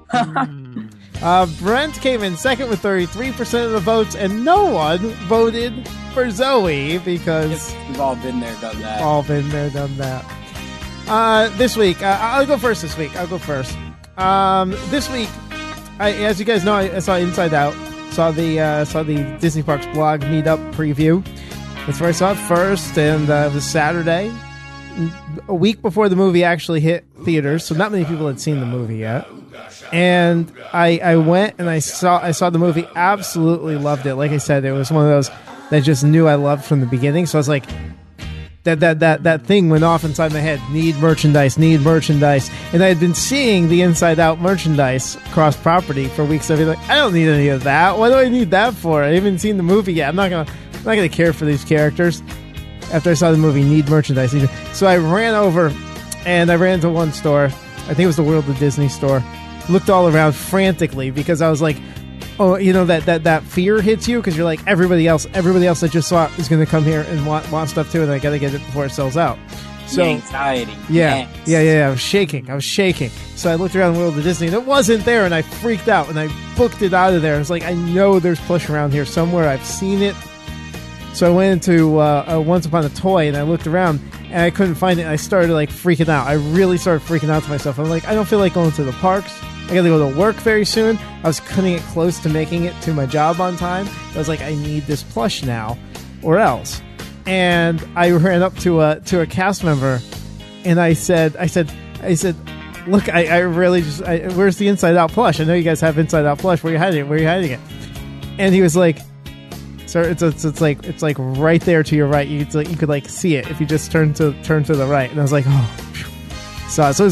Brent came in second with 33% of the votes, and no one voted for Zoe because We've all been there, done that. all been there, done that. This week, I'll go first this week. This week, as you guys know, I saw Inside Out. Saw the Disney Parks blog meetup preview. That's where I saw it first, and it was Saturday, a week before the movie actually hit theaters. So not many people had seen the movie yet. And I went and I saw the movie. Absolutely loved it. Like I said, it was one of those that I just knew I loved from the beginning. So I was like, that thing went off inside my head. Need merchandise. And I had been seeing the Inside Out merchandise cross property for weeks. I'd be like, I don't need any of that. What do I need that for? I haven't seen the movie yet. I'm not gonna care for these characters. After I saw the movie, need merchandise. So I ran over and I ran to one store. I think it was the World of Disney store. Looked all around frantically because I was like, oh, you know, that fear hits you because you're like, everybody else that just saw it is going to come here and want stuff too, and I got to get it before it sells out. So anxiety. Yeah. I was shaking. So I looked around the World of Disney and it wasn't there, and I freaked out and I booked it out of there. I was like, I know there's plush around here somewhere. I've seen it. So I went into Once Upon a Toy and I looked around and I couldn't find it. And I started like freaking out. I really started freaking out to myself. I'm like, I don't feel like going to the parks. I got to go to work very soon. I was cutting it close to making it to my job on time. I was like, I need this plush now, or else. And I ran up to a cast member, and I said, look, I really just, where's the Inside Out plush? I know you guys have Inside Out plush. Where are you hiding it? And he was like, sir, it's like right there to your right. You could like see it if you just turn to the right. And I was like, oh, phew. So it was like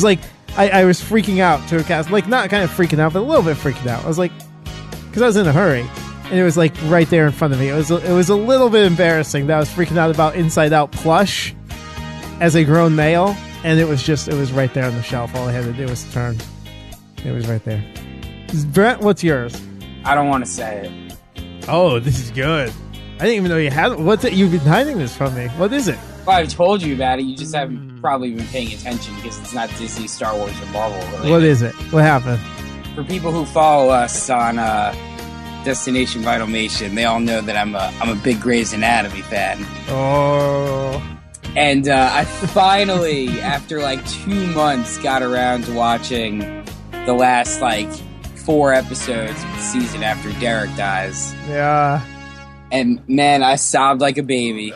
I was freaking out to a cast, like not kind of freaking out, but a little bit freaking out. I was like, because I was in a hurry, and it was like right there in front of me. It was a little bit embarrassing that I was freaking out about Inside Out plush as a grown male, and it was right there on the shelf. All I had to do was turn. It was right there. Brent, what's yours? I don't want to say it. Oh, this is good. I didn't even know you had it. What's it? You've been hiding this from me. What is it? Well, I've told you about it. You just haven't probably been paying attention because it's not Disney, Star Wars, or Marvel related. What is it? What happened? For people who follow us on Destination Vitalmation, they all know that I'm a big Grey's Anatomy fan. Oh. And I finally, after like 2 months, got around to watching the last like 4 episodes of the season after Derek dies. Yeah. And man, I sobbed like a baby.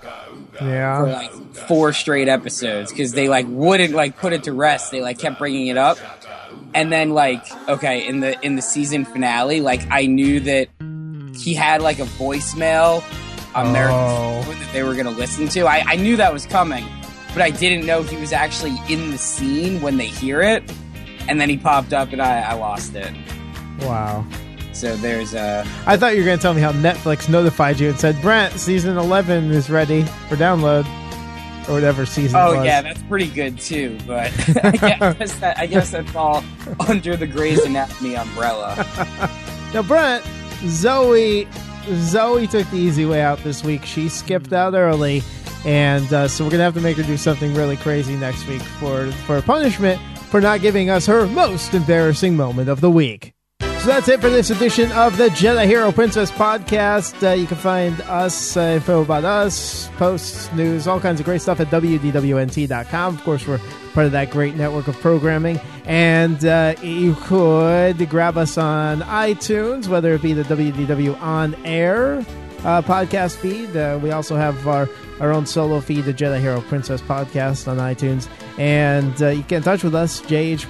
Yeah. For like 4 straight episodes because they like wouldn't like put it to rest. They like kept bringing it up, and then like okay, in the season finale, like I knew that he had like a voicemail on their phone that they were gonna listen to. I knew that was coming, but I didn't know he was actually in the scene when they hear it. And then he popped up, and I lost it. Wow. So there's I thought you were going to tell me how Netflix notified you and said, Brent, season 11 is ready for download. Or whatever season it was. Oh, yeah, that's pretty good, too. But I guess that's all under the Grey's Anatomy umbrella. Now, Brent, Zoe took the easy way out this week. She skipped out early. And so we're going to have to make her do something really crazy next week for a punishment for not giving us her most embarrassing moment of the week. So that's it for this edition of the Jedi Hero Princess podcast. You can find us, info about us, posts, news, all kinds of great stuff at WDWNT.com. Of course, we're part of that great network of programming. And you could grab us on iTunes, whether it be the WDW On Air podcast feed. We also have our own solo feed, the Jedi Hero Princess podcast on iTunes. And you can get in touch with us,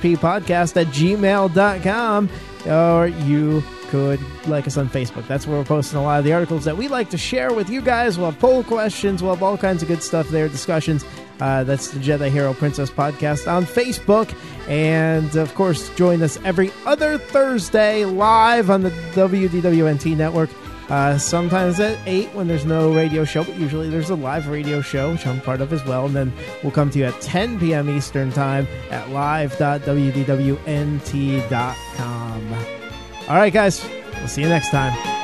jhppodcast@gmail.com. Or you could like us on Facebook. That's where we're posting a lot of the articles that we like to share with you guys. We'll have poll questions. We'll have all kinds of good stuff there, discussions. That's the Jedi Hero Princess podcast on Facebook. And, of course, join us every other Thursday live on the WDWNT network. Sometimes at 8 when there's no radio show, but usually there's a live radio show, which I'm part of as well. And then we'll come to you at 10 p.m. Eastern Time at live.wdwnt.com. All right, guys. We'll see you next time.